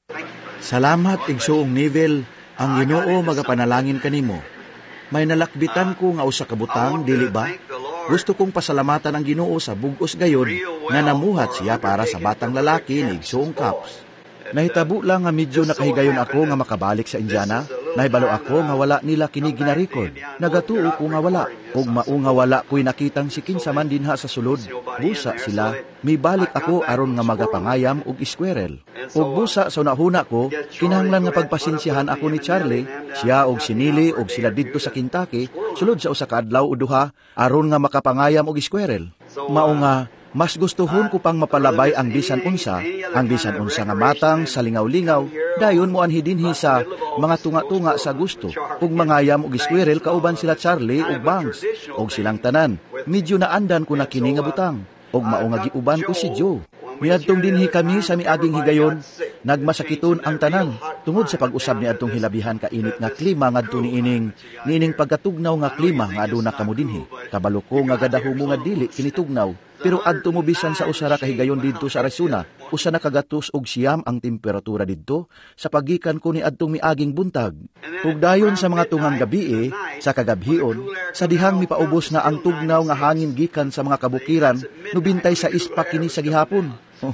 Salamat igsuong nivel, ang Ginoo magapanalangin kanimo. May nalakbitan ko nga usa ka butang, dili ba? Gusto kong pasalamatan ang Ginoo sa bug-os gayon nga namuhat siya para sa batang lalaki ni igsuong Caps. Nahitabo lang nga medyo nakahigayon ako nga makabalik sa Indiana. Nahibalo ako nga wala nila kini gina-record. Nagatuo ko nga wala. Ug mao nga wala ko'y nakitang si kinsaman dinha sa sulod. Busa sila. Mibalik ako aron nga magapangayam og squirrel. Ug busa sa unahuna ko, kinahanglan nga pagpasensyahan ako ni Charlie, siya og sinili og sila didto sa Kentucky, sulod sa usa ka adlaw o duha aron nga makapangayam og squirrel. Mao nga mas gustuhon ko pang mapalabay ang bisan unsa nga matang sa lingaw-lingaw, dayon mo anhidinhi sa mga tunga-tunga sa gusto, ug mangayam og squirrel kauban sila Charlie ug Bangs, ug silang tanan. Medyo naandan ko na kini nga butang, ug mao nga giuban ko si Joe. Miadtong dinhi kami sa miaging higayon, nagmasakiton ang tanan, tungod sa pag-usab ni adtong hilabihan ka init nga klima ngadto niining pagkatugnaw nga klima nga aduna kamo dinhi. Kabalo ko nga gadahumo nga dili kini tugnaw. Pero adto mo bisan sa usara ka higayon didto sa Arizona, usa na kagatos og siyam ang temperatura didto sa pagikan ko ni adtong miaging buntag. Ug dayon sa mga tungang gabii, sa kagabhion, sa dihang mipaubos na ang tugnaw nga hangin gikan sa mga kabukiran, nubintay sa ispa kini sa gihapon.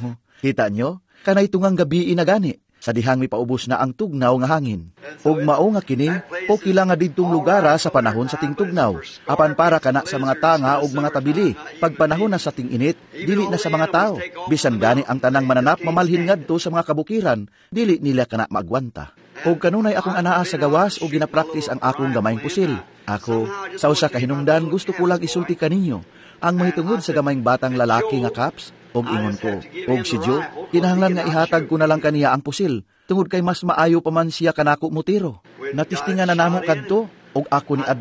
Kita nyo? Kanay tungang gabii na gani. Sa dihang mipaubos na ang tugnaw nga hangin. Ug mao nga kini, okay lang nga didtong lugara sa panahon sa tingtugnaw. Apan para kana sa mga tanga ug mga tabili, pag panahon na sa ting-init, dili na sa mga tao. Bisan gani ang tanang mananap mamalhin ngadto sa mga kabukiran, dili nila kana maagwanta. Ug kanunay akong anaa sa gawas ug ginapraktis ang akong gamayng pusil. Ako, sa usa ka hinungdan, gusto ko lang isulti kaninyo ang mahitungod sa gamayng batang lalaki nga Caps. Og ingon ko, og si Joe, kinahanglan nga ihatag ko na lang kaniya ang pusil, tungod kay mas maayo pa man siya kanako mutiro. Natistingan na namo kadto, og ako ni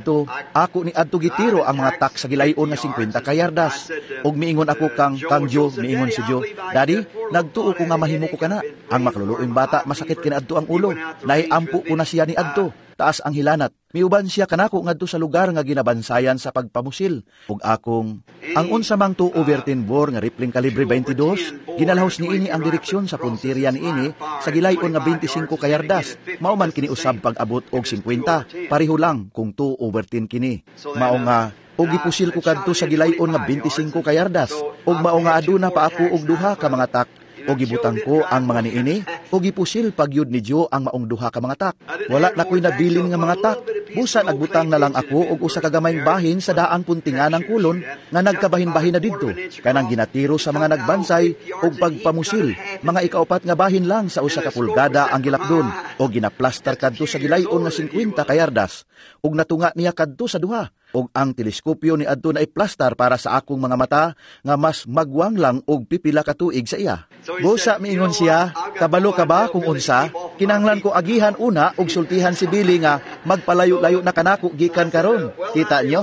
adto gitiro ang mga tak sa gilayon nga 50 ka yardas. Og miingon ako kang Joe, miingon si Joe, Daddy, nagtuo ko nga mahimo ko kana. Ang makluluing bata masakit kiniadto ang ulo, naiampo ko na siya ni adto. Taas ang hilanat. Miuban siya kanako ngadto sa lugar nga ginabansayan sa pagpamusil. Ug akong ang unsa mang 2/10 bore nga rifling kalibre 22, ginalhos niini ang direksyon sa puntirya niini sa gilayon nga 25 ka yardas. Mao man kini usab pag-abot og 50, pareho lang kung 2/10 kini. Mao nga og gipusil ko kadto sa gilayon nga 25 ka yardas. Ug mao nga aduna pa ako og duha ka mga tak. O gibutang ko ang mga niini, o gipusil pagyud ni Joe ang maong duha ka mga tak. Wala na ko'y nabilin nga mga tak. Busa nagbutang na lang ako og usa ka gamayng bahin sa daang puntingan ng kulon nga nagkabahin-bahin na didto. Kanang ginatiro sa mga nagbansay og pagpamusil. Mga ikaupat nga bahin lang sa usa ka pulgada ang gilapdon o ginaplastar kadto sa gilayon nga 50 ka yardas. Ug natunga niya kadto sa duha. Og ang teleskopyo ni adto na iplastar para sa akong mga mata nga mas magwang lang og pipila ka tuig sa iya. Busa miingon siya, kabalo ka ba kung unsa? Kinahanglan ko agihan una og sultihan si Billy nga magpalayo-layo na kanako gikan karon. Kita nyo?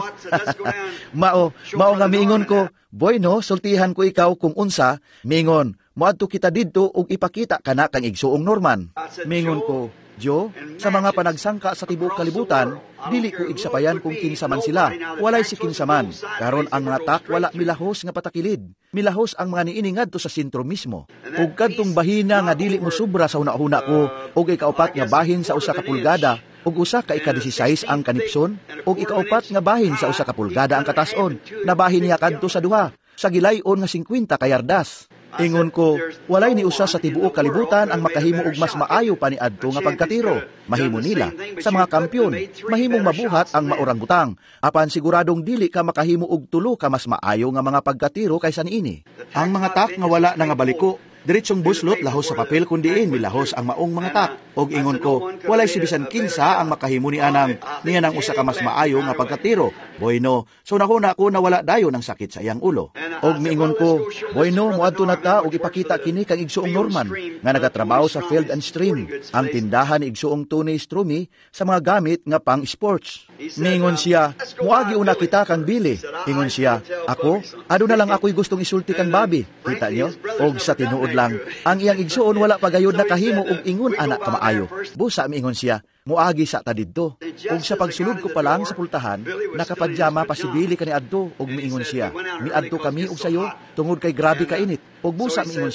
mao nga miingon ko, boy no, sultihan ko ikaw kung unsa. Miingon, moadto kita didto og ipakita kana kang igsuong Norman. Miingon ko, Joe, sa mga panagsangka sa tibuok kalibutan, dili ko igsapayan kung kinsaman sila. Walay si kinsaman. Karon ang mga tak wala milahos nga patakilid. Milahos ang mga niini ngadto sa sentro mismo. Ug kadtong bahina nga dili mo sobra sa una-una ko, ug ikaupat nga bahin sa usa ka pulgada, ug usa ka ika-16 ang kanipson, ug ikaupat nga bahin sa usa ka pulgada ang katason. Nabahin niya kadto sa duha, sa gilayon nga 50 ka yardas. Ingon ko, walay ni usa sa tibuok kalibutan ang makahimo og mas maayo pa ni adto nga pagkatiro. Mahimo nila sa mga kampyon, mahimong mabuhat ang maurang-butang. Apan siguradong dili ka makahimo og tulo ka mas maayo nga mga pagkatiro kaysa niini. Ang mga tak nga wala na nga baliko, diretsong buslot lahos sa papel kundiin milahos ang maong mga tak. Og ingon ko, walay si bisan kinsa ang makahimo ni anang niya nang usa ka mas maayo nga pagkatiro. Bueno, so nahuna ko na wala dayon ang sakit sa iyang ulo. Og miingon ko, bueno, muadto na ta og ipakita kini kang igsuong Norman nga nagatrabaho sa Field and Stream, ang tindahan ni igsuong Tony Strumi sa mga gamit nga pang sports. Miingon siya, muagi una kita kang Billy. Ingon siya, ako, ado na lang ako'y gustong isulti kang Bobby. Kita nyo? Og sa tinuod lang, ang iyang igsuon wala pagayod na kahimo og ingon anak kamaayo. Busa miingon siya, muagi sa ta didto. Ug sa pagsulod ko pa lang sa pultahan, nakapadyama pa si Billy kani adto og miingon siya, miadto kami og sayo tungod kay grabe ka init. Ug busa miingon siya,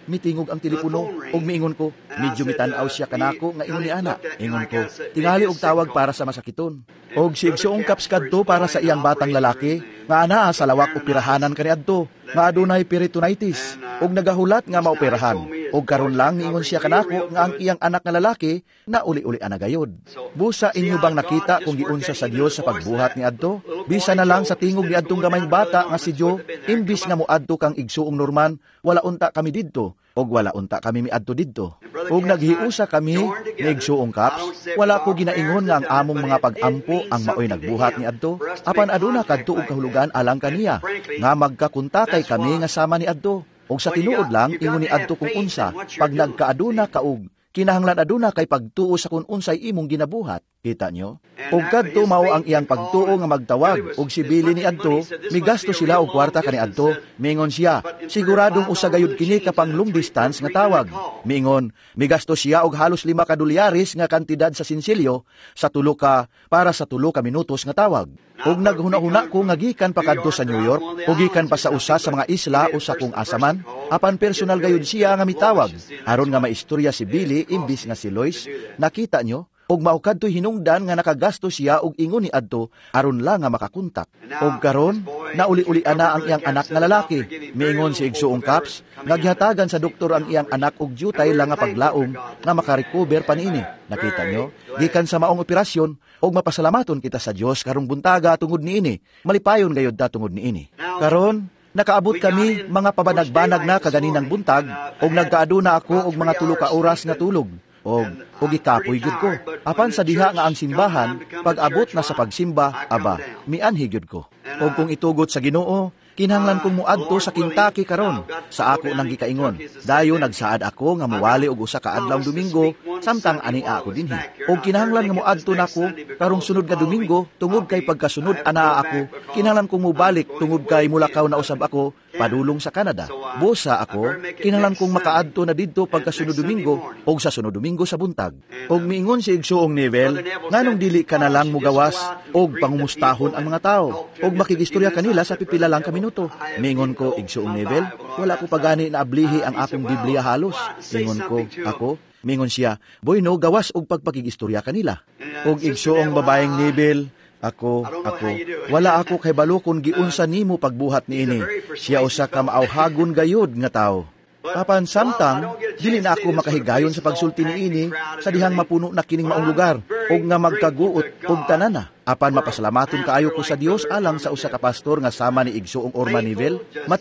mitingog ang telepono, ug miingon ko, medyo mitanaw siya kanako nga ingon ni ana. Ingon ko, tingali og tawag para sa masakiton. Og si igsuong kaps kadto para sa iyang batang lalaki, nga anaa sa lawak operahanan kaniadto, nga adunay peritonitis, og nagahulat nga maoperahan. Og karon lang niingon siya kanako nga ang iyang anak nga lalaki na uli-uli anagayod. Busa inyo bang nakita kung giunsa sa Dios sa pagbuhat ni adto? Bisa na lang sa tingog ni adtong gamayng bata nga si Jo, imbis nga moadto kang igsuong Norman, wala unta kami didto, og wala unta kami miadto didto. Og naghiusa kami ni igsuong kaps, wala ko ginaingon nga ang among mga pag-ampo ang maoy nagbuhat ni adto, apan aduna kadto og kahulugan alang kaniya, nga magkakuntakay kami nga sama ni adto. Og sa tinuod lang, ingon ni adto kung unsa, pag nagkaaduna kaog, kinahanglan aduna kay pagtuo sa kung unsay imong ginabuhat. Kita nyo? Og kadto mao ang iyang pagtuo nga magtawag, og si Billy ni adto, migasto sila og kwarta kani adto, mingon siya, siguradong usa gayud kini kapang long distance nga tawag. Mingon, migasto siya og halos 5 ka dolyares nga kantidad sa sinsilyo sa para sa 3 ka minutos nga tawag. Og naghuna-huna ko nga gikan pa kadto sa New York, og gikan pa sa usa sa mga isla o sa kung asaman, apan personal gayud siya nga mitawag. Aron nga maistorya si Billy imbis nga si Lois, nakita nyo? Og maukad to'y hinungdan nga nakagasto siya og ingon ni adto aron lang nga makakontak. Og karon nauli-ulian na ang iyang anak nga lalaki. Miingon si igsuong kaps, naghatagan sa doktor ang iyang anak og jutay lang nga paglaom nga makarecover pa niini. Nakita nyo? Gikan sa maong operasyon og mapasalamaton kita sa Dios karong buntaga tungod niini. Malipayon gayud ta tungod niini. Karon nakaabot kami mga pabanag-banag na kaganinang buntag og nagkaaduna ako og mga 3 ka oras nga tulog. Og ikapoy gyud ko. Apan sa diha nga ang simbahan, pag-abot na sa pagsimba, mianhi gyud ko. Og kung itugot sa Ginoo, kinahanglan kong muadto sa Kentucky karon. Sa ako nang gikaingon. Dayo nagsaad ako nga muwali og usa ka adlaw Domingo, samtang ania ako dinhi. Og kinahanglan nga muadto nako karong sunod nga Domingo, tungod kay pagkasunod ana ako, kinahanglan kong mubalik tungod kay mulakaw na usab ako padulong sa Canada. Busa ako, kinahanglan kong makaadto na didto pagkasunod Domingo og sa sunod Domingo sa buntag. Og miingon si igsuong Nevel, nganong dili ka na lang mugawas og pangumustahon ang mga tao og makigistorya kanila sa pipila lang ka minuto. Miingon ko, igsuong Nevel, wala ko pagani na ablihi ang akong Biblia halos. Miingon ko, ako, miingon siya, boy no, gawas og pagpakigistorya kanila. Og igsuong babaeng Nevel, ako, wala ako kay balo kung giunsa nimo pagbuhat niini. Siya usa ka maawhagon gayud nga tao. Apan samtang, dili na ako makahigayon sa pagsulti niini sa dihang mapuno na kining maong lugar og nga magkaguot og tanana. Apan mapasalamaton kaayo ko sa Dios alang sa usa ka pastor nga sama ni igsuong Orma Nivel,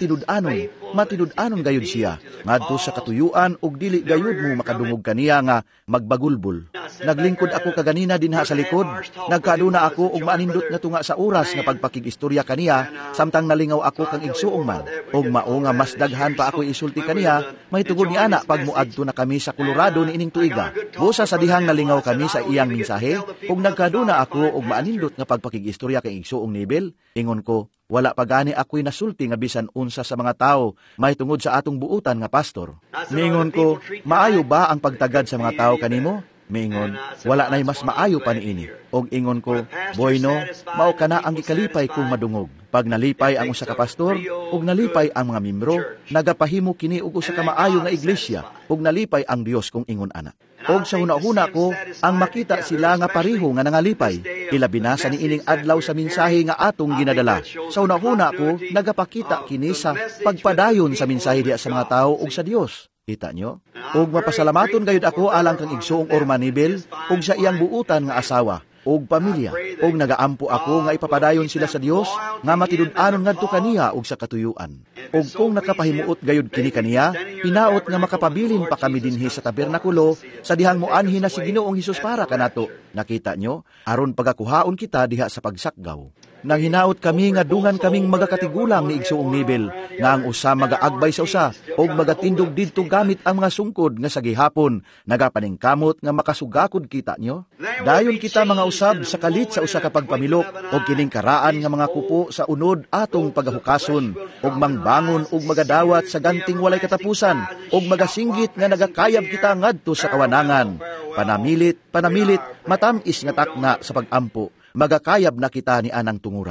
matinud-anon gayud siya ngadto sa katuyuan og dili gayud mo makadungog kaniya nga magbagulbol. Naglingkod ako kaganina dinha sa likod, nagkaaduna ako og maanindot nga tunga sa oras nga pagpakigistorya kaniya samtang nalingaw ako kang igsuong man. Og mao nga mas daghan pa ako isulti kaniya, may tugod ni ana pag muadto na kami sa Colorado niining tuiga. Busa sa dihang nalingaw kami sa iyang mensahe og nagkaaduna ako og maanindot nga pagpakigistorya kay igsuong Nibel. Ingon ko, wala pa gani ako'y nasulti nga bisan unsa sa mga tao may tungod sa atong buutan nga pastor. Mingon ko, maayo ba ang pagtagad sa mga tao kanimo? Mingon, wala na'y mas maayo pa niini. Og ingon ko, boy no, mao ka na ang ikalipay kong madungog. Pag nalipay ang usa ka pastor, og nalipay ang mga membro, nagapahimo kini og usa ka maayo nga iglesia, og nalipay ang Dios kung ingon ana. Og sa huna-huna ko, ang makita sila nga pariho nga nangalipay, ilabi na sa niining adlaw sa mensahe nga atong ginadala. Sa huna-huna ko, nagapakita kini sa pagpadayon sa mensahe diya sa mga tao og sa Dios. Kita nyo? Og mapasalamaton gayud ako alang kang igsuong Orma Nibel og sa iyang buutan nga asawa og pamilya. Og nagaampo ako nga ipapadayon sila sa Dios nga matinud-anon ngadto kaniya og sa katuyuan. Og kung nakapahimuot gayud kini kaniya, pinaot nga makapabilin pa kami dinhi sa tabernakulo sa dihang moanhi na si Ginoong Hesus para kanato. Nakita nyo? Aron pagakuhaon kita diha sa pagsakgaw. Nanghinaot kami nga dungan kaming magakatigulang ni igsuong Nibel nga ang usa magaagbay sa usa og magatindog didto gamit ang mga sungkod nga sa gihapon nagapaningkamot nga makasugakod kita nyo. Dayon kita mga usab sa kalit sa usa ka pagpamilok og kining karaan nga mga kupo sa unod atong pagahukason og mangbangon og magadawat sa ganting walay katapusan og magasinggit nga nagakayab kita ngadto sa kawanangan. Panamilit, matamis nga takna sa pagampo. Magakayab na kita ni anang tungura.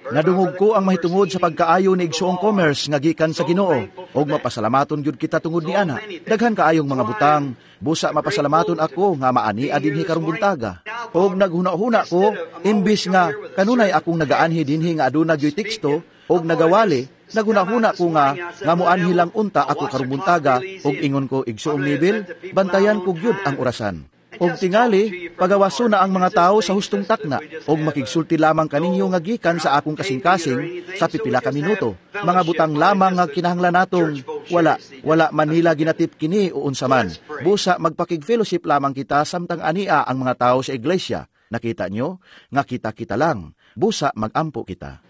Nadungog ko ang mahitungod sa pagkaayo ni igsoong commerce nga gikan sa Ginoo, og mapasalamaton gyud kita tungod ni ana. Daghan kaayong mga butang, busa mapasalamaton ako nga maania dinhi karong buntaga. Og naghuna-huna ko, imbis nga kanunay akong nagaanhi dinhi nga aduna gyoy teksto, og nagawali, naghuna-huna ko nga muanhi lang unta ako karong buntaga, og ingon ko igsoong nibil, bantayan ko gyud ang orasan. Og tingali, pagawaso na ang mga tao sa hustong takna, og makigsulti lamang kaninyo nga gikan sa akong kasing-kasing sa pipila ka minuto. Mga butang lamang nga kinahanglan natong wala Manila ginatip kini o unsaman. Busa magpakig-fellowship lamang kita samtang ania ang mga tao sa iglesia. Nakita nyo? Nga kita lang. Busa magampo kita.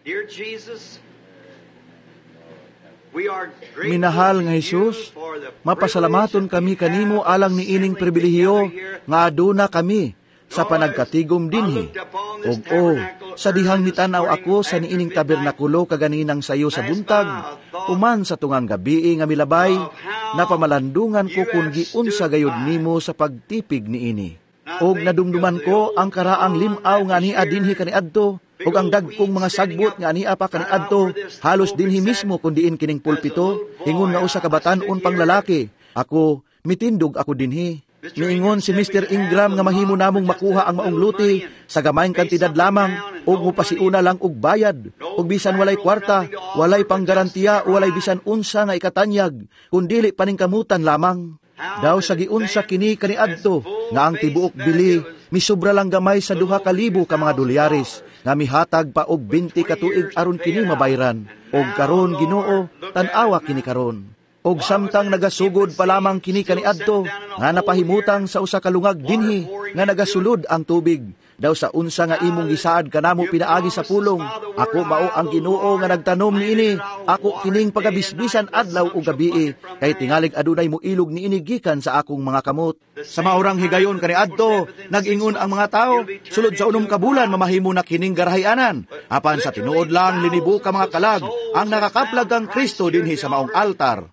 Minahal nga Jesus, mapasalamaton kami kanimo alang ni ining pribilehiyo nga aduna kami sa panagkatigom dinhi. Og sa dihang mitanaw ako sa niining tabernakulo kaganinang sayo sa buntag, uman sa tungang gabi nga milabay, napamalandungan ko kung giunsa gayud nimo sa pagtipig niini. Og nadumduman ko ang karaang limaw nga ania dinhi kaniadto, og ang dagkong mga sagbot nga ania pa kaniadto, halos dinhi mismo kun diin kining pulpito, ingon nga usa ka batan-on pang lalaki. Ako, mitindog ako dinhi. Miingon si Mr. Ingram nga mahimo namong makuha ang maong luti sa gamayng kantidad lamang, og mupasiuna lang og bayad, og bisan walay kwarta, walay panggarantiya o walay bisan unsa nga ikatanyag, kundili paningkamutan lamang. Daw sa giunsa kini kaniadto nga ang tibuok bili misubra lang gamay sa 2,000 ka mga dolyares nga mihatag pa og 20 ka tuig aron kini mabayran. Og karon Ginoo, tan-awa kini karon. Og samtang nagasugod pa lamang kini kaniadto nga napahimutang sa usa ka lungag dinhi nga nagasulod ang tubig. Daw sa unsa nga imong gisaad kanamo pinaagi sa pulong, ako mao ang Ginoo nga nagtanom niini, ako kining pagabisbisan adlaw ug gabii, kay tingalig adunay mo ilog niini gikan sa akong mga kamot. Sa maurang higayon kaniadto, nag-ingon ang mga tao, sulod sa 6 ka bulan mamahimo na kining garahayanan. Apan sa tinuod lang linibo ka mga kalag ang nakakaplag kang Kristo dinhi sa maong altar.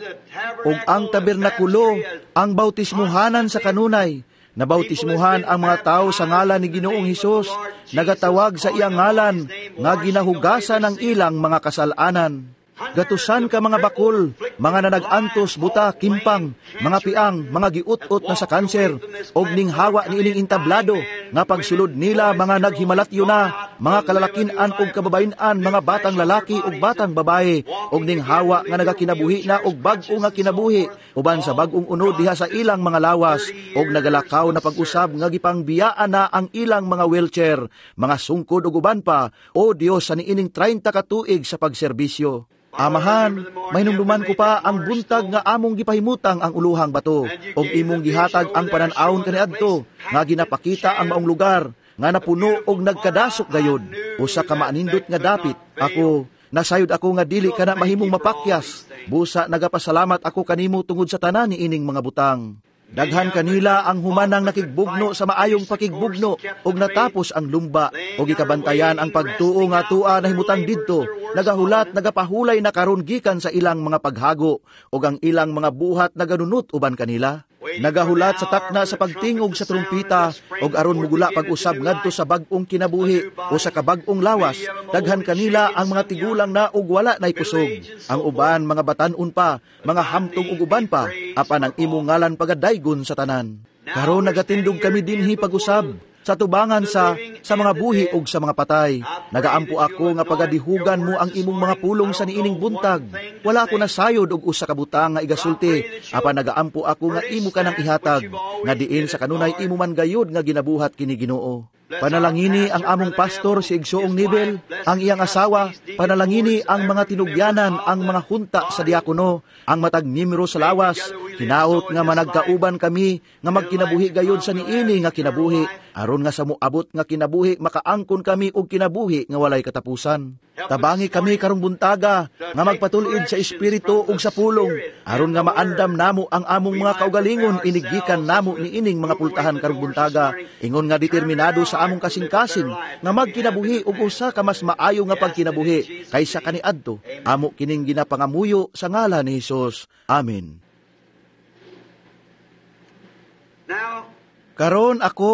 Ug ang tabernakulo, ang bautismuhanan sa kanunay, nabautismuhan ang mga tao sa ngalan ni Ginoong Hesus, nagatawag sa iyang ngalan, nga ginahugasan ang ilang mga kasalanan. Gatusan ka mga bakol, mga nanag-antos, buta, kimpang, mga piang, mga giut-ut na sa kanser, og ning hawa ni ining intablado, nga pagsulod nila mga naghimalatyo na, mga kalalakinan og kababainan, mga batang lalaki og batang babae, og ning hawa nga nagakinabuhi na og bag-o nga kinabuhi, uban sa bag-ong unod diha sa ilang mga lawas, og nagalakaw na pag-usab nga gipangbiyaan na ang ilang mga wheelchair, mga sungkod ug uban pa, o Dios sa niining 30 ka tuig sa pagserbisyo. Amahan, may numduman ko pa ang buntag nga among gipahimutang ang uluhang bato, og imong gihatag ang panan-awon kaniadto, nga ginapakita ang maong lugar, nga napuno og nagkadasok gayod, usa ka maanindot nga dapit. Ako, nasayod ako nga dili kana mahimong mapakyas, busa nagapasalamat ako kanimo tungod sa tanan ni ining mga butang. Daghan kanila ang humanang nakigbugno sa maayong pakigbugno, og natapos ang lumba, og ikabantayan ang pagtuo nga tua na himutang didto, nagahulat nagapahulay na karon gikan sa ilang mga paghago, og ang ilang mga buhat naganunot uban kanila. Nagahulat sa takna sa pagtingog sa trumpita, og aron mugula pag-usab ngadto sa bag-ong kinabuhi o sa kabag-ong lawas, daghan kanila ang mga tigulang na og wala nay kusog. Ang uban mga batan-on pa, mga hamtong ug uban pa, apan ang imong ngalan pagadaygon sa tanan. Karon nagatindog kami dinhi pag-usab sa tubangan sa mga buhi ug sa mga patay. Nagaampo ako nga pagadihugan mo ang imong mga pulong sa niining buntag. Wala ako nasayod og usa ka butang nga igasulti, apan nagaampo ako nga imo kanang ihatag, nga diin sa kanunay imo man gayud nga ginabuhat kini Ginoo. Panalangini ang among pastor si Igsoong Nibel, ang iyang asawa, panalangini ang mga tinugyanan, ang mga hunta sa diakono, ang matag miyembro sa lawas, hinaot nga managkauban kami, nga magkinabuhi gayod sa niini nga kinabuhi, aron nga sa muabot nga kinabuhi, makaangkon kami og kinabuhi nga walay katapusan. Tabangi kami karong buntaga, nga magpatulid sa espiritu ug sa pulong, aron nga maandam namo ang among mga kaugalingon, inigikan namo ni ining mga pultahan karong buntaga, ingon nga determinado sa among kasing-kasing, nga magkinabuhi ug usa ka mas maayo nga pagkinabuhi, kaysa kaniadto, amo kining ginapangamuyo sa ngalan ni Hesus. Amen. Karon ako,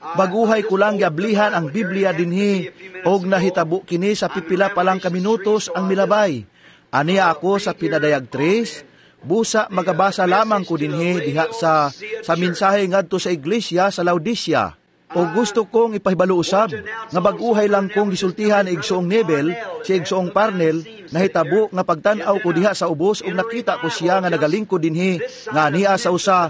Baguhay ko lang giablihan ang Biblia dinhi, og nahitabo kini sa pipila pa lang ka minutos ang milabay. Aniya ako sa pinadayag 3, busa magabasa lamang ko dinhi diha sa mensahe ngadto sa iglesia sa Laodicea. O gusto kong ipahibalo usab, nga baguhay lang kong gisultihan igsoong Nebel, si igsoong Parnel, nahitabo nga pagtan-aw ko diha sa ubos ug nakita ko siya nga nagalingkod dinhi, nga ania sa usa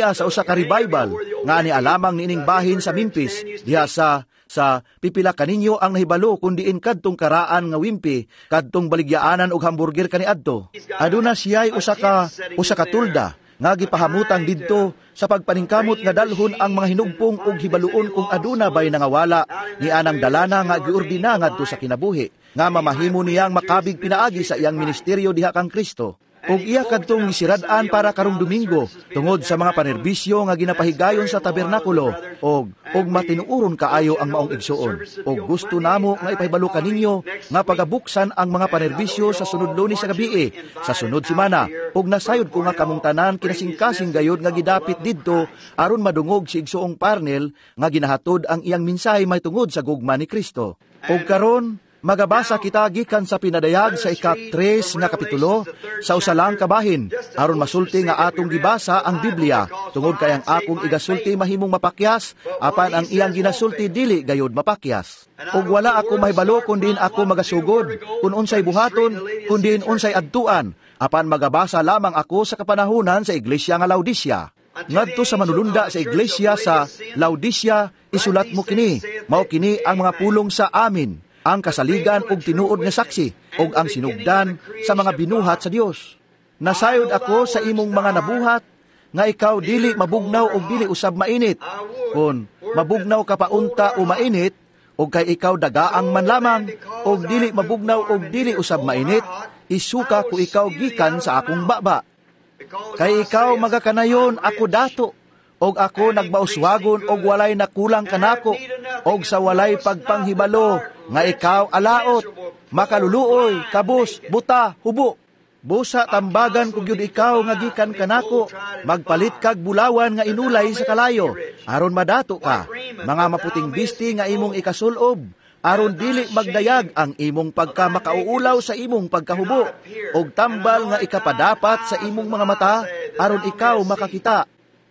ka revival, nga ani alamang niining bahin sa Memphis, diha sa pipila kaninyo ang nahibalo kundiin kadtong karaan nga wimpi, kadtong baligyaanan og hamburger kaniadto. Aduna siya'y usa ka tulda, nga gipahamutan didto sa pagpaningkamot nga dalhon ang mga hinugpong ug hibaluon kung aduna bay nangawala ni anang dalana nga giordina ngadto sa kinabuhi, nga mamahimo niyang makabig pinaagi sa iyang ministeryo diha kang Kristo. Og iya kadtong gisirad-an para karong Domingo tungod sa mga panerbisyo nga ginapahigayon sa tabernakulo og matinuoron kaayo ang maong igsuon. Og gusto namo nga ipahibalo kaninyo nga pagabuksan ang mga panerbisyo sa sunod Lunes sa gabii, sa sunod semana, og nasayod ko nga kamong tanan kinasingkasing gayud nga gidapit didto aron madungog si igsuong Parnel nga ginahatod ang iyang mensahe may tungod sa gugma ni Kristo. Og karon magabasa kita gikan sa pinadayag sa ika-3 nga kapitulo sa usa lang kabahin, aron masulti nga atong gibasa ang Biblia, tungod kay ang akong igasulti mahimong mapakyas, apan ang iyang ginasulti dili gayud mapakyas. Ug wala ako mahibalo kun diin ako magasugod, kun unsay buhaton, kun diin unsay adtuan, apan magabasa lamang ako sa kapanahunan sa iglesia nga Laodicea. Ngadto sa manulunda sa iglesia sa Laodicea, isulat mo kini, mao kini ang mga pulong sa amin, ang kasaligan og tinuod nga saksi, og ang sinugdan sa mga binuhat sa Dios. Nasayod ako sa imong mga nabuhat, nga ikaw dili mabugnaw og dili usab mainit. Kun mabugnaw ka paunta o mainit, og kay ikaw dagaang man lamang, og dili mabugnaw og dili usab mainit, isuka ko ikaw gikan sa akong baba. Kay ikaw magakanayon ako dato, og ako nagbauswagon og walay nakulang kanako, og sa walay pagpanghibalo, nga ikaw alaot, makaluluoy, kabus, buta, hubo. Busa tambagan kung yun ikaw nga gikan kanako, magpalit kag bulawan nga inulay sa kalayo, aron madato ka, mga maputing bisti nga imong ikasulob, aron dili magdayag ang imong pagkamakauulaw sa imong pagkahubo, og tambal nga ikapadapat sa imong mga mata, aron ikaw makakita.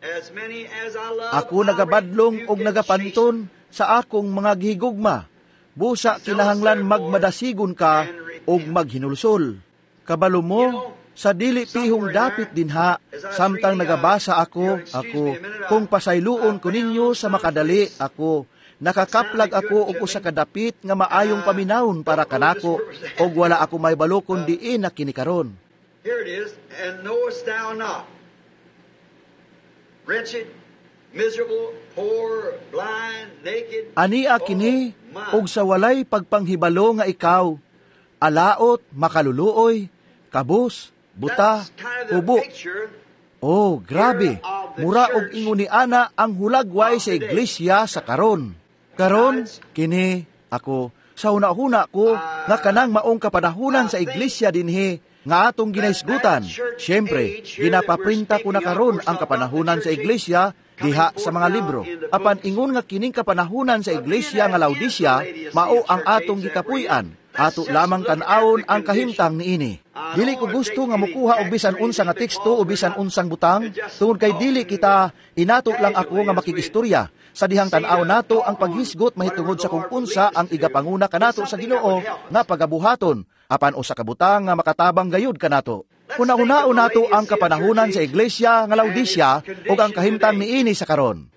Ako nagabadlong og nagapanton sa akong mga gihigugma. Busa kinahanglan magmadasigon ka og maghinulsol. Kabalo mo, sa dili pihong dapit dinha, samtang nagabasa ako, kung pasayloon ko ninyo sa makadali ako, nakakaplag ako og usa ka dapit nga maayong paminawon para kanako, og wala ako mahibalo kundi na kini karon. Here it is, and knowest thou not? Wretched, miserable, poor, blind, naked. Ania kini, og sa walay pagpanghibalo nga ikaw, alaot, makaluluoy, kabus, buta, hubo. Oh, grabe. Mura og ingon ni ana ang hulagway sa iglesia sa karon. Karon, kini, ako, sa huna-huna ko, nga kanang maong kapanahunan sa iglesia dinhi, nga atong ginaisgutan. Siyempre, ginapaprinta ko na karon ang kapanahunan sa iglesia diha sa mga libro. Apan ingon nga kining kapanahunan sa iglesia nga Laodicea, mao ang atong gikapuy-an. Ato lamang tan-awon ang kahimtang niini. Dili ko gusto nga mukuha og bisan unsa nga teksto o bisan unsang butang, tungod kay dili kita inato lang ako nga makigistorya. Sa dihang tan-aw nato ang paghisgot mahitungod sa kung unsa ang igapanguna kanato sa Ginoo nga pagabuhaton, apan usa ka butang nga makatabang gayud kanato. Una-unao nato ang kapanahunan sa iglesia nga Laodicea ug ang kahimtang niini sa karon.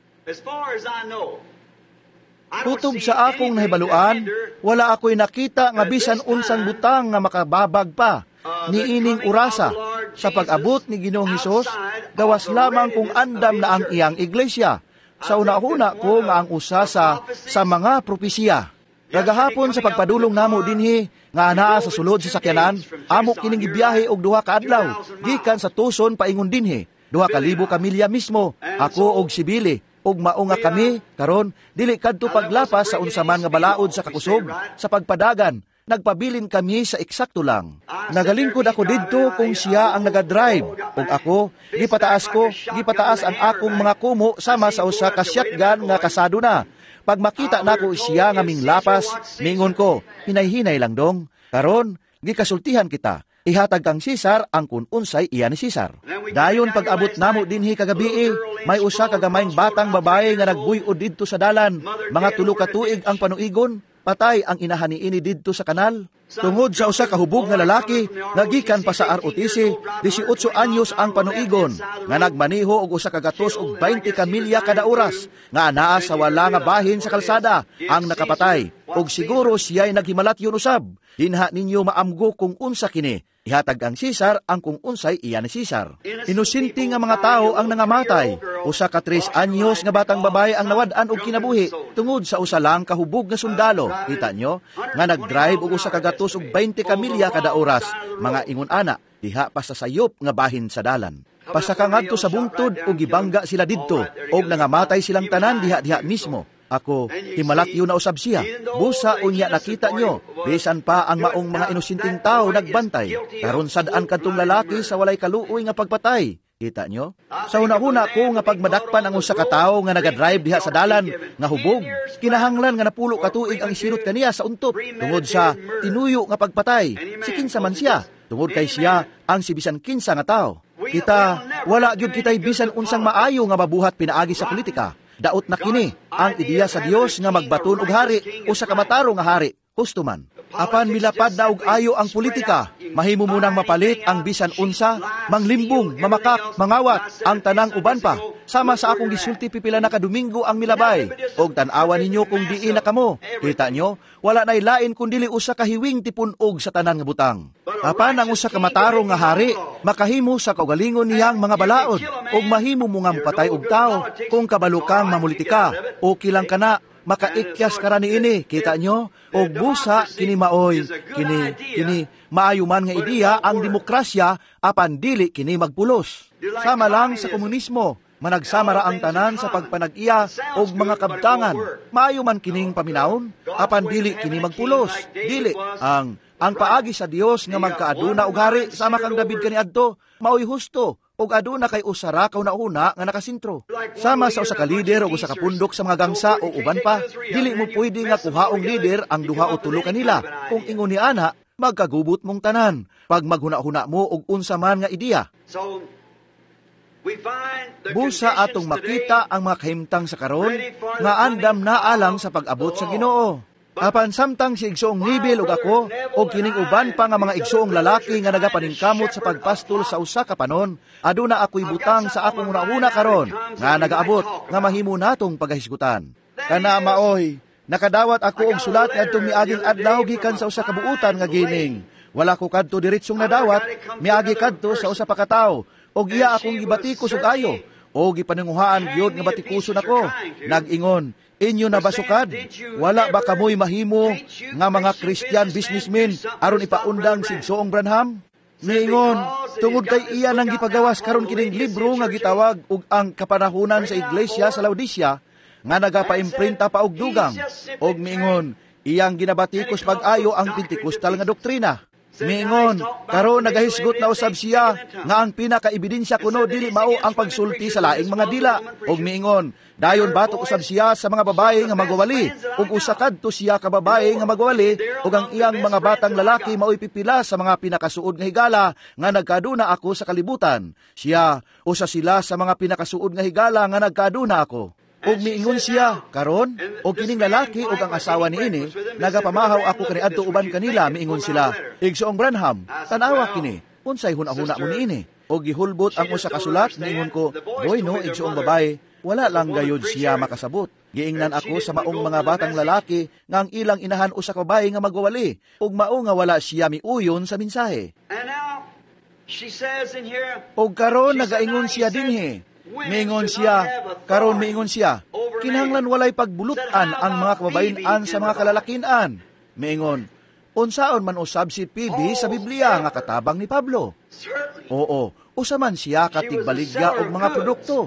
Kutob sa akong nahibaluan, wala ako'y nakita nga bisan unsang butang nga makababag pa niining urasa sa pag-abot ni Ginoong Hesus, gawas lamang kung andam na ang iyang iglesia. Sa una-una ko nga ang usa sa mga propesiya. Kagahapon sa pagpadulong namo dinhi nga anaa sa sulod sa sakyanan, amo kining gibiyahe og 2 ka adlaw gikan sa Tucson paingon dinhi. 2,000 ka milya mismo, ako og si Billy. Og mao nga kami karon dili kadto paglapas sa unsa man nga balaod sa kakusog sa pagpadagan. Nagpabilin kami sa eksakto lang. Nagalingkod ako didto kung siya ang nagadrive, ug ako gipataas ang akong mga kumo sama sa usa ka shotgun nga kasado na. Pag makita nako siya nga minglapas, mingon ko, hinay-hinay lang dong. Karon, gikasultihan kita. Ihatag kang Cesar ang kun unsay iya ni Cesar. Dayon pag abot namo dinhi kagabi, may usa ka gamayng batang babae nga nagbuyod didto sa dalan. Mga 3 ka tuig ang panuigon, patay ang inahan niini didto sa kanal. Tungod sa usa ka hubog nga lalaki nga gikan pa sa ROTC, 18 anyos ang panuigon, nga nagmaniho og usa ka gatos og 20 ka milya kada oras, nga anaa sa wala nga bahin sa kalsada ang nakapatay. Og siguro siya'y naghimalatyon usab. Dinha ninyo maamgo kung unsa kini. Ihatag ang Cesar ang kung unsay iya ni Cesar. Inusinti nga mga tao ang nangamatay. Usa ka 3 anyos nga batang babae ang nawad-an og kinabuhi tungod sa usa lang kahubog nga sundalo. Kita nyo? Nga nagdrive og usa ka gatos og 20 ka milya kada oras. Mga ingon ana, diha pa sa sayop nga bahin sa dalan. Pasaka ngadto sa bungtod og gibangga sila didto og nangamatay silang tanan diha mismo. Ako, himalatyo na usab siya. Busa unya nakita nyo, bisan pa ang maong mga inusinting tao nagbantay. Karon sadaan kadtong lalaki sa walay kaluoy nga pagpatay. Kita nyo? Sa una-una ko nga pagmadakpan ang usa ka tawo nga nagadrive diha sa dalan nga hubog, kinahanglan nga napulo ka tuig ang isinot kaniya sa untop tungod sa tinuyo nga pagpatay. Si kinsa man siya, tungod kay siya ang si bisan kinsa nga tawo. Kita, wala gyud kitay bisan unsang maayo nga mabuhat pinaagi sa politika. Daot na kini ang ideya sa Dios nga magbaton og hari o sa kamataro nga hari, husto man. Apan milapad na og ayo ang politika, mahimo munang mapalit ang bisan unsa, manglimbong, mamakak, mangawat, ang tanang uban pa. Sama sa akong gisulti pipila na kadomingo ang milabay. Og tan-awan ninyo kung diin na kamo. Kita nyo, wala na'y lain kundili usa ka hiwing tipunog sa tanan nga butang. Apan ang usa ka matarong nga hari, makahimo sa kaugalingon niyang mga balaod, og mahimo mo nga mapatay og tao kung kabalo kang mamulitika, o kilang kana, makaikyas kara niini. Kita nyo? Og busa, kini maoy, kini, maayuman nga ideya ang demokrasya, apan dili kini magpulos. Sama lang sa komunismo, managsamara ang tanan sa pagpanag-iya og mga kabtangan. Maayo man kining paminawon, apan dili kini magpulos. Dili ang paagi sa Dios nga magkaaduna og hari sama kang David kaniadto, maoy husto og aduna kay usara kauna-una nga nakasintro. Sama sa usa ka lider o usa ka pundok sa mga gangsa o uban pa, dili mo pwede nga kuhaong lider ang 2 o 3 kanila. Kung ingon ni ana, magkagubot mong tanan pag maghuna-huna mo og unsa man nga ideya. Busa atong makita ang mga kahimtang sa karon nga andam na alang sa pag-abot sa Ginoo. Apan samtang si igsoong Nibil ug ako o kining uban pa nga mga igsoong lalaki nga nagapaningkamot sa pagpastol sa usa ka panon, aduna ako'y butang sa akong una karon nga nagaabot nga mahimo natong pagahisgutan. Kana maoy, nakadawat ako og sulat ngadtong miaging adlaw gikan sa usa ka buutan nga gining. Wala ko kadto diretsong nadawat, miagi kadto sa usa pa ka tawo. Og iya akong gibatikos og ayo, o gipanunguhaan gyud nga batikuson ako. Nag-ingon, inyo na basukad, wala ba kamoy mahimo nga mga Christian businessmen aron ipaundang si Igsoong Branham? Niingon, tungod kay iya nang gipagawas karon kining libro nga gitawag og ang kapanahunan sa iglesia sa Laodicea nga nagapaimprenta pa og dugang. Og miingon, iyang ginabatikos pag-ayo ang Pentecostal nga doktrina. Miingon, karon nagahisgot na usab siya nga ang pinakaebidensya kuno dili mao ang pagsulti sa laing mga dila. Og miingon, dayon batok usab siya sa mga babae nga magwali, ug usa kadto siya ka babae nga magwali, ug ang iyang mga batang lalaki mao'y pipila sa mga pinakasuod nga higala nga nagkaduna ako sa kalibutan. Siya, usa sila sa mga pinakasuod nga higala nga nagkaduna ako. Og miingon siya, karon, og kining lalaki og ang asawa niini, nagapamahaw ako kaniadto uban kanila, miingon sila, Igsoong Branham, tanawa kini, unsay hunahuna mo niini. Og gihulbot ang usa ka sulat, miingon ko, boy no, igsoong babae, wala lang gayud siya makasabot. Giingnan ako sa maong mga batang lalaki nga ang ilang inahan usa ka babae nga magwali, og mao nga wala siya miuyon sa mensahe. Og karon nagaingon siya dinhi. Miingon siya, karon miingon siya, kinahanglan walay pagbulutan ang mga kababayan sa mga kalalakian. Miingon, unsaon man usab si Phoebe sa Biblia nga katabang ni Pablo? Oo, usa man siya katigbaligya og mga produkto.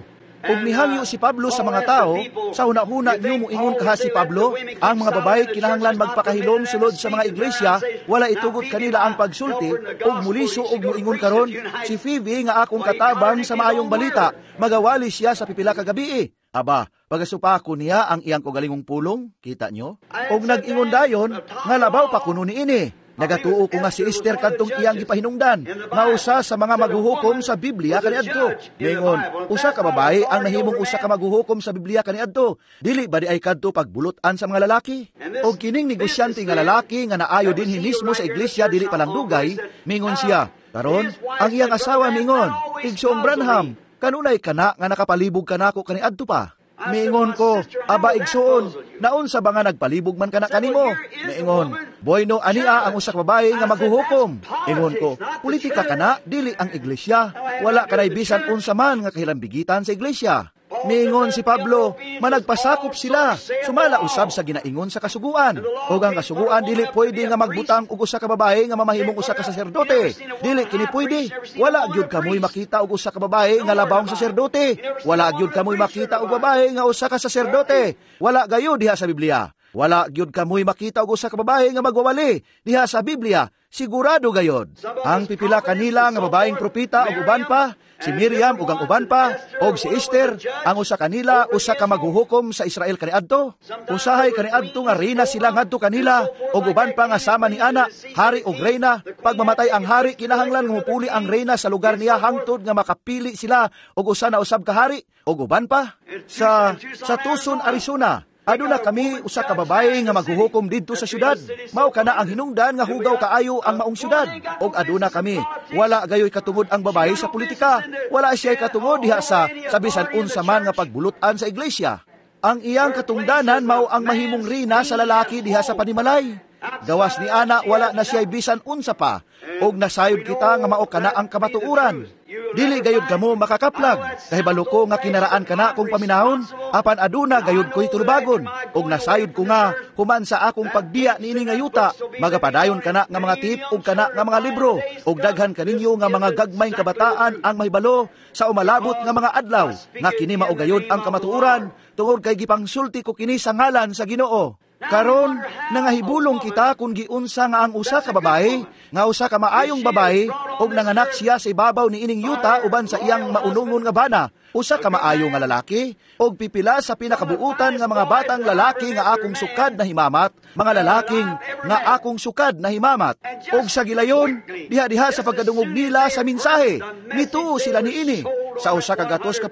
Ug mihangyo si Pablo sa mga tao, sa hunahuna niyo moingon kaha si Pablo, ang mga babae kinahanglan magpakahilom sulod sa mga iglesia, wala itugot kanila ang pagsulti, ug muliso ug moingon karon, si Phoebe nga akong katabang sa maayong balita, magawali siya sa pipila ka gabi. Aba, pagasupako niya ang iyang kugalingong pulong, kita nyo? Og nag-ingon dayon, nga labaw pa kuno ni ini. Nagatuo ko nga si Esther kadtong iyang gipahinungdan, nga usa sa mga maghuhukom sa Biblia kaniadto. Ningon, usa ka babae ang nahimong usa ka maghuhukom sa Biblia kaniadto. Dili ba di ay kadto pagbulutan sa mga lalaki? Og kining negosyante nga lalaki nga naayo dinhi mismo sa iglesia dili pa lang dugay, mingon siya. Karon, ang iyang asawa mingon, Igsoong Branham, kanunay kana nga nakapalibog kanako kaniadto pa? Miingon ko, aba igsoon, naon sa ba nga nagpalibog man kana kanimo? Miingon, boyno ania ang usak babae nga maghuhukom. Ingon ko, politika kana, dili ang iglesia. Wala kanay bisan unsa man nga kahilambigitan sa iglesia. Miingon si Pablo, managpasakop sila, sumala usab sa ginaingon sa kasuguan. O ang kasuguan, dili pwede nga magbutang og usa ka babae nga mamahimong usa ka saserdote. Dili kini pwede. Wala gyud kamoy makita og usa ka babae nga labawng saserdote. Wala gyud kamoy makita og babae nga usa ka saserdote. Wala gayo diha sa Biblia. Wala gyud kamoy makita og usa ka babae nga magwawali diha sa Biblia. Sigurado gayod. Ang pipila kanila nga babaeng propeta og uban pa, si Miriam ug ang uban pa, og si Esther, ang usa kanila usa ka maghuhukom sa Israel kaniadto. Usahay kaniadto nga reyna sila ngadto kanila, og uban pa nga sama ni ana, hari ug reyna. Pag mamatay ang hari, kinahanglan nga mupuli ang reyna sa lugar niya hangtod nga makapili sila og usa na usab ka hari, og uban pa. Sa Tucson, Arizona, aduna kami usa ka babae nga maghuhukom didto sa syudad. Mao kana ang hinungdan nga hugaw kaayo ang maong syudad. Og aduna kami, wala gayoy katungod ang babae sa politika. Wala siya katungod diha sa bisan unsa man nga pagbulutan sa iglesia. Ang iyang katungdanan mao ang mahimong rina sa lalaki diha sa panimalay. Gawas ni ana wala na siya bisan unsa pa. Og nasayod kita nga mao kana ang kamatuoran. Dili gayud kamo makakaplag, kahibalo ko nga kinaraan kana kong paminahon, apan aduna gayud ko'y tulubagon, og nasayod ko nga, human sa akong pagbiya ni ini nga yuta, magapadayon kana nga mga tip, og kana nga mga libro, og daghan kaninyo nga mga gagmayng kabataan ang mahibalo, sa umalabot nga mga adlaw, nga kini mao gayud ang kamatuoran, tungod kay gipangsulti ko kini sa ngalan sa Ginoo. Karon, nangahibulong kita kung giunsa nga ang usa ka babae, nga usa ka maayong babae, og nanganak siya sa ibabaw ni ining yuta uban sa iyang maunungon nga bana, usa ka maayo nga lalaki, og pipila sa pinakabuutan nga mga batang lalaki nga akong sukad na himamat, mga lalaking nga akong sukad na himamat. Og sa gilayon, diha-diha sa pagkadungog nila sa mensahe, mituo sila niini, sa usa ka 2%.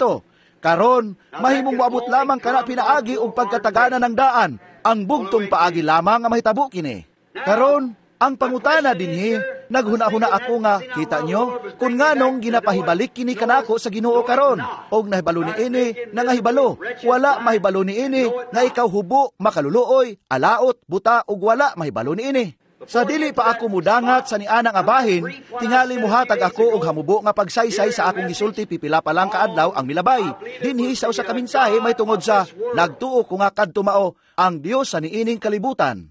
Karon, mahimong moabot lamang kana pinaagi og pagkatagana ng daan, ang bugtong paagi lamang nga mahitabo kini. Karon, ang pangutana dinhi, naghuna-huna ako nga, kita nyo, kung nganong ginapahibalik kini kanako sa Ginoo karon, og nahibalo ni ini, nangahibalo, wala mahibalo ni ini, nga ikaw hubo, makaluluoy, alaot, buta, og wala mahibalo ni ini. Sa dili pa ako mudangat sa nianang abahin, tingali muhatag ako og hamubo nga pagsaysay sa akong gisulti pipila pa lang kaadlaw ang milabay. Dinhi sa usa ka mensahe may tungod sa nagtuo ko nga kadto mao ang Dios sa niining kalibutan.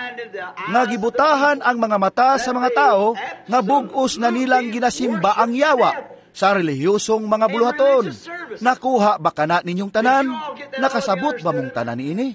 Nga gibutahan ang mga mata sa mga tao nga bug-os na nilang ginasimba ang yawa sa relihiyosong mga buluhaton. Nakuha ba kana ninyong tanan? Nakasabot ba mong tanan niini?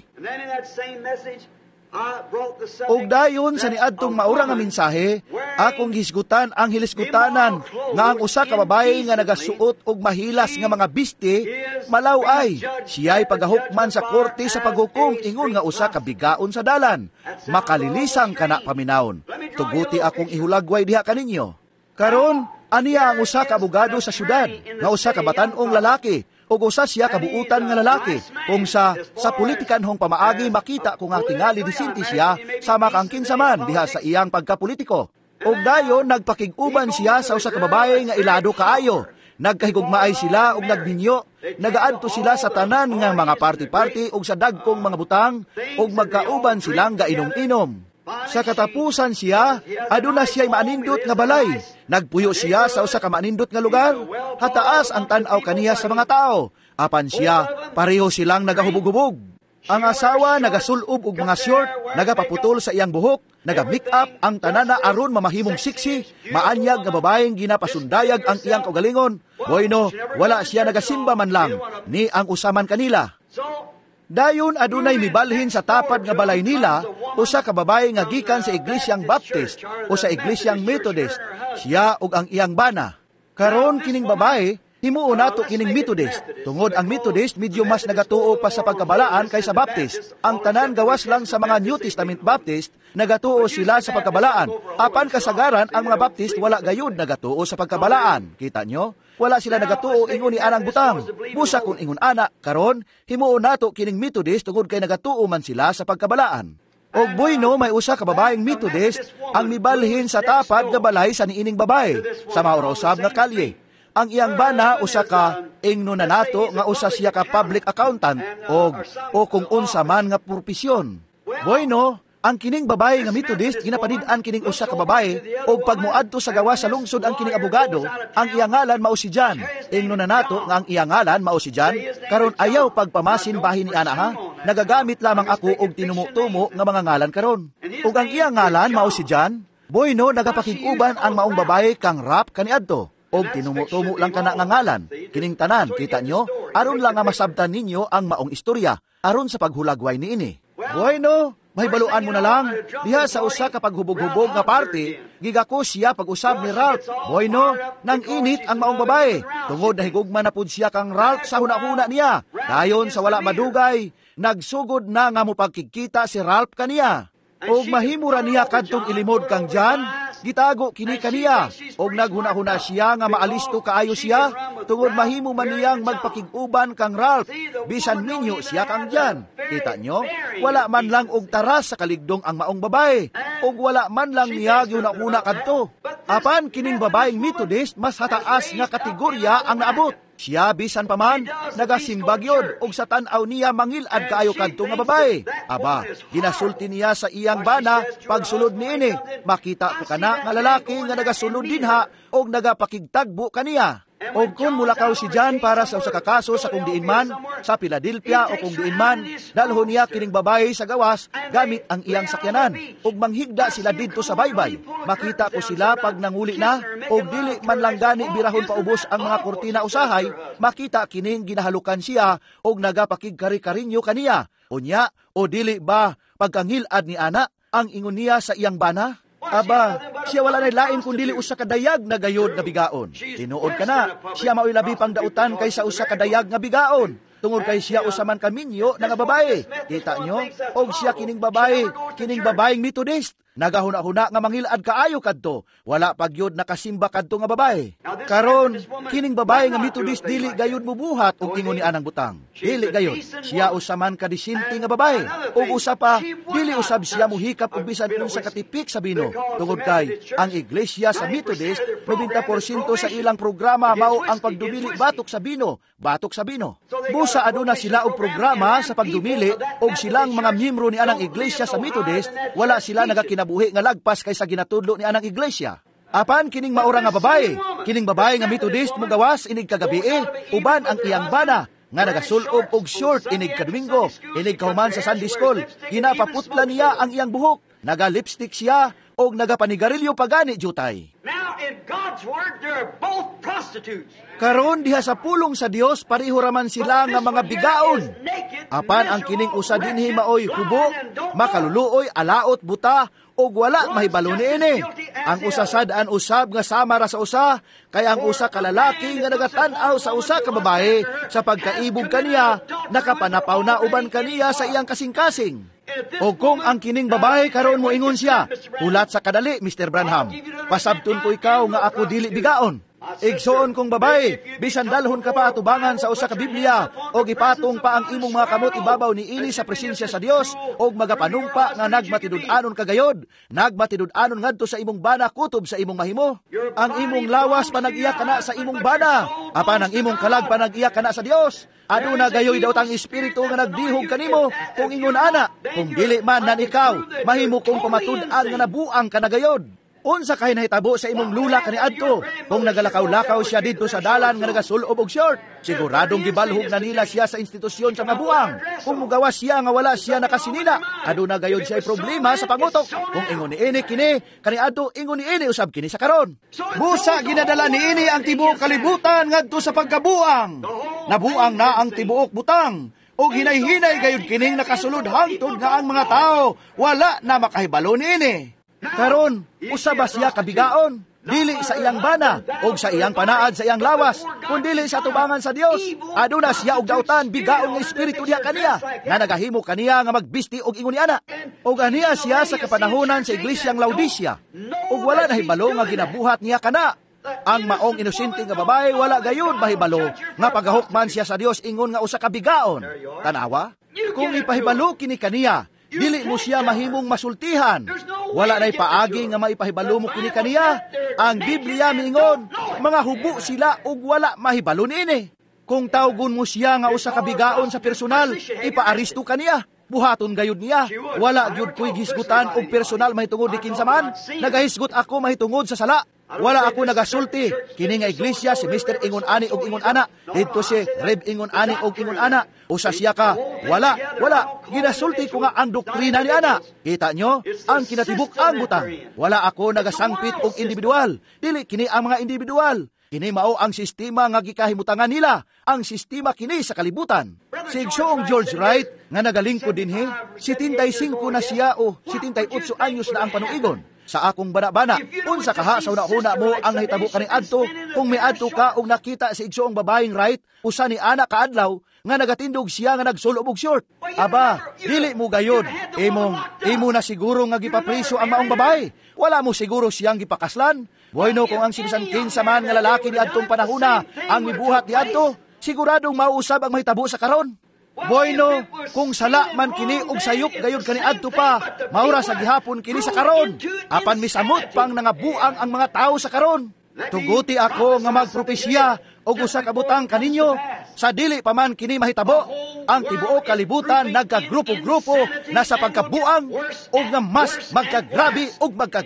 Og dayon sa niadtong maura nga mensahe, akong gisgutan ang hilisgutanan nga ang usa ka babae nga nagasuot og mahilas nga mga biste, malaw ay siya'y pagahukman sa korte sa paghukom ingon nga usa ka bigaon sa dalan. Makalilisang kana paminawon. Tuguti akong ihulagway diha kaninyo. Karon, aniya ang usa ka abogado sa syudad, nga usa ka batan-ong lalaki, o usa siya kabuutan nga lalaki, kung sa politikanhong pamaagi makita kung nga tingali disinti siya sa makangkinsaman diha sa iyang pagkapolitiko. Og dayon nagpakiguban siya sa usa ka babae nga ilado kaayo. Nagkahigugmaay sila og nagninyo, nagaadto sila sa tanan nga mga party-party og sa dagkong mga butang og magkauban silang gainom-inom. Sa katapusan siya, aduna siya'y maanindot nga balay. Nagpuyo siya sa usa ka maanindot nga lugar. Hataas ang tan-aw kaniya sa mga tao. Apan siya, pareho silang nagahubog-hubog. Ang asawa nagasulob og mga short, nagapaputol sa iyang buhok, naga-make up ang tanana aron mamahimong siksi, maanyag nga babaeng ginapasundayag ang iyang kaugalingon. Bueno, wala siya nagasimba man lang, ni ang usaman kanila. Dayon adunay mibalhin sa tapad nga balay nila, usa ka babae nga gikan sa Iglesyang Baptist o sa Iglesyang Methodist, siya ug ang iyang bana. Karon kining babae, himuo nato kining Methodist. Tungod ang Methodist, medyo mas nagatuo pa sa pagkabalaan kaysa Baptist. Ang tanan gawas lang sa mga New Testament Baptist, nagatuo sila sa pagkabalaan. Apan kasagaran, ang mga Baptist wala gayud nagatuo sa pagkabalaan. Kita nyo? Wala sila nagatuo ingon ni anang butang. Busa kung ingon ana, karon himuo nato kining Methodist tungod kay nagatuo man sila sa pagkabalaan. Og bueno, may usa ka babaeng Methodist ang mibalhin sa tapad nga balay sa niining babae sa maurosab nga kalye. Ang iyang bana usa ka ingno na nato nga usa siya ka public accountant o kung unsa man nga propesyon. Bueno, ang kining babae nga Methodist ginapanid-an kining usa ka babae og pagmuadto sa gawa sa lungsod ang kining abogado, ang iyang ngalan mao si John. Ingno na nato nga ang iyang ngalan mao si John, karon ayaw pagpamasin bahin ni ana ha. Nagagamit lamang ako og tinumo-tumo nga mga ngalan karon. Ug ang iyang ngalan mao si John. Bueno, nagapakig-uban ang maong babae kang rap kaniadto. Og tinumo-tumo lang kana nga ngalan. Kining tanan, kita nyo, aron lang nga masabtan ninyo ang maong istorya, aron sa paghulagway niini. Bueno, may baluan mo na lang. Diha sa usa ka paghubog-hubog nga party, gigako siya pag-usab ni Ralph. Bueno, nang init ang maong babae. Tungod nahigugma na pud siya kang Ralph sa huna-huna niya. Dayon sa wala madugay, nagsugod na nga mo pagkikita si Ralph kaniya. Og mahimura niya kadtong ilimod kang John, gitago kini kaniya. Og naghuna-huna siya nga maalisto kaayo siya, tungod mahimo man niyang magpakig-uban kang Ralph, bisan minyo siya kang John. Kita nyo? Wala man lang og taras sa kaligdong ang maong babae, og wala man lang niya gyuna-huna kadto. Apan kining babaeng Methodist mas hataas nga kategorya ang naabot. Siya bisan pa man nagasimbag yod og sa tan-aw niya mangilad kaayo kadto nga babae. Aba, ginasulti niya sa iyang bana pagsulod niini. Makita ko kana nga lalaki nga nagasulod dinha og nagapakigtagbo kaniya. Og kung mulakaw si John para sa usa ka kaso sa kung diin man sa Philadelphia o kung diin man, dalhon niya kining babae sa gawas gamit ang iyang sakyanan og manghigda sila didto sa baybay. Makita ko sila pag nanguli na og dili man lang gani birahon paubos ang mga kurtina usahay, makita kining ginahalukan siya og nagapakigkari-karinyo kaniya. Unya o dili ba pagkangilad ni ana ang ingon niya sa iyang bana? Aba, siya wala na lain kundili usa ka dayag na gayod nga bigaon. Tinuod ka na, siya mao'y labi pang dautan kaysa usa ka dayag nga bigaon. Tungod kay siya usaman kaminyo na nga babae. Kita nyo? Og siya kining babaeng Methodist. Nagahuna-huna nga mangilad kaayo kadto. Wala pagyod nakasimba kadto nga babae. Karon, kining babae nga Methodist dili gayud mubuhat og ingon ni anang butang. Dili gayud. Siya usaman ka disinti nga babae. Og usa pa, dili usab siya muhikap og bisan unsa katipik sa bino. Tungod kay ang iglesia sa Methodist, 90% sa ilang programa mao ang pagdumili batok sa bino. Busa aduna sila og programa sa pagdumili og silang mga miyembro ni anang iglesia sa Methodist, wala sila nagakinabuhi nga lagpas kaysa ginatudlo ni anang iglesia. Apan kining maura nga babae, kining babae nga Methodist mugawas inig kagabi uban ang iyang bana nga nagasulob og short inig kadomingo, inig kahuman sa Sunday school. Ginapaputla niya ang iyang buhok, naga-lipstick siya og nagapanigarilyo pagani jutay. Now, in God's Word, they're both prostitutes. Karon diha sa pulong sa Dios pareho raman sila nga mga bigaon. Apan ang kining usa dinhi maoy hubo, makaluluoy, alaot, buta og wala mahibalo niini. Ang usa sad-an usab nga sama ra sa usa, kay ang usa ka lalaki nga nagatan-aw sa usa ka babae sa pagkaibog kaniya, nakapanapaw na uban kaniya sa iyang kasing-kasing. O kung ang kining babae karon mo ingon siya, ulat sa kadali, Mr. Branham, pasabton ko ikaw nga ako dili bigaon. Igsoon kong babae, bisan dalhon ka pa atubangan sa usa ka Biblia, o ipatong pa ang imong mga kamot ibabaw ni ini sa presensya sa Dios, o magapanumpa nga nagmatidud-anon kagayod, nagmatidud-anon ngadto sa imong bana kutob sa imong mahimo. Ang imong lawas panag-iya kana sa imong bana, apan ang imong kalag panag-iya kana sa Dios. Aduna gayoy daw tang espiritu nga nagdihog kanimo, kung ingon ana, kung dili man nan ikaw, mahimo kong pamatud-an nga nabuang ka na gayod. Unsa kay nahitabo sa imong lula kaniadto kung nagalakaw-lakaw siya didto sa dalan nga nagasulob og short? Siguradong gibalhog na nila siya sa institusyon sa mga buang. Kung mugawas siya nga wala siya nakasinila, aduna gayud siya problema sa pangutok. Kung ingon ni ini kini kaniadto, ingon ni ini usab kini sa karon. Busa ginadala ni ini ang tibuok kalibutan ngadto sa pagkabuang. Nabuang na ang tibuok butang. O hinay-hinay gayud kining nakasulod hangtod nga ang mga tao wala na makahibalo ni ini. Karon, usaba siya kabigaon, dili sa iyang bana, o sa iyang panaad sa iyang lawas, kundili sa tubangan sa Dios. Aduna siya og dautan, bigaon nga espiritu diha kaniya, nga nagahimo kaniya nga magbisti og ingon ni ana. O ganiya siya sa kapanahonan sa iglesyang Laodicea, og wala na hibalo nga ginabuhat niya kana. Ang maong inosente nga babae wala gayon mahibalo nga pagahukman siya sa Dios ingon nga usa ka bigaon. Tanawa, kung ipahibalo kini kaniya, dili mo siya mahimong masultihan. Wala na'y paagi nga maipahibalo mo kini kaniya. Ang Biblia mingon, mga hubo sila ug wala mahibalo niini. Kung tawgon mo siya nga usa ka bigaon sa personal, ipaaristo kaniya. Buhaton gayud niya. Wala gyud ko'y gisgutan og personal mahitungod di kinsa man. Nagahisgot ako mahitungod sa sala. Wala ako nagasulti. Kini nga iglesia si Mr. Ingon ani og ingon ana. Dito si Reb Ingon ani og ingon ana. Usa siya ka. Wala. Ginasulti ko nga ang doktrina ni ana. Kita nyo? Ang kinatibuk ang butang. Wala ako nagasangpit og individual. Dili kini ang mga individual. Kini mao ang sistema nga gikahimutangan nila. Ang sistema kini sa kalibutan. Si Igsoong George Wright nga nagalingkod dinhi, 75 na siya o 78 anyos na ang panuigon. Sa akong bana-bana, unsa kaha sa una-una mo ang nahitabo kaning adto, kung may adto ka og nakita si Igsoong babaeng Wright, usa ni ana kaadlaw nga nagatindog siya nga nagsulob og short. Aba, dili mo gayod. Imo na siguro nga gipapriso ang maong babae. Wala mo siguro siyang gipakaslan. Bueno kung ang sibisan kinsa man nga lalaki ni adtong panahuna ang mibuhat ni adto, siguradong mauusab ang mahitabo sa karon. Bueno, kung sala man kini og sayop gayud kaniadto pa, maura sa gihapon kini sa karon. Apan misamot pang nangabuang ang mga tawo sa karon. Tuguti ako nga magpropesya og usa ka butang kaninyo. Sa dili pa man kini mahitabo, ang tibuok kalibutan nagkagrupo-grupo na sa pagkabuang og nga mas magkagrabe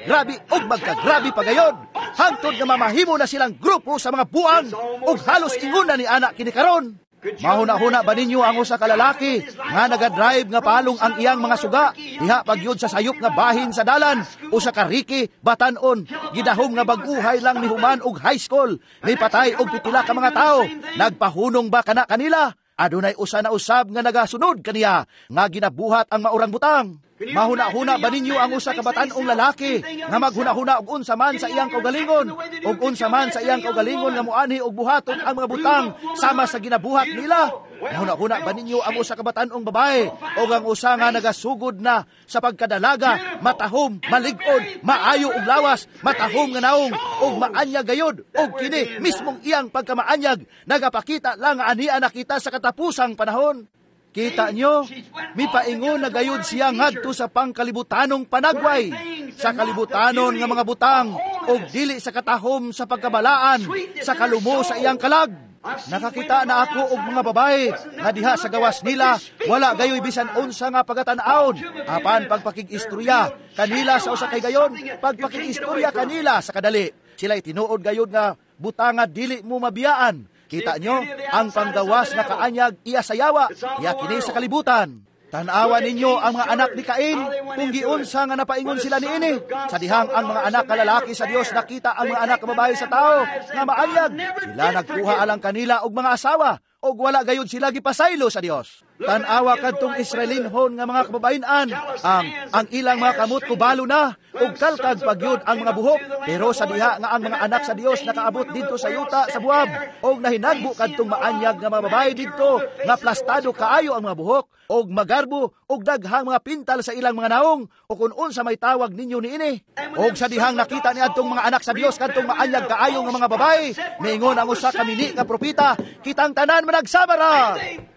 pa gayod. Hangtod nga mamahimo na silang grupo sa mga buang og halos inguna ni anak kini karon. Mahuna-huna ba ninyo ang usa ka lalaki nga nagadrive nga palong ang iyang mga suga diha pagyud sa sayop nga bahin sa dalan, usa ka Ricky batan-on gidahom nga bag-uhay lang ni human og high school, may patay og pipila ka mga tao. Nagpahunong ba kana kanila? Adunay usa na usab nga nagasunod kaniya nga ginabuhat ang maurang butang. Mahuna-huna ba ninyo ang usa ka batan-ong lalaki nga maghuna-huna og unsa man sa iyang kaugalingon, og unsa man sa iyang kaugalingon nga muanhi og buhaton ang mga butang sama sa ginabuhat nila? Mahuna-huna ba ninyo ang usa ka batan-ong babae o ang usa nga nagasugod na sa pagkadalaga, matahom, malig-od, maayo og lawas, matahom nga naong og maanyag gayod, og kini mismong iyang pagkamaanyag nagapakita lang nga ania nakita sa katapusang panahon? Kita nyo, mipaingon na gayud siya ngadto sa pangkalibutanong panagway, sa kalibutanon nga mga butang, og dili sa katahom sa pagkabalaan, sa kalumo sa iyang kalag. Nakakita na ako og mga babae nga diha sa gawas nila, wala gayoy bisan unsa nga pagatan-aon. Apan pagpakig-istorya kanila sa usa kay gayon, pagpakig-istorya kanila sa kadali. Sila'y tinuod gayod nga butanga dili mo mabiyaan. Kita nyo, ang panggawas na kaanyag iya sayawa, iya kini sa kalibutan. Tanawa ninyo ang mga anak ni Cain, kung giunsa nga napaingon sila niini. Sa dihang ang mga anak kalalaki sa Dios nakita ang mga anak babae sa tao nga maanyag. Sila nagkuha alang kanila og mga asawa, og wala gayud sila gipasaylo sa Dios. Tanawa kadtong Israelinhon nga mga kababayan, ang ilang mga kamot kubalo na, ug kalkag pagyud ang mga buhok, pero sa diha nga ang mga anak sa Dios nakaabot didto sa yuta sa buwab, og nahinagbo kadtong maanyag nga mga babae didto nga plastado kaayo ang mga buhok, og magarbo, og daghang mga pintal sa ilang mga naong, o kung unsa may tawag ninyo niini. Og sa dihang nakita ni adtong mga anak sa Dios kadtong maanyag kaayo nga mga babae, miingon ang usa ka mini nga propeta, kitang tanan managsabara.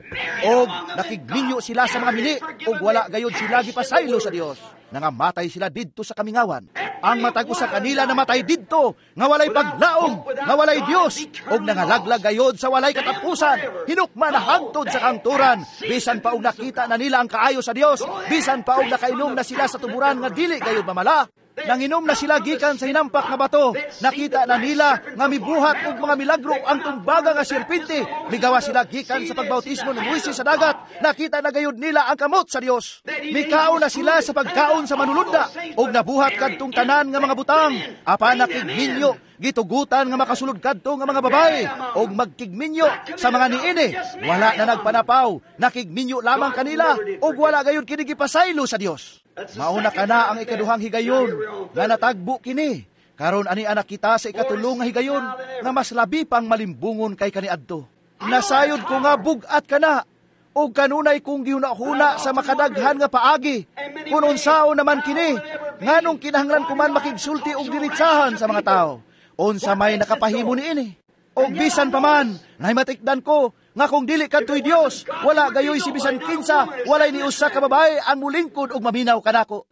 Og nakigminyo sila sa mga mini, og wala gayud sila gipasaylo sa Dios. Nangamatay sila didto sa kamingawan. Ang matag usa kanila namatay didto, nga walay paglaom, nga walay Dios, og nangalaglag gayod sa walay katapusan. Hinukman na hangtod sa kangturan, bisan pa og nakita na nila ang kaayo sa Dios, bisan pa og nakainom na sila sa tuburan nga dili gayud mamala. Nanginom na sila gikan sa hinampak nga bato. Nakita na nila nga mibuhat og mga milagro ang tumbaga nga serpente. Migawa sila gikan sa pagbautismo ng Moises sa dagat. Nakita na gayud nila ang kamot sa Dios. Mikaon na sila sa pagkaon sa manulunda og nabuhat kadtong tanan nga mga butang. Apan nakigminyo gitugutan nga makasulod kadto nga mga babae og magkigminyo sa mga niini. Wala na nagpanapaw. Nakigminyo lamang kanila og wala gayud kini gipasaylo sa Dios. Mauna ka na ang ikaduhang higayon nga natagbo kini. Karon ani anak kita sa ikatulong nga higayon nga mas labi pang malimbungon kay kaniadto. Nasayod ko nga bugat ka na o kanunay kong gihuna-huna sa makadaghan nga paagi. Kung unsaon naman kini, nganong kinahanglan ko man makigsulti og diritsahan sa mga tao. Unsa may nakapahimo niini. O bisan pa man, nahimatikdan ko nga kung dili kadtoy Dios, wala gayoy si bisan kinsa, walay ni usa ka babae ang mulingkod og maminaw kanako.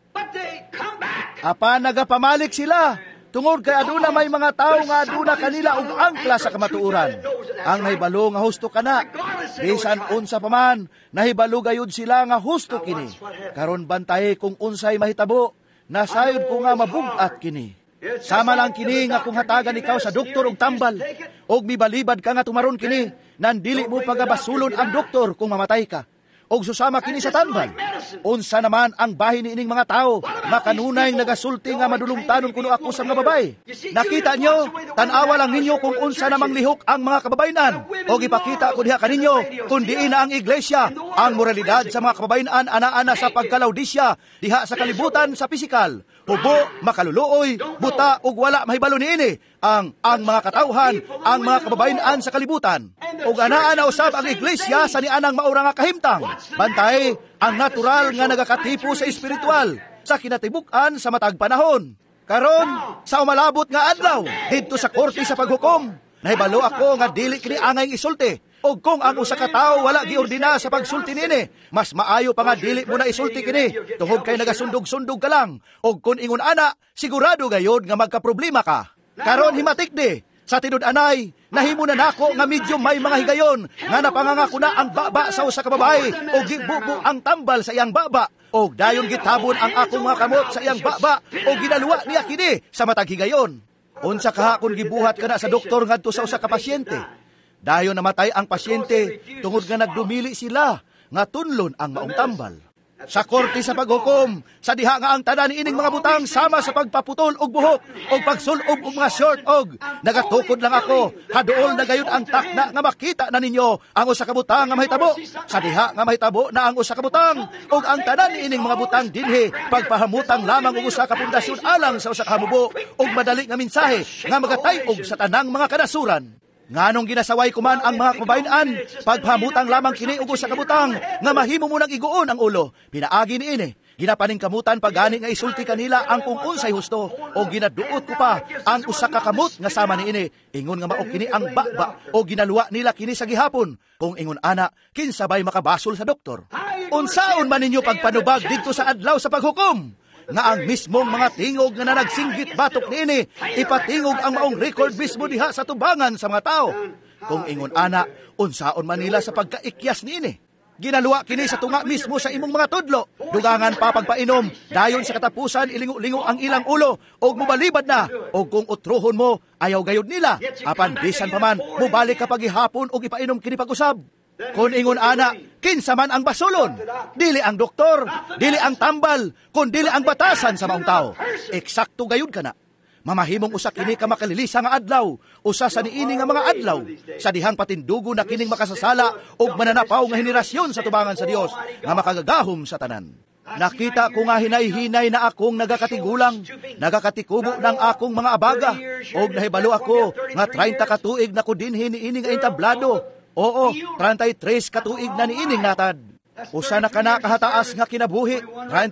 Apan nagapamalik sila, tungod kay aduna may mga tawo nga aduna kanila og angkla sa kamatuoran. Ang nahibalo nga husto kana, bisan unsa pa man, nahibalo gayud sila nga husto kini. Karon bantay kung unsay mahitabo, nasayod ko nga mabugat kini. Sama lang kini nga kung hatagan ikaw sa doktor og tambal, og mibalibad ka nga tumaron kini, nandili mo pagabasulon ang doktor kung mamatay ka. Og susama kini sa tambal. Unsa naman ang bahin niining mga tao, makanunay nagasulti nga madulungtanon kuno ako sa mga babae. Nakita nyo, tanawa lang ninyo kung unsa namang lihok ang mga kababayanan. Og ipakita ko diha kaninyo, kung diin na ang iglesia, ang moralidad sa mga kababayanan ana-ana sa pagkalaudisya, diha sa kalibutan sa pisikal. Hubo, makaluluoy, buta, ug wala mahibalo niini ang mga katawhan, ang mga kababayanan sa kalibutan. Ug anaa na usab ang iglesia sa nianang maura nga kahimtang. Bantay, ang natural nga nagakatipo sa espiritual, sa kinatibuk-an sa matag panahon. Karon, sa umalabot nga adlaw, didto sa korte sa paghukom, nahibalo ako nga dili kini angay isulti. O kung ang usa ka tawo wala giordina sa pagsulti nini, mas maayo pa nga dili mo na isulti kini, tungod kay nagasundog-sundog ka lang. O kung ingon ana, sigurado gayod nga magkaproblema ka. Karon himatik di, sa tinud-anay, nahimo na nako nga medyo may mga higayon, nga napangangako na ang baba sa usa ka babae, o gibubo ang tambal sa iyang baba, o dayon gitabon ang akong mga kamot sa iyang baba, o ginaluwa niya kini sa matag higayon. Unsa ka kung gibuhat ka na sa doktor ngadto sa usa ka pasyente? Dayon namatay ang pasyente, tungod nga nagdumili sila, nga tunlon ang maong tambal. Sa korte sa paghukom, sa diha nga ang tanan ining mga butang sama sa pagpaputol og buhok, og pagsulob og mga short og, nagatukod lang ako, haduol na gayon ang takna nga makita na ninyo ang usa ka butang nga mahitabo. Sa diha nga mahitabo na ang usa ka butang, og ang tanan ining mga butang dinhi, pagpahamutang lamang og usa ka pundasyon alang sa usa ka hamubo, og madali nga mensahe nga magatay-og sa tanang mga kanasuran. Nganong ginasaway kuman ang mga kababayan, pagpamutang lamang kini og usa ka butang, nga mahimo mo nang iguon ang ulo. Pinaagi niini, ginapaning kamutan pagani nga isulti kanila ang kung unsay husto, o ginaduot ko pa ang usa ka kamot nga sama niini. Ingon nga mao kini ang baba, o ginaluwa nila kini sa gihapon. Kung ingon ana, kinsabay makabasol sa doktor. Unsaon man ninyo pagpanubag didto sa adlaw sa paghukom? Nga ang mismong mga tingog nga nagsinggit batok niini, ipatingog ang maong record mismo diha sa tubangan sa mga tao. Kung ingon ana, unsaon man nila sa pagkaikyas niini? Ginaluwa kini sa tunga mismo sa imong mga tudlo. Dugangan pa pagpainom, dayon sa katapusan ilingo-lingo ang ilang ulo, og mubalibad na, og kung utrohon mo, ayaw gayud nila. Apan bisan pa man, mubalik ka pagihapon og ipainom kini pag-usab. Kung ingon ana, kinsa man ang basulon? Dili ang doktor, dili ang tambal, kun dili ang batasan sa maong tao. Eksakto gayud ka na. Mamahimong usa kini ka makalilisa nga adlaw, usa sa niini nga mga adlaw, sa dihang patindugo na kining makasasala og mananapaw nga henerasyon sa tubangan sa Dios, nga makagagahom sa tanan. Nakita ko nga hinay-hinay na akong nagakatigulang, nagakatikubo ng akong mga abaga, og nahibalo ako nga 30 katuig na ko dinhi niini nga entablado. Oo, 33 katuig na niining natad. Usa na kana kahataas nga kinabuhi,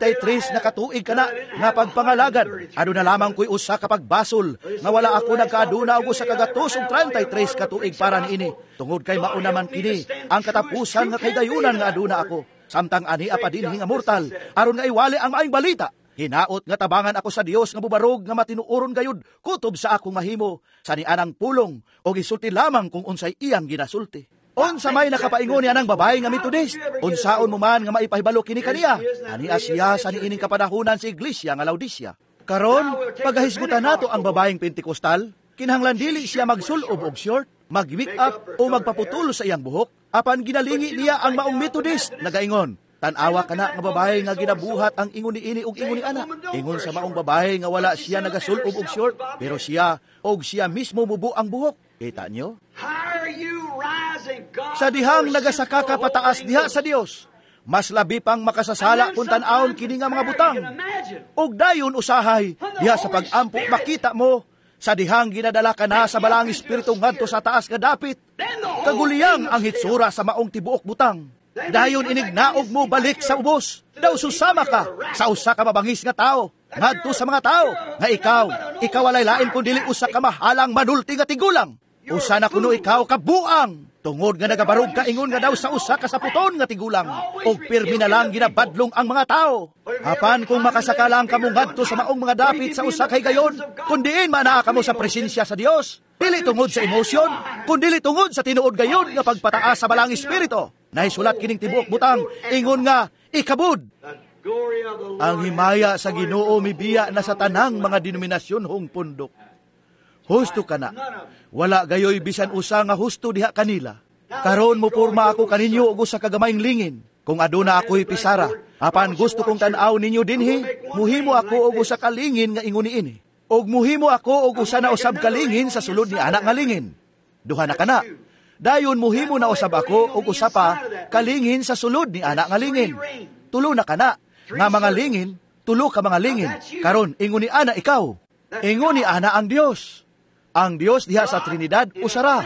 33 na katuig kana nga pagpangalagad. Ano na lamang ko'y usa kapag basol, nga wala ako nagkaaduna o usa kagatos og 33 katuig para niini. Tungod kay mauna man kini, ang katapusan nga kaygayunan nga aduna ako. Samtang ani pa dinhi nga mortal, aron nga iwali ang maayong balita. Hinaot nga tabangan ako sa Dios nga bubarog nga matinuoron gayud kutob sa akong mahimo, sa nianang pulong, o gisulti lamang kung unsay iyang ginasulti. Unsa may nakapaingon niya ng babae nga Methodist, unsaon mo man nga maipahibalo kini kaniya, ani siya sa niining kapanahunan sa iglesia nga Laodicea. Karon, pagahisgutan nato ang babaeng Pentekostal, kinahanglan dili siya magsulob og short, mag-make up o magpaputulo sa iyang buhok, apan ginalingi niya ang maong Methodist nagaingon. Tanawa ka na nga babae nga ginabuhat ang ingon ni ini og ingon ni ana. Ingon sa maong babae nga wala siya nagasulob og short, pero siya mismo mubo ang buhok. Kita nyo? Sa dihang nagasaka ka pataas diha sa Dios, mas labi pang makasasala kung tan-awon kini nga mga butang. Og dayon usahay, diha sa pag-ampo makita mo, sa dihang ginadala ka na sa balang espiritu ngadto sa taas nga dapit, kaguliyang ang hitsura sa maong tibuok butang. Dayon inignaog mo balik sa ubos. Daw susama ka sa usa ka mabangis nga tao, ngadto sa mga tao, nga ikaw walay lain kun dili usa ka mahalang manulti nga tigulang. Usa na kuno ikaw kabuang, tungod nga nagabarog ka ingon nga daw sa usa ka saputon nga tigulang, og pirmi na lang ginabadlong ang mga tao. Apan kung makasaka lang kamo ngadto sa maong mga dapit sa usa kay gayon, kun diin manaa kamo sa presensya sa Dios, dili tungod sa emosyon, kun dili tungod sa tinuod gayon nga pagpataas sa balang espiritu. Naisulat kining tibuok butang, ingon nga ikabud. Ang himaya sa Ginoo mibiya na sa tanang mga denominasyon hong pundok. Husto ka na. Wala gayoy bisan usa nga husto diha kanila. Karon mo porma ako kaninyo og usa ka gamayng lingin. Kung aduna ako'y pisara, apan gusto kong tan-aw ninyo dinhi, muhimo ako og usa ka lingin nga ingon niini. Og muhimo ako og usa na usab ka lingin sa sulod ni anak nga lingin. Duha na kana. Dayon muhimo na usab ako og usa pa kalingin sa sulod ni anak nga lingin. Tulo na kana. Nga mga lingin, tulo ka mga lingin. Karon ingon ni ana ikaw. Ingon ni ana ang Dios. Ang Dios diha sa Trinidad usara.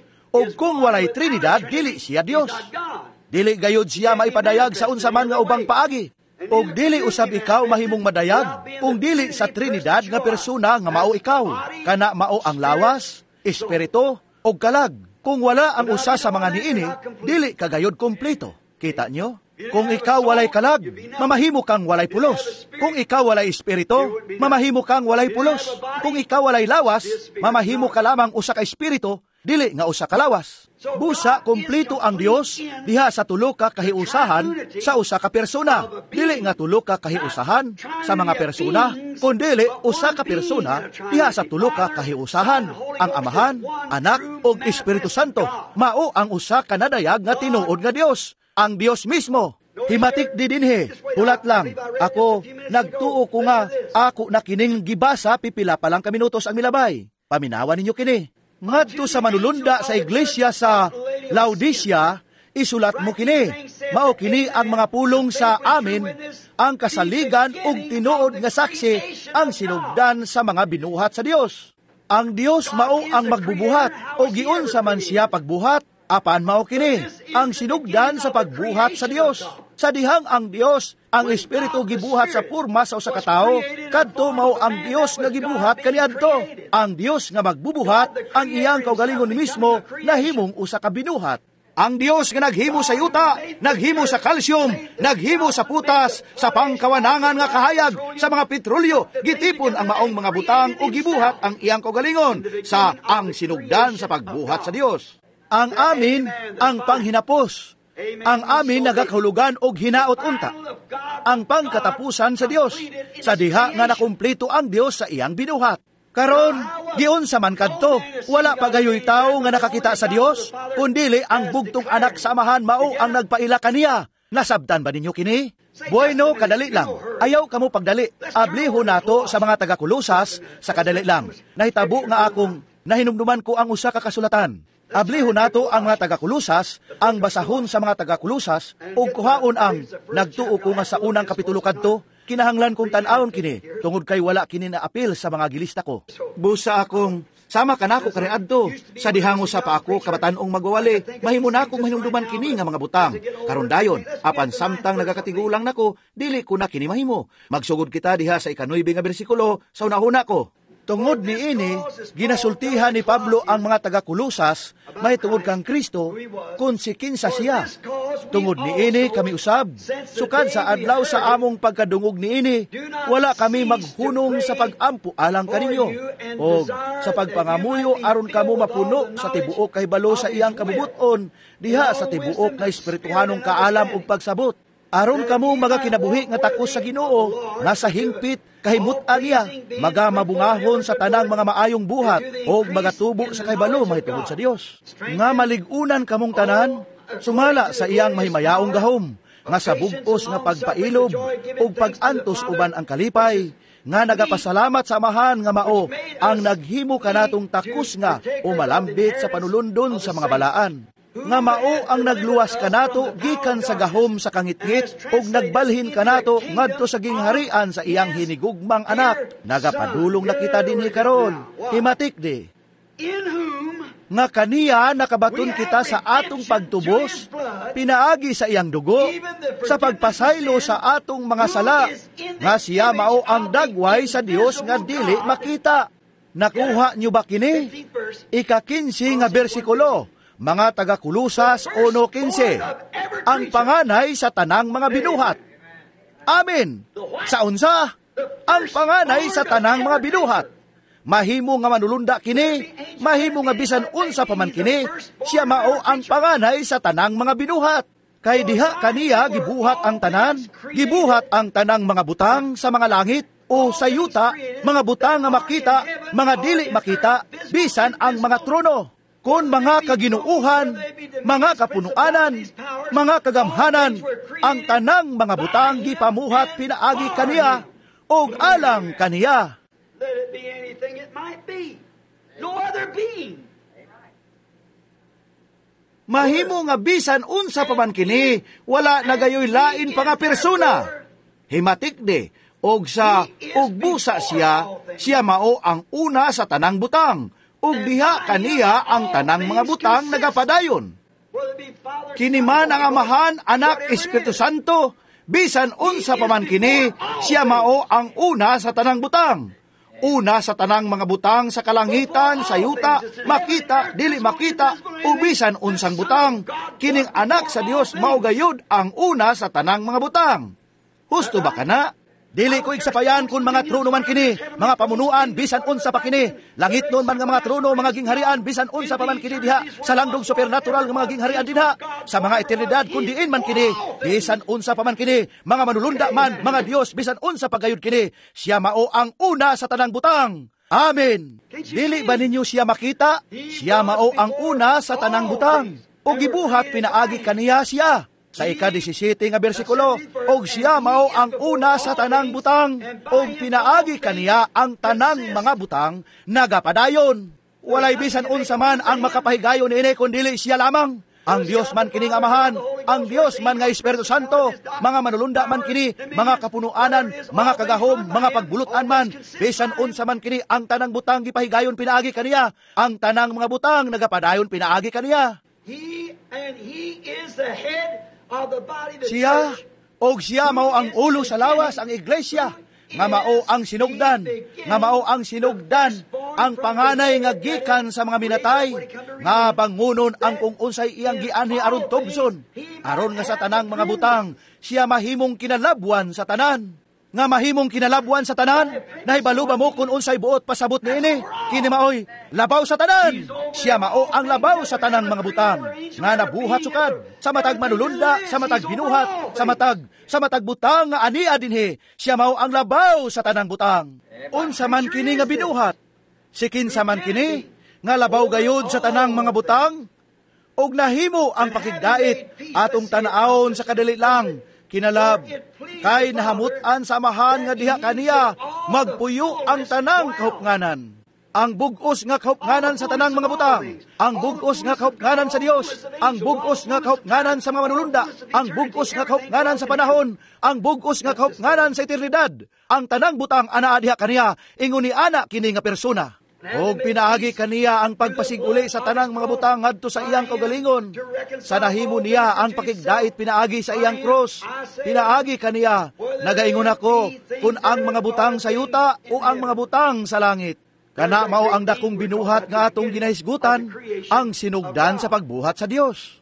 O kung walay Trinidad, dili siya Dios. Dili gayud siya maipadayag sa unsa man nga ubang paagi. O dili usab ikaw mahimong madayag kung dili sa Trinidad nga persona nga mao ikaw. Kana mao ang lawas, espiritu, o kalag. Kung wala ang usa sa mga niini, dili kagayod kompleto. Kita nyo? Kung ikaw walay kalag, mamahimo kang walay pulos. Kung ikaw walay espiritu, mamahimo kang walay pulos. Kung ikaw walay lawas, mamahimo ka lamang usa ka espiritu, dili nga usa ka lawas. Busa, kompleto ang Dios diha sa tulo ka kahiusahan sa usa ka persona. Dili nga tulo ka kahiusahan sa mga persona, kundi usa ka persona diha sa tulo ka kahiusahan. Ang Amahan, Anak, ug Espiritu Santo, mao ang usa ka nadayag nga tinuod nga Dios. Ang Dios mismo. Himatik di dinhi. Hulat lang. Ako, nagtuo ko nga, ako na kining gibasa, pipila pa lang ka minutos ang milabay. Paminawan ninyo kini. Ngadto sa manulunda sa iglesia sa Laodicea, isulat mo kini. Mao kini ang mga pulong sa amin, ang kasaligan ug tinuod nga saksi, ang sinugdan sa mga binuhat sa Dios. Ang Dios mao ang magbubuhat, o giun sa man siya pagbuhat, apan mao kini ang sinugdan sa pagbuhat sa Dios. Sa dihang ang Dios, ang Espiritu gibuhat sa porma sa usa ka tawo, kadto mao ang Dios nga gibuhat kaniadto. Ang Dios nga magbubuhat, ang iyang kaugalingon mismo nahimong usa ka binuhat. Ang Dios nga naghimo sa yuta, naghimo sa kalsyum, naghimo sa putas, sa pangkawanangan nga kahayag, sa mga petrolyo, gitipon ang maong mga butang o gibuhat ang iyang kaugalingon sa ang sinugdan sa pagbuhat sa Dios. Ang amin ang panghinapos. Ang amin nagakahulugan og hinaot unta. Ang pangkatapusan sa Dios. Sa diha nga nakumpleto ang Dios sa iyang binuhat. Karon, giun sa man kadto, wala pa gayoy tao nga nakakita sa Dios, kundili ang bugtong anak sa Amahan mao ang nagpaila kaniya. Nasabtan ba ninyo kini? Bueno, kadali lang. Ayaw kamo pagdali. Abliho nato sa mga taga-Kolosas sa kadali lang. Nahitabo nga akong nahinumduman ko ang usa ka kasulatan. Abliho nato ang mga taga-Kolosas, ang basahon sa mga taga-Kolosas, ug kuhaon ang nagtuo ko nga sa unang kapitulo kadto, kinahanglan kong tan-awon kini, tungod kay wala kini na apil sa mga gilista ko. Busa akong, sama ka na ako kaniadto, sa dihango sa pa ako, kabataanong magwawali, mahimo na akong mahinumduman kini nga mga butang. Karon dayon, apan samtang nagakatigulang nako, dili ko na kini mahimo. Magsugod kita diha sa 9 nga bersikulo, sa unahuna ko. Tungod ni ini, ginasultihan ni Pablo ang mga taga-Kolosas, may tungod kang Kristo, kung si kinsa siya. Tungod ni ini, kami usab, sukad sa adlaw sa among pagkadungog ni ini, wala kami maghunong sa pag-ampo alang kaninyo, o sa pagpangamuyo aron kamo mapuno sa tibuok kay balo sa iyang kabubuton, diha sa tibuok na espirituhanong kaalam ug pagsabot. Aron kamo magakinabuhi nga takos sa Ginoo, nasa hingpit, Kahimut-an niya, magamabungahon sa tanang mga maayong buhat o magatubo sa kaybalo mahitungod sa Dios. Nga maligunan kamong tanan, sumala sa iyang mahimayaong gahom, nga sa bugos nga pagpailob o pag-antos uban ang kalipay, nga nagapasalamat sa amahan nga mao ang naghimo kanatong takus nga o malambit sa panulundon sa mga balaan. Nga mao ang nagluwas kanato gikan sa gahom sa kangitngit ug nagbalhin kanato ngadto sa gingharian sa iyang hinigugmang anak. Nagapadulong na kita dinhi karon. Himatik di. Nga kaniya nakabaton kita sa atong pagtubos, pinaagi sa iyang dugo, sa pagpasaylo sa atong mga sala, nga siya mao ang dagway sa Dios nga dili makita. Nakuha niyo ba kini? Ika-15 nga bersikulo, mga taga-Kulusas 1:15, ang panganay sa tanang mga binuhat. Amen. Sa unsa? Ang panganay sa tanang mga binuhat. Mahimo nga manulunda kini, mahimo nga bisan unsa pa man kini, siya mao ang panganay sa tanang mga binuhat. Kay diha kaniya gibuhat ang tanan, gibuhat ang tanang mga butang sa mga langit o sa yuta, mga butang nga makita, mga dili makita, bisan ang mga trono. Kung mga kaginuuhan, mga kapunuanan, mga kagamhanan, ang tanang mga butang gipamuhat pinaagi kaniya og alang kaniya. Let it be anything it might be. No other being. Mahimo nga bisan unsa pa man kini, wala nagayoy lain pa nga persona. Himatik de, og sa ugbusa siya mao ang una sa tanang butang, ug diha kaniya ang tanang mga butang nagapadayon. Kini man ang Amahan, Anak, Espiritu Santo, bisan unsa pa man kini, siya mao ang una sa tanang butang. Una sa tanang mga butang sa kalangitan, sa yuta, makita, dili makita, ubisan unsang butang. Kining anak sa Dios maugayod ang una sa tanang mga butang. Husto ba kana? Dili ko igsapayan kung mga trono man kini, mga pamunuan, bisan unsa pa kini. Langit nun man nga mga trono, mga gingharian, bisan unsa pa man kini diha. Sa langdong supernatural nga mga gingharian dinha. Sa mga eternidad, kung diin man kini, bisan unsa pa man kini. Mga manulunda man, mga Dios, bisan unsa pa gayud kini. Siya mao ang una sa tanang butang. Amen. Dili ba ninyo siya makita? Siya mao ang una sa tanang butang. O gibuhat pinaagi kaniya siya. Sa ika-17 nga bersikulo, og siya mao ang una sa tanang butang, og pinaagi kaniya ang tanang mga butang nagapadayon. Walay bisan unsa man ang makapahigayon niini kundili siya lamang. Ang Dios man kining Amahan, ang Dios man nga Espiritu Santo, mga manulunda man kini, mga kapunuanan, mga kagahom, mga pagbulutan man, bisan unsa man kini ang tanang butang gipahigayon pinaagi kaniya, ang tanang mga butang nagapadayon pinaagi kaniya. He is the head of the body of the Siya, church. og siya mao ang ulo sa lawas, ang iglesia, nga mao ang sinugdan, nga mao ang sinugdan, ang panganay nga gikan sa mga minatay, nga bangunon ang kung unsay iyang gianhi aron tobson, aron nga sa tanang mga butang, siya mahimong kinalabwan sa tanan. Nga mahimong kinalabwan sa tanan, nahibalo ba mo kung unsay buot pasabot niini? Kini maoy, labaw sa tanan. Siya mao ang labaw sa tanang mga butang, nga nabuhat sukad, sa matag manulunda, sa matag binuhat, sa matag butang nga ania dinhi. Siya mao ang labaw sa tanang butang. Unsa man kini nga binuhat? Sikin sa man kini, nga labaw gayud sa tanang mga butang? Og nahimo ang pakigdait atong tan-awon sa kadali lang, kinalab, kay nahamutan sa Amahan nga diha kaniya, magpuyo ang tanang kahupnganan. Ang bugos nga kahupnganan sa tanang mga butang, ang bugos nga kahupnganan sa Dios, ang bugos nga kahupnganan sa mga manulunda, ang bugos nga kahupnganan sa panahon, ang bugos nga kahupnganan sa eternidad, ang tanang butang anaa diha kaniya, ingon ni ana kini nga persona. Og pinaagi kaniya ang pagpasiguli sa tanang mga butang ngadto sa iyang kaugalingon. Sa nahimo niya ang pakigdait pinaagi sa iyang cross. Pinaagi kaniya, nagaingon ako, kung ang mga butang sa yuta o ang mga butang sa langit. Kana mao ang dakong binuhat nga atong ginahisgutan, ang sinugdan sa pagbuhat sa Dios.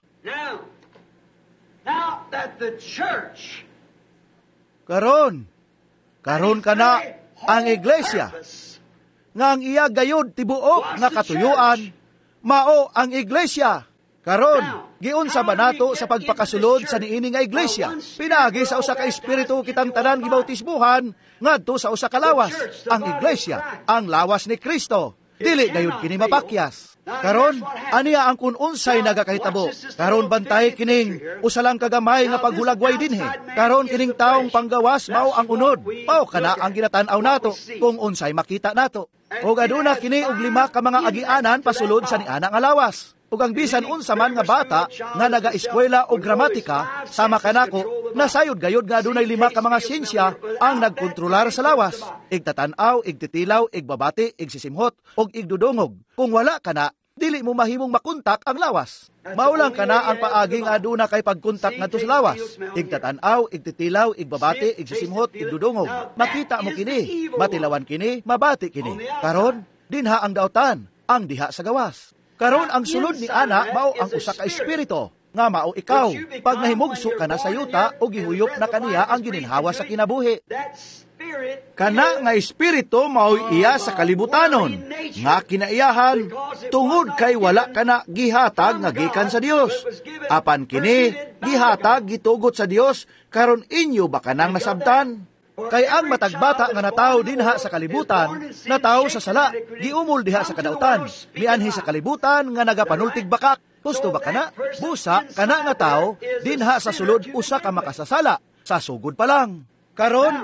Now that the church Karon kana ang iglesia, nga ang iya gayud tibuok nga katuyuan, mao ang iglesia. Karon, giunsa ba nato sa pagpakasulod sa niini nga iglesia? Pinagi sa usa ka espiritu kitang tanan gibautismuhan ngadto sa usa ka lawas. Ang iglesia, ang lawas ni Kristo. Dili gayud kini mapakyas. Karon, aniya ang kun unsay nagakahitabo. Karon bantay kining usa lang kagamay nga paghulagway dinhi. Karon kining taong panggawas mao ang unod. Mao kana ang ginatan-aw nato kung unsay makita nato. O aduna kini og 5 ka mga agianan pasulod sa niana nga lawas. Ug ang bisan unsa man nga bata nga naga-eskwela o gramatika sama kanako nasayod gayud nga adunay 5 ka mga siyensya ang nagkontrolar sa lawas. Igtatanaw, igtitilaw, igbabati, igsisimhot ug igdudungog. Kung wala kana, dili mo mahimong makontak ang lawas. Maulang kana ang paagi nga aduna kay pagkontak ngadto sa lawas. Igtatanaw, igtitilaw, igbabati, igsisimhot, igdudungog. Makita mo kini, matilawan kini, mabati kini. Karon, dinha ang dautan, ang diha sa gawas. Karon ang sulod ni ana mao ang usa ka espiritu nga mao ikaw. Pag nahimugso ka na sa yuta o gihuyop na kaniya ang gininhawa sa kinabuhi. Kana nga espiritu mao iya sa kalibutanon nga kinaiyahan tungod kay wala kana gihatag nga gikan sa Dios. Apan kini gihatag gitugot sa Dios karon inyo ba kanang nasabtan? Kay ang matagbata nga nataw dinha sa kalibutan, nataw sa sala, giumol diha sa kadautan, mianhi sa kalibutan nga nagapanultig bakak. Gusto ba kana? Busa kana nga tao dinha sa sulod usa ka makasasala, sa sugod pa lang. Karon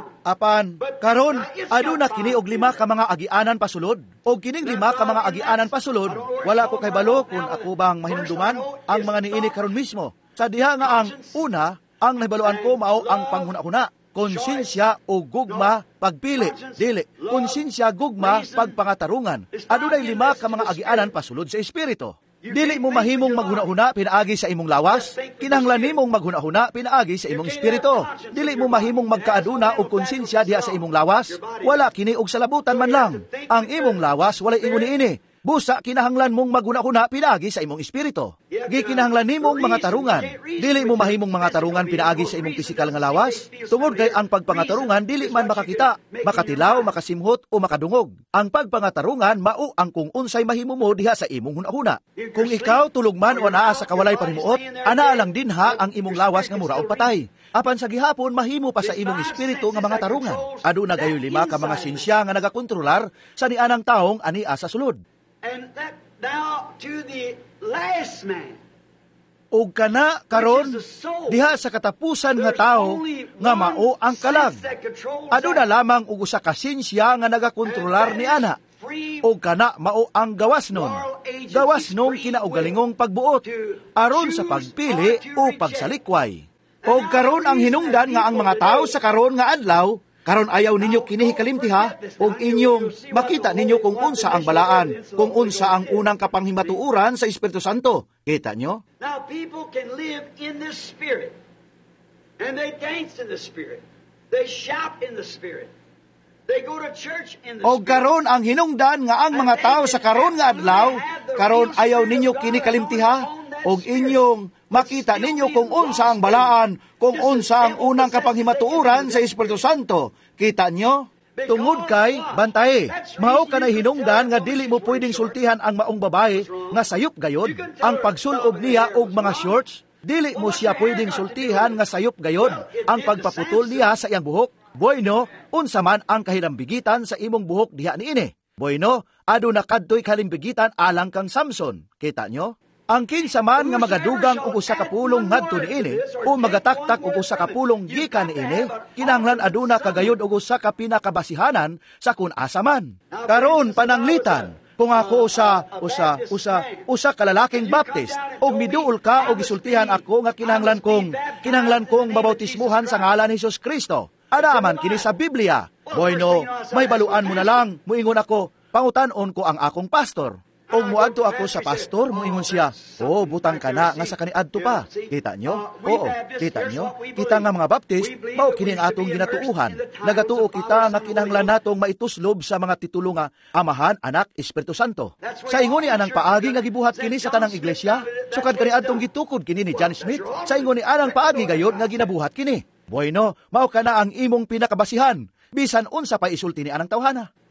aduna kini og 5 ka mga agianan pasulod. Og kining 5 ka mga agianan pasulod, wala ko kay balo kung ako bang mahinumduman ang mga niini karon mismo. Sa diha nga ang una, ang nahibaluan ko mao ang panghuna-huna. Konsensya o gugma pagpili. Dili. Konsensya gugma pagpangatarungan. Adunay 5 ka mga agianan pasulod sa espiritu. Dili mo mahimong maghuna-huna pinaagi sa imong lawas. Kinahanglan nimong maghuna-huna pinaagi sa imong espiritu. Dili mo mahimong magkaaduna og konsensya diha sa imong lawas. Wala kini og salabutan man lang. Ang imong lawas walay ingon niini. Busa kinahanglan mong maghuna-huna pinaagi sa imong espiritu. Gikinahanglan nimong mga tarungan. Dili mo mahimong mga tarungan pinaagi sa imong pisikal nga lawas. Tungod kay ang pagpangatarungan dili man makakita, makatilaw, makasimhot o makadungog. Ang pagpangatarungan mao ang kung unsay mahimo mo diha sa imong hunahuna. Kung ikaw tulog man o naa sa kawalay panimuot, ana lang dinha ang imong lawas nga mura og patay. Apan sa gihapon mahimo pa sa imong espiritu nga mga tarungan. Aduna gayo 5 ka mga sinsya nga nagakontrolar sa nianang taong ania sa sulod. And that now to the last man. O kana karon diha sa katapusan nga tao nga mao ang kalag. Aduna lamang og usa ka sinsya nga nagakontrolar ni ana. O kana mao ang gawasnon. Gawasnon kinaugalingong pagbuot aron sa pagpili o pagsalikway. O karon ang hinungdan nga ang mga tawo sa karon nga adlaw karon ayaw ninyo kini kalimtiha ug inyong makita ninyo kung unsa ang balaan, kung unsa ang unang kapanghimatuuran sa Espiritu Santo. Kita nyo? Now people can live in this spirit. And they dance in the spirit. They shout in the spirit. They go to church in the O spirit. karon ang hinungdan nga ang mga tao sa karon nga adlaw, karon ayaw ninyo kini kalimtiha ug inyong makita ninyo kung unsa ang balaan, kung unsa ang unang kapanghimatuuran sa Espiritu Santo. Kita nyo? Tungod kay, bantay, mao kanay hinungdan nga dili mo pwedeng sultihan ang maong babae nga sayop gayod. Ang pagsulob niya og mga shorts, dili mo siya pwedeng sultihan nga sayop gayod. Ang pagpaputol niya sa iyang buhok, bueno, unsa man ang kahilambigitan sa imong buhok diha niini. Bueno, aduna kadtoy kalimbigitan alang kang Samson. Kita nyo? Ang kinsa man nga magadugang og usa ka pulong ngadto niini o magataktak og usa ka pulong gikan niini, kinahanglan aduna kagayod og usa ka pinakabasihanan sa kun asa man. Karon pananglitan, kung ako usa ka lalaking baptist og miduol ka og gisultihan ako nga kinahanglan kong mabautismuhan sa ngalan ni Hesus Kristo. Adaman kini sa Biblia. Bueno, may baluan mo na lang, muingon ako, pangutan-on ko ang akong pastor. O muadto ako sa pastor, muingon siya, butang ka na nga sa kaniadto pa. Kita nyo? Oo, kita nyo? Kita nga mga baptist, mao kini ang atong ginatuuhan. Nagatuo kita nga kinahanglan natong maituslob sa mga titulo nga Amahan, Anak, Espiritu Santo. Sa ingon ni anang paagi nga gibuhat kini sa tanang iglesia, sukad kaniadtong gitukod kini ni John Smith, sa ingon ni anang paagi gayod nga ginabuhat kini. Bueno, mao kana ang imong pinakabasihan, bisan unsa pa isulti ni anang tawhana.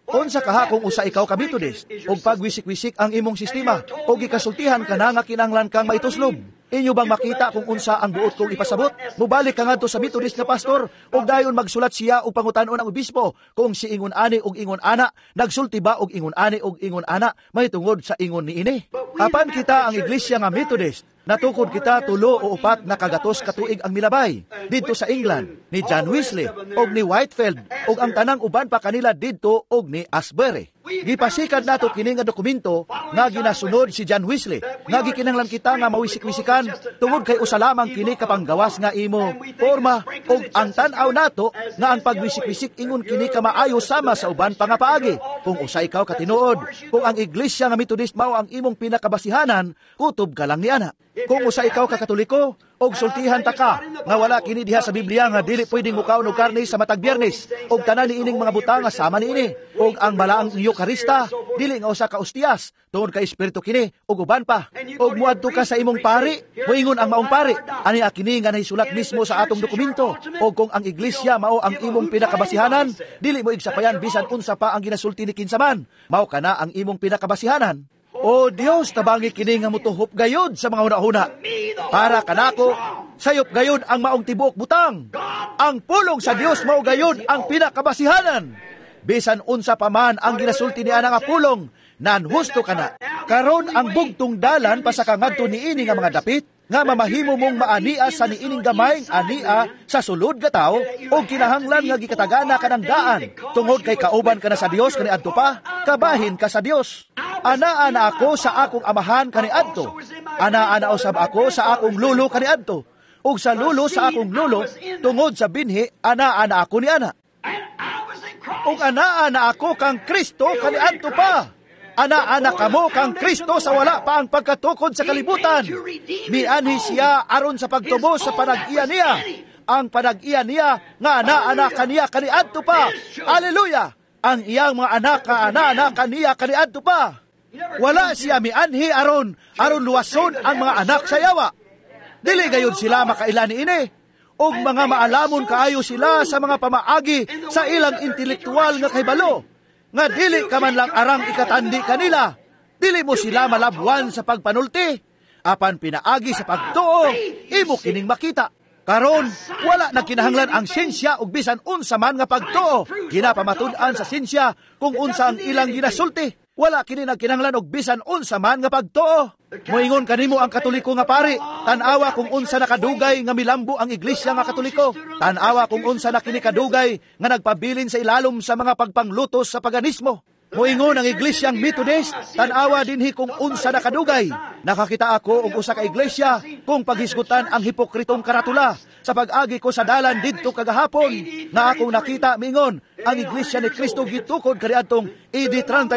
Unsa kaha kung usa ikaw ka Methodist, og pagwisik-wisik ang imong sistema, og gikasultihan ka na nga kinahanglan kang maituslob. Inyo bang makita kung unsa ang buot kong ipasabot? Mubalik ka ngadto sa Methodist nga pastor, og dayon magsulat siya og pangutan-on ang obispo kung si ingon ani og ingon ana, nagsulti ba og ingon ani og ingon ana, may tungod sa ingon niini. Apan kita ang iglesia nga Methodist, natukod kita 3 o 4 na kagatos katuig ang milabay didto sa England ni John Wesley og ni Whitefield og ang tanang uban pa kanila didto og ni Asbury. Gipasikad nato kini nga dokumento nga ginasunod si John Wesley nga gikinahanglan kita nga mawisik-wisikan tungod kay usa lamang kini kapanggawas nga imo porma og ang tan-aw nato nga ang pagwisik-wisik ingon kini ka maayo sama sa uban pa nga paagi. Kung usa ikaw katinuod, kung ang iglesia nga Methodist mao ang imong pinakabasihanan, kutob ka lang ni ana. Kung usa ikaw ka Katoliko, og sultihan ta ka nga wala kini diha sa Biblia nga dili pwedeng mukaon og karne sa matag Biyernes og tanan niining mga butang nga sama niini og ang balaang Eukarista dili nga usa ka ostiyas tungod kay espiritu kini og uban pa og muadto ka sa imong pari moingon ang maong pari ani kini nga nahisulat mismo sa atong dokumento og kung ang iglesia mao ang imong pinakabasihanan dili mo igsapayan bisan unsa pa ang ginasulti ni kinsaman mao kana ang imong pinakabasihanan. O Dios, tabangi kini nga mutuhop gayod sa mga hunahuna. Para kanako, sayop gayod ang maong tibuok butang. Ang pulong sa Dios mao gayod ang pinakabasihanan. Bisan unsa pa man ang ginasulti ni ana nga pulong, nanhusto kana. Karon ang bugtong dalan pa sa kangadto niini nga mga dapit, nga mamahimo mong maania sa niining gamay ania sa sulod nga tao o kinahanglan nga gikatagana ka ng daan tungod kay kauban ka na sa Dios kaniadto pa kabahin ka sa Dios. Ana ako sa akong amahan kaniadto, ana usab ako sa akong lulo kaniadto, ug sa lulo sa akong lulo tungod sa binhi ana ako ni ana, ug ana ako kang Kristo kaniadto pa. Ana kamo kang Kristo sa wala pa ang pagkatukod sa kalibutan. Mianhi siya aron sa pagtubo sa panag-iya niya. Ang panag-iya niya nga ana kaniya kaniadto pa. Hallelujah! Ang iyang mga anak kaniya kaniadto pa. Wala siya mianhi aron luwason ang mga anak sa yawa. Dili gayud sila makailani ini. Og mga maalamon kaayo sila sa mga pamaagi sa ilang intelektual nga kahibalo. Nga dili ka man lang arang ikatandi kanila. Dili mo sila malabwan sa pagpanulti. Apan pinaagi sa pagtuo, imo kining makita. Karon, wala na kinahanglan ang siyensya ug bisan unsa man nga pagtuo. Ginapamatud-an sa siyensya kung unsa ang ilang ginasulti. Wala kini nagkinahanglan og bisan unsa man nga pagtuo. Moingon kanimo ang Katoliko nga pari, tan-awa kung unsa nakadugay nga milambo ang iglesia nga Katoliko. Tan-awa kung unsa na kini kadugay nga nagpabilin sa ilalom sa mga pagpanglutos sa paganismo. Moingon ang iglesyang Methodist, tan-awa dinhi kung unsa nakadugay. Nakakita ako og usa ka iglesia kung paghisgutan ang hipokritong karatula sa pag-agi ko sa dalan didto kagahapon na akong nakita mingon ang iglesia ni Kristo gitukod kaniadtong AD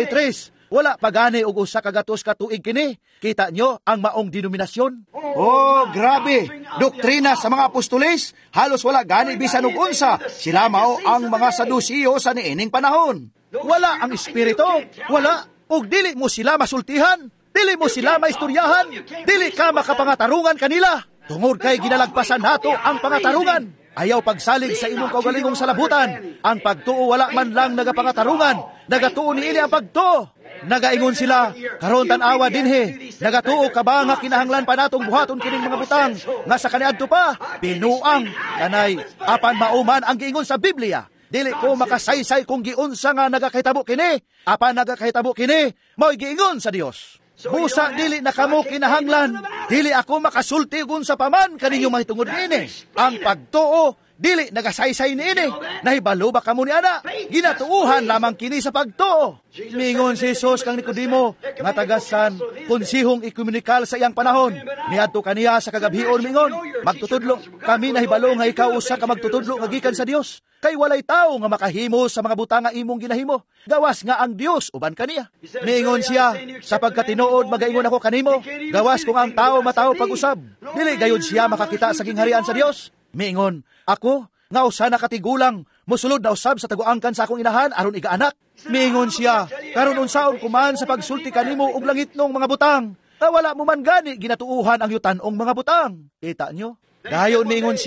33. Wala pagani og usa ka gatos ka tuig kini. Kita nyo ang maong denominasyon? Oh, grabe! Doktrina sa mga apostoles, halos wala gani bisan og unsa. Sila mao ang mga Sadusiyo sa niining panahon. Wala ang espiritu, wala. Og dili mo sila masultihan, dili mo sila maistoryahan, dili ka makapangatarungan kanila. Tungod kay ginalagpasan nato ang pangatarungan. Ayaw pagsalig sa imong kaugalingong salabutan. Ang pagtuo wala man lang nagapangatarungan. Nagatuo niini ang pagtuo. Nagaingon sila, karon tan-awa dinhi. Nagatuo ka ba nga kinahanglan pa natong buhaton kining mga butang nga sa kaniadto pa? Pinuang kanay apan mauman ang giingon sa Biblia. Dili ko makasaysay kung giunsa nga nagakahitabo kini. Apan nagakahitabo kini, mao'y giingon sa Dios. Busa dili na kamo kinahanglan. Dili ako makasulti kung sa paman kaninyo mahitungod niini. Ang pagtuo, dili nagasaysay niini. Nahibalo ba kamo ni ana? Ginatuuhan lamang kini sa pagtuo. Mingon si Jesus kang Nicodemo, nga tagasan, konsihong ikumenikal sa iyang panahon. Niadto kaniya sa kagabhion mingon, magtutudlo. Kami nahibalo nga ikaw usa ka magtutudlo nga gikan sa Dios. Kay walay tao nga makahimo sa mga butang nga imong ginahimo. Gawas nga ang Dios uban kaniya. Niingon siya, sapagkat tinuod magaingon ako kanimo, gawas kung ang tao mataw pag-usab. Dili gayud siya makakita sa gingharian sa Dios. Miingon, ako nga usa na katigulang mosulod na usab sa taguangkan sa akong inahan aron igaanak. Miingon siya, karon unsaon kuman sa pagsulti kanimo og langitnong mga butang. Na wala mo man gani ginatuuhan ang yutan-ong mga butang. Kita nyo? Dayon miingon siya,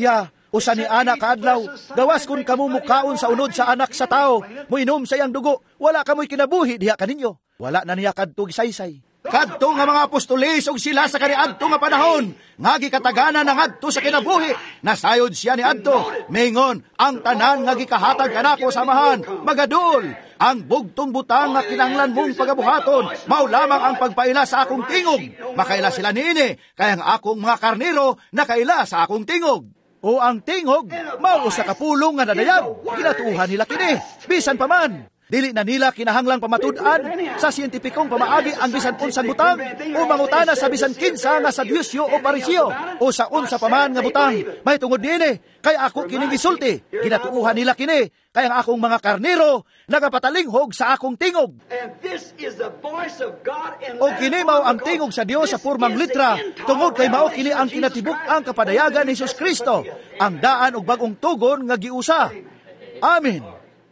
Usa ni anak kaadlaw, gawas kun kamo mukaon sa unod sa anak sa tao, muinom sa iyang dugo, wala kamoy kinabuhi diha kaninyo. Wala na niya kadto gisaysay. Kadto nga mga apostoles og sila sa kaniadto nga panahon, nga gikatagana na ngadto sa kinabuhi, nasayod siya ni adto. Mingon, ang tanan nga gikahatag kanako samahan, magadol. Ang bugtong butang nga kinahanglan mong pagabuhaton, mao lamang ang pagpaila sa akong tingog. Makaila sila niini, kaya ang akong mga karnero nakaila sa akong tingog. O ang tingog, mao sa kapulong nga nadayag, ginatuuhan nila kini, bisan pa man. Dili na nila kinahanglang pamatud-an sa siyentipikong pamaagi ang bisan unsang butang o mangutana sa bisan kinsa nga sa Diyosyo o Parisyo o sa unsa paman nga butang. May tungod niini, kaya ako kining gisulti. Ginatuuhan nila kini, kaya ang akong mga karnero nagapatalinghog sa akong tingog. O kini mao ang tingog sa Dios sa pormang litra, tungod kay mao kini ang kinatibuk ang kapadayagan ni Jesus Kristo, ang daan ug bagong tugon nga giusa. Amen.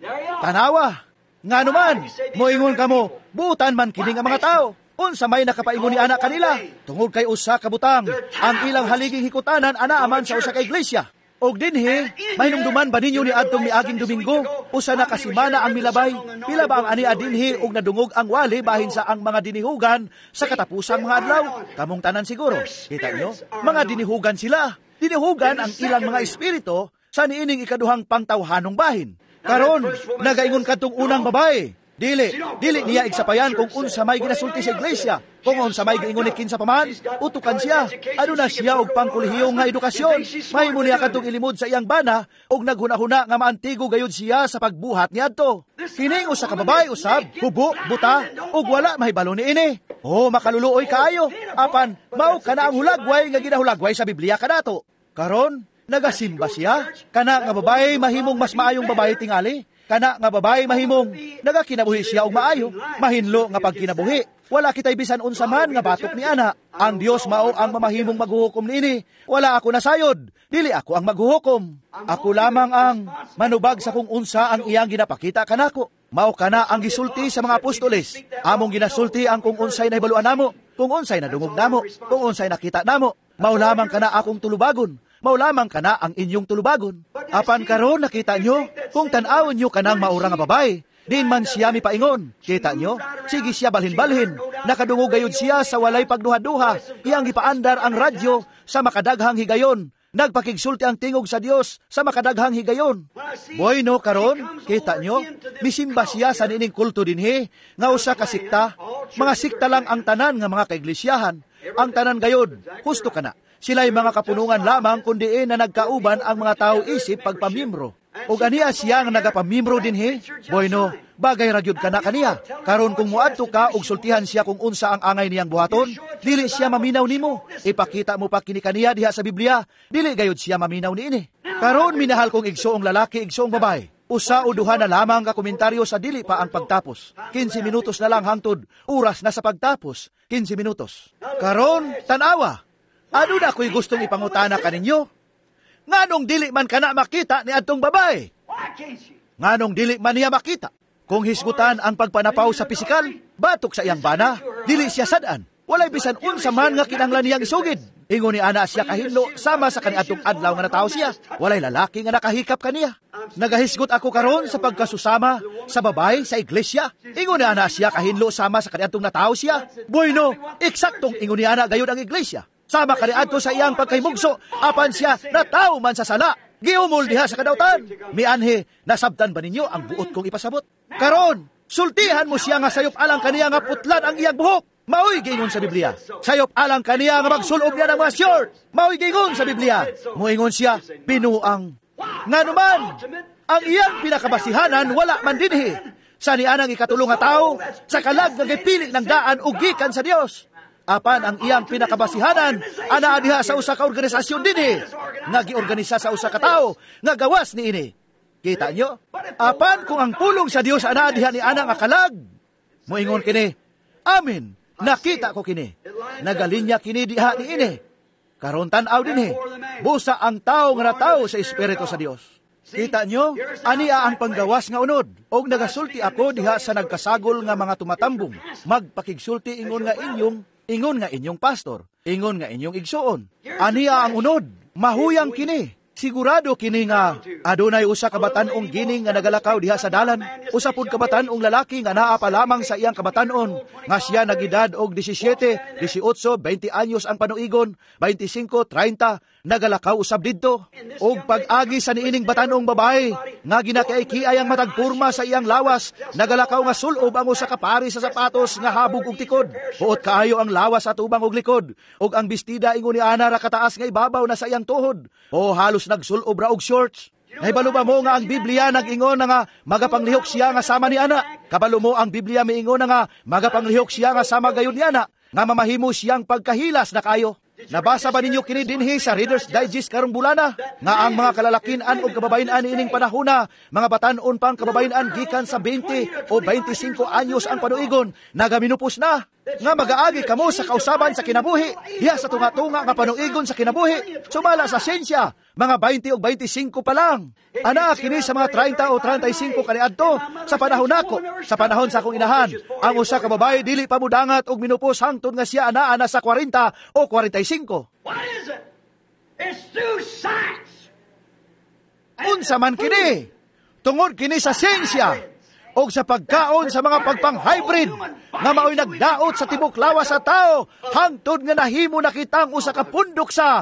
Tanawa. Nga naman, moingon kamo, buutan man kining ang mga tao. Unsa may nakapaingon ni anak kanila, tungod kay usa ka butang, ang ilang haliging hikutanan anaaman sa usa ka iglesia. Og dinhi, mahinumduman ba ninyo ni adtong miaging Domingo, usa na kasimana ang milabay, pila ba ang ania dinhi og nadungog ang wali bahin sa ang mga dinihugan sa katapusang mga adlaw? Kamong tanan siguro. Kita nyo, mga dinihugan sila. Dinihugan ang ilang mga espiritu sa niining ikaduhang pangtawhanong bahin. Karon, nagaingon kadtong unang babae. Dili niya igsapayan kung unsa may ginasulti sa iglesia. Kung unsa may giingon ni kinsa paman, utukan siya. Ano na siya og pangkulihiyong nga edukasyon. Mahimo niya kadtong ilimod sa iyang bana og naghuna-huna nga maantigo gayud siya sa pagbuhat niadto. Kining usa ka babae usab, hubo, buta, ug wala mahibalo niini. Oh, makaluluoy kaayo. Apan, mao kana ang hulagway nga ginahulagway sa Biblia kanato. Karon, nagasimba siya. Kana nga babae mahimong mas maayong babae tingali. Kana nga babae mahimong nagakinabuhi siya og maayo. Mahinlo nga pagkinabuhi. Wala kitay bisan unsa man nga batok ni ana. Ang Dios mao ang mamahimong maghuhukom niini. Wala ako nasayod. Dili ako ang maghuhukom. Ako lamang ang manubag sa kung unsa ang iyang ginapakita kanako. Mao kana ang gisulti sa mga apostoles. Among ginasulti ang kung unsay nahibaluan namo, kung unsay nadungog namo, kung unsay nakita namo. Mao lamang kana akong tulubagon. Mao lamang kana ang inyong tulubagon. Apan karon nakita nyo, kung tan-awon nyo kanang maura nga babae, din man siya mi paingon. Kita nyo, sige siya balhin-balhin. Nakadungog gayud siya sa walay pagduha-duha. Iyang gipaandar ang radyo sa makadaghang higayon. Nagpakigsulti ang tingog sa Dios sa makadaghang higayon. Boy no karon, kita nyo, misimba siya sa nining kulto dinhi, nga usa ka sikta. Mga sikta lang ang tanan nga mga kaiglesiyahan. Ang tanan gayod, husto kana. Sila'y mga kapunungan lamang kundi na nagkauban ang mga tao isip pagpamimro. O ganiya siya nga nagapamimro dinhi, boyno, bagay ragyod ka na kaniya. Karon kung muadto ka og sultihan siya kung unsa ang angay niyang buhaton, dili siya maminaw nimo. Ipakita mo pa kini kaniya diha sa Biblia, dili gayud siya maminaw niini. Karon minahal kong igsoong lalaki, igsoong babae. Usa o duha na lamang ka komentaryo sa dili pa ang pagtapos. 15 minutos na lang hangtod, oras na sa pagtapos, 15 minutos. Karon, tanawa. Ano na ako'y gustong ipangutana ka ninyo? Nganong dili man ka na makita ni adtong babae? Nganong dili man niya makita? Kung hisgutan ang pagpanapaw sa pisikal, batok sa iyang bana, dili siya sadan. Walay bisan unsa man nga kinahanglan niyang isugid. Ingon ni ana siya kahilo sama sa kaniadtong adlaw nga natawo siya. Walay lalaki nga nakahikap kaniya. Nagahisgot ako karon sa pagkasusama sa babae sa iglesia. Ingon ni ana siya kahinlo sama sa kaniadtong natawo siya. Bueno, eksaktong ingon ni ana gayud ang iglesia. Sama kaniadto sa iyang pagkahimugso, apan siya natawo man sa sala. Giumol diha sa kadautan. Mianhi, nasabtan ba ninyo ang buot kong ipasabot? Karon, sultihan mo siya nga sayop alang kaniya nga putlan ang iyang buhok. Mao'y gingon sa Biblia. Sayop alang kaniya nga magsulob niya ng mga short. Mao'y gingon sa Biblia. Moingon siya, pinuang. Nga naman, ang iyang pinakabasihanan wala man dinhi. Sa nianang ikatulong nga tao, sa kalag nga gipili ng daan ug gikan sa Dios. Apan ang iyang pinakabasihanan, anaa diha sa usa ka organisasyon dinhi, nga giorganisa sa usa ka tao, nga gawas niini. Kita nyo? Apan kung ang pulong sa Dios anaa diha ni anang akalag, moingon kini, amen, nakita ko kini. Nagalinya kini diha niini. Karon tan-aw dinhi, busa ang tao nga natawo sa Espiritu sa Dios. Kita nyo, ania ang panggawas nga unod. Og nagasulti ako diha sa nagkasagol nga mga tumatambong. Magpakigsulti ingon nga inyong pastor, ingon nga inyong igsuon. Ania ang unod, mahuyang kini. Sigurado kini nga adunay usa ka batan-ong gining nga nagalakaw diha sa dalan. Usa pud ka batan-ong lalaki nga naa pa lamang sa iyang kabatan-on nga siya nagedad og 17, 18, 20 anyos ang panuigon, 25, 30 nagalakaw usab didto. Og pag-agi sa niining batan-ong babae nga ginakaikiay ang matag porma sa iyang lawas, nagalakaw nga sulob ang usa ka pari sa sapatos nga habog og tikod. Buot kaayo ang lawas at ubang og likod, og ang bestida ingon ni ana ra kataas nga ibabaw na sa iyang tuhod. O halos nagsulob ra og shorts. Naibalo ba mo nga ang Biblia nag-ingon na nga magapanglihok siya nga sama ni ana? Kabalo mo ang Biblia miingon na nga magapanglihok siya nga sama gayon ni ana, nga mamahimo siyang pagkahilas na kayo. Nabasa ba ninyo kini dinhi sa Reader's Digest karong bulana nga ang mga kalalakinan o kababayan ining panahona, mga batan-on pang kababayan gikan sa 20 o 25 anyos ang panuigon, nagaminupos na. Nga mag-aagi kamo sa kausaban sa kinabuhi, diha sa tunga-tunga nga panuigon sa kinabuhi, sumala sa siyensya, mga 20 o 25 pa lang. Ana kini sa mga 30 o 35 kaniadto sa panahon nako, sa panahon sa akong inahan, ang usa ka babae dili pa mudangat og minupos hangtod nga siya anaa na sa 40 o 45. What is it? It's through science. Unsa man kini? Tungod kini sa siyensya o sa pagkaon sa mga pagpang-hybrid nga mao'y nagdaot sa tibok lawas sa tao hangtod nga nahimo nakitang usa ka pundok sa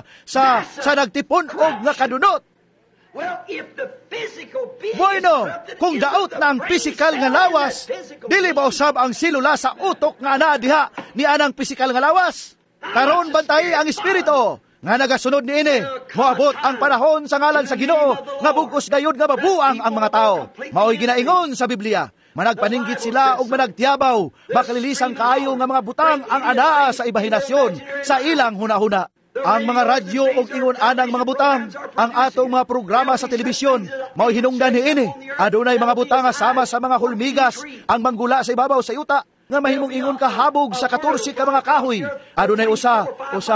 nagtipon og nga kadunot. Well, if the physical being Bueno, kung daot na ang pisikal nga lawas, dili ba usab ang silula sa utok nga ana diha ni anang pisikal nga lawas? Karon bantay ang espiritu nga nagasunod niini. Moabot ang panahon sa ngalan sa Ginoo nga bugos gayud nga mabuang ang mga tao. Mao'y ginaingon sa Biblia, managpaninggit sila og managtiyabaw, makalilisang kaayo nga mga butang ang anaa sa imahinasyon sa ilang hunahuna. Ang mga radyo og ingon anang mga butang, ang atong mga programa sa telebisyon, mao'y hinungdan niini. Adunay mga butang nga sama sa mga hulmigas ang manggula sa ibabaw sa yuta, nga mahimong ingon kahabog sa 14 ka mga kahoy. Adunay usa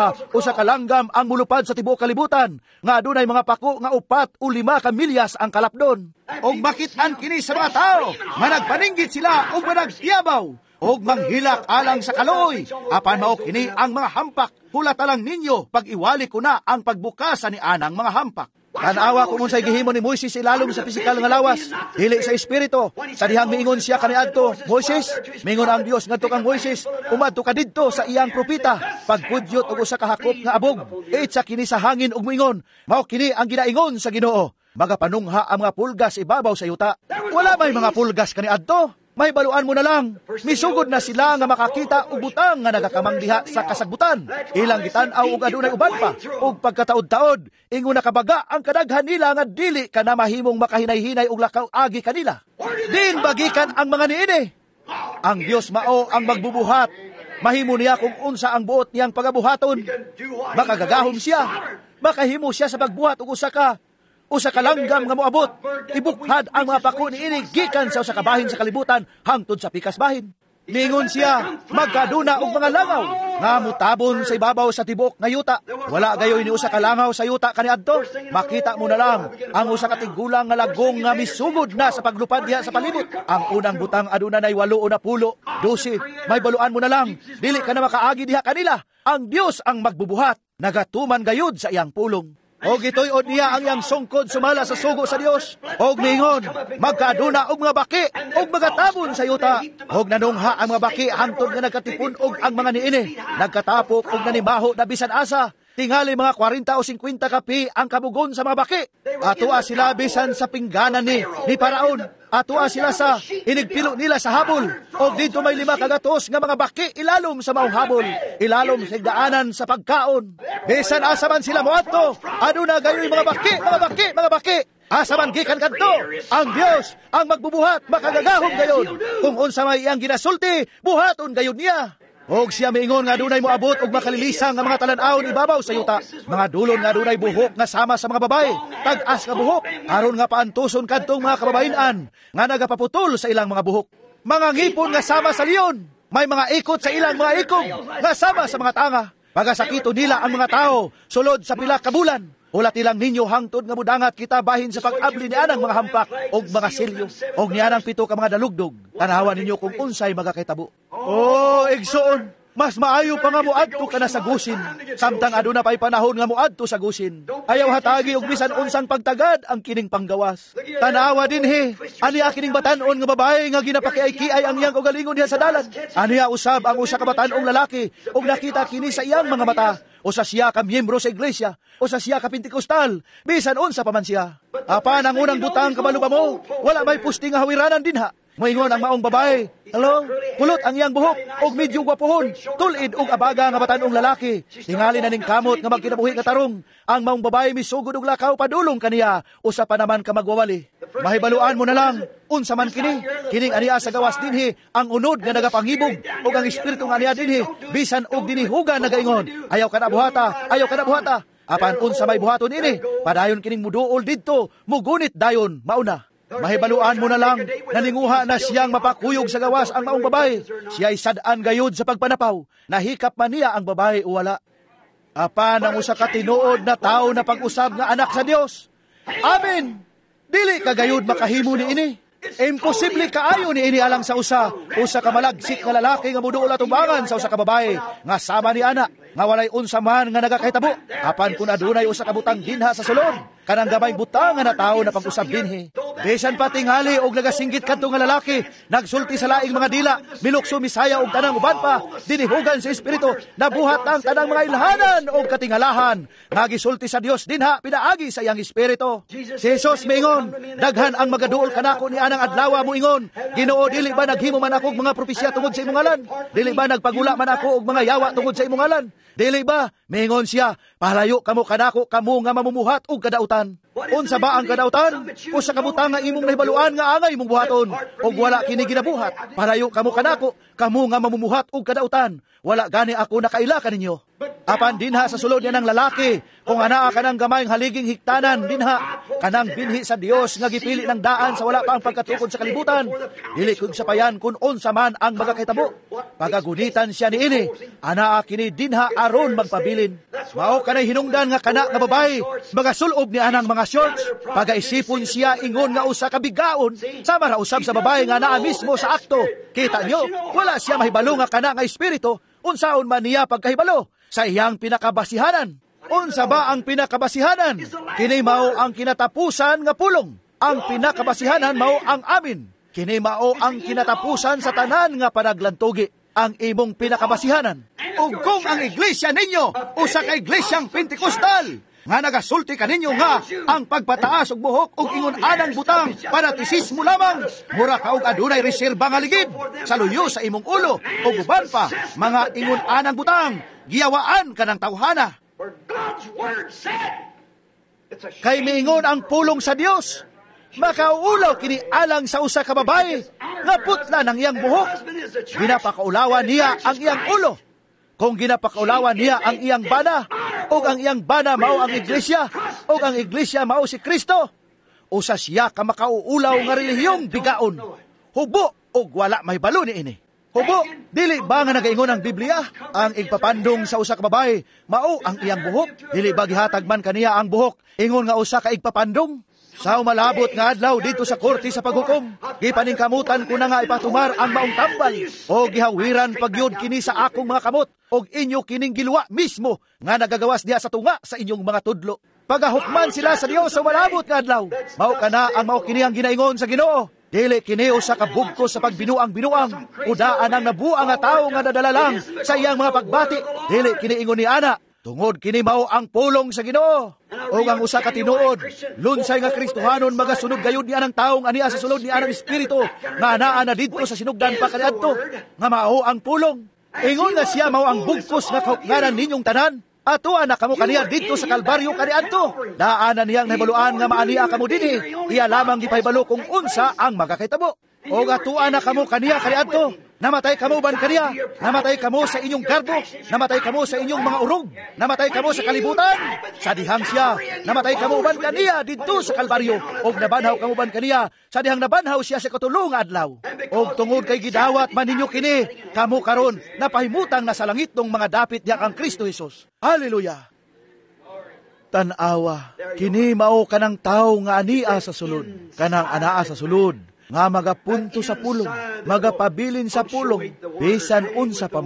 ka langgam ang mulupad sa tibuok kalibutan, nga adunay mga pako nga 4 o 5 ka milyas ang kalapdon. Og makit-an kini sa mga tao, managpaninggit sila og managtiyabaw, og manghilak alang sa kaloy. Apan mao kini ang mga hampak. Hulata lang ninyo pag iwali ko na ang pagbukasan ni anang mga hampak. Tanawa kung unsay gihimo ni Moises ilalom sa pisikal nga lawas, dili sa espiritu. Sa dihang miingon siya kaniadto, Moises, mingon ang Dios ngadto kang Moises, umadto ka didto sa iyang propeta, pagpudyot og usa ka hakop nga abog. Itsa kini sa hangin ug mingon, mao kini ang ginaingon sa Ginoo. Magapanungha ang mga pulgas ibabaw sa yuta. Wala may mga pulgas kaniadto. May baluan mo na lang. Misugod na sila nga makakita og butang nga nagakamang diha sa kasagbutan. Ilang gitan-aw og adunay uban pa. Og pagkataod-taod, ingon na kabaga ang kadaghan nila nga dili ka na mahimong makahinay-hinay og lakaw agi kanila. Din bagikan ang mga niini. Ang Dios mao ang magbubuhat. Mahimo niya kung unsa ang buot niyang pagabuhaton. Makagagahom siya. Makahimo siya sa pagbuhat og usa ka langgam nga moabot. Ibukhad ang mga pako niini gikan sa usa ka bahin sa kalibutan hangtod sa pikas bahin. Mingon siya, magkaduna og mga langaw nga mutabon sa ibabaw sa tibok nga yuta. Wala gayoy ni usa ka langaw sa yuta kaniadto. Makita mo na lang ang usa ka tigulang nga lagong nga misugod na sa paglupad diha sa palibot. Ang unang butang aduna nay 8 na pulo. 12, may baluan mo na lang. Dili ka na makaagi diha kanila. Ang Dios ang magbubuhat. Nagatuman gayud sa iyang pulong. Og itoy-od niya ang iyang sungkod sumala sa sugo sa Dios. Og mingon, magkaduna og mga baki, og magatabon sa yuta. Og nanungha ang mga baki hangtod nga nagkatipon og ang mga niini. Nagkatapok og nanimaho na bisan asa. Tingali mga 40 o 50 kapi ang kabugon sa mga baki. Atua sila bisan sa pingganan ni Paraon. Atua sila sa inigpilo nila sa habol. O dito may 5 kagatos nga mga baki ilalom sa maong habol. Ilalom sa higdaanan sa pagkaon. Bisan asa man sila moadto. Ano na gayoy mga baki. Asa man gikan kadto. Ang Dios ang magbubuhat makagagahom gayon. Kung unsa may iyang ginasulti, buhaton gayon niya. Og siya miingon nga dunay moabot og makalilisang nga mga talan-awon ibabaw sa yuta. Mga dulon nga dunay buhok nga sama sa mga babae. Tag-as nga buhok aron nga paantuson kadtong mga kababayan nga nagapaputol sa ilang mga buhok. Mga ngipon nga sama sa leon. May mga ikot sa ilang mga ikog nga sama sa mga tanga. Pagasakito nila ang mga tao sulod sa pila ka bulan. Ulat ilang ninyo hangtod nga mudangat kita bahin sa pag-abli ni anang mga hampak og mga silyo og nianang 7 ka mga dalugdog. Tanawan ninyo kung unsay magakitabo. Oh, igsoon, Mas maayo pa nga muadto ka na sa gusin, samtang aduna pa'y panahon nga muadto sa gusin. Ayaw hatagi og bisan unsang pagtagad ang kining panggawas. Tanawa din aniya kining batan-on nga babae nga ginapakiay-kiay ang iyang ugalingon diha sa dalan. Aniya usab ang usa ka batan-ong lalaki og nakita kini sa iyang mga mata. O sa siya ka miyembro sa iglesia, o sa siya ka Pentekostal, bisan unsa pa man siya. Apan ang unang butang kabalo ba mo, wala may pusti nga hawiranan dinha. Moingon ang maong babae, hello, kulot ang iyang buhok, og medyo gwapohon, tulid og abaga nga batanong lalaki. Tingali na ning kamot nga magkinabuhi nga tarong. Ang maong babae misugod og lakaw padulong kaniya, usa pa naman ka magwawali. Mahibaluan mo na lang, unsa man kining aniya sa gawas dinhi, ang unod nga nagapanghibog, og ang espiritu nga aniya dinhi, bisan og dinihugan nagaingon, ayaw ka na buhata. Apan unsa may buhaton ini, padayon kining muduol didto, mugunit dayon, mauna. Mahibaluan mo na lang, naninguha na siyang mapakuyog sa gawas ang maong babae. Siya'y sadaan gayud sa pagpanapaw, nahikap man niya ang babae o wala. Apan ang usa ka tinuod na tao na pag-usab nga anak sa Dios. Amen! Dili ka gayud makahimo ni ini. Imposible kaayo ni ini alang sa usa ka malagsik nga lalaki nga muduol atubangan sa usa ka babae nga sama ni ana nga walay unsa man nga nagakahitabo. Apan kun adunay usa ka butang dinha sa sulod, kanang gamay butang nga tao na pag-usab dinhi. Bisan pa tingali og nagasinggit kadto nga lalaki, nagsulti sa laing mga dila, milukso misaya og tanang uban pa, dinihugan sa espiritu, nabuhat ang tanang mga ilhanan og katingalahan, nagisulti sa Dios dinha pinaagi sa iyang espiritu. Si Jesus miingon, daghan ang magaduol kanako ni anang adlaw mo ingon, Ginoo, dili ba naghimo man ako og mga propesya tungod sa imong ngalan? Dili ba nagpagula man ako og mga yawa tungod sa imong ngalan? Dili ba? Miingon siya, pahalayo kamo kanako kamo nga mamumuhat og kadautan. Unsa ba ang kadautan? Usa ka butang nga imong nahibaluan nga angay imong buhaton og wala kini ginabuhat. Pahalayo kamo kanako kamo nga mamumuhat og kadautan. Wala gani ako nakaila kaninyo. Apan dinha sa sulod niya ng lalaki, kung anaa kanang gamayng haliging hiktanan dinha, kanang binhi sa Dios nga gipili ng daan sa wala pa ang pagkatukod sa kalibutan, dili kung sapayan kung unsa man ang magakahitabo. Pagagunitan siya ni ini, anaa kini dinha aron magpabilin. Mao kanay hinungdan nga kana nga babae, magasulob ni anang mga shorts, pagaisipon siya ingon nga usa ka bigaon, sama ra usab sa babae nga naa mismo sa akto. Kita niyo, wala siya mahibalo nga kana nga espiritu, unsaon man niya pagkahibalo sa iyang pinakabasihanan. Unsa ba ang pinakabasihanan? Kini mao ang kinatapusan nga pulong. Ang pinakabasihanan mao ang amin. Kini mao ang kinatapusan sa tanan nga panaglantugi. Ang imong pinakabasihanan. Ug kung ang iglesia ninyo usa ka iglesyang Pentekostal nga nagasulti kaninyo nga ang pagpataas og buhok og ingon anang butang para tisismo lamang, mura ka og adunay reserba nga ligid sa luyo sa imong ulo ug uban pa mga ingon anang butang, giyawaan ka ng tawhana. Kay miingon ang pulong sa Dios, makaulaw kini alang sa usa ka babae nga putla ng iyang buhok, ginapakaulawan niya ang iyang ulo. Kung ginapakaulawan niya ang iyang bana, o ang iyang bana mao ang iglesia, o ang iglesia mao si Kristo, usa siya ka makauulaw nga relihiyong bigaon. Hubo o wala may balo ni ini. Hubo, dili ba nga nagaingon ang Biblia? Ang igpapandong sa usa ka babae, mao ang iyang buhok. Dili ba gihatag man kaniya ang buhok, ingon nga usa ka igpapandong? Sa malabot nga adlaw dito sa korte sa paghukom, gipaningkamutan ko na nga ipatumar ang maong tambal, o gihawiran pagyod kini sa akong mga kamot, og inyo kining gilwa mismo nga nagagawas diha sa tunga sa inyong mga tudlo. Pagahukman sila sa Dios sa malabot nga adlaw, mao kana ang mao kini ang ginaingon sa Ginoo. Dili kini usa ka bugkos sa pagbinuang-binuang, udaan ang nabuang nga tawo nga nadala lang sa iyang mga pagbati. Dili kini ingon ni ana, tungod kini mao ang pulong sa Ginoo. O ang usa ka tinuod, lunsay nga Kristohanon magasunod gayud ni anang taong aniya sa sulod ni anang espiritu nga anaa na didto sa sinugdan pa kaniadto nga mao ang pulong. Ingon nga siya mao ang bugkos nga kahukganan ninyong tanan. Atuan na kamo kaniya didto sa Kalbaryo kaniadto. Daanan niyang nahibaluan nga maaniya kamo dinhi. Iya lamang gipahibalo kung unsa ang magakahitabo. O atuan na kamo kaniya kaniadto. Namatay kamo ban kaniya, namatay kamo sa inyong garbo, namatay kamo sa inyong mga urog, namatay kamo sa kalibutan, sa dihang siya, namatay kamo ban kaniya dito sa Kalbaryo, og nabanhaw kamo ban kaniya, sa dihang nabanhaw siya sa katulong adlaw. Og tungod kay gidawat man ninyo kini, kamo karon napahimutang na sa langit ng mga dapit diha kang Kristo Jesus. Hallelujah! Tanawa, kini mao kanang tawo nga ania sa sulod, kanang anaa sa sulod, nga magapunto sa pulong, magapabilin sa pulong, bisan unsa pa man.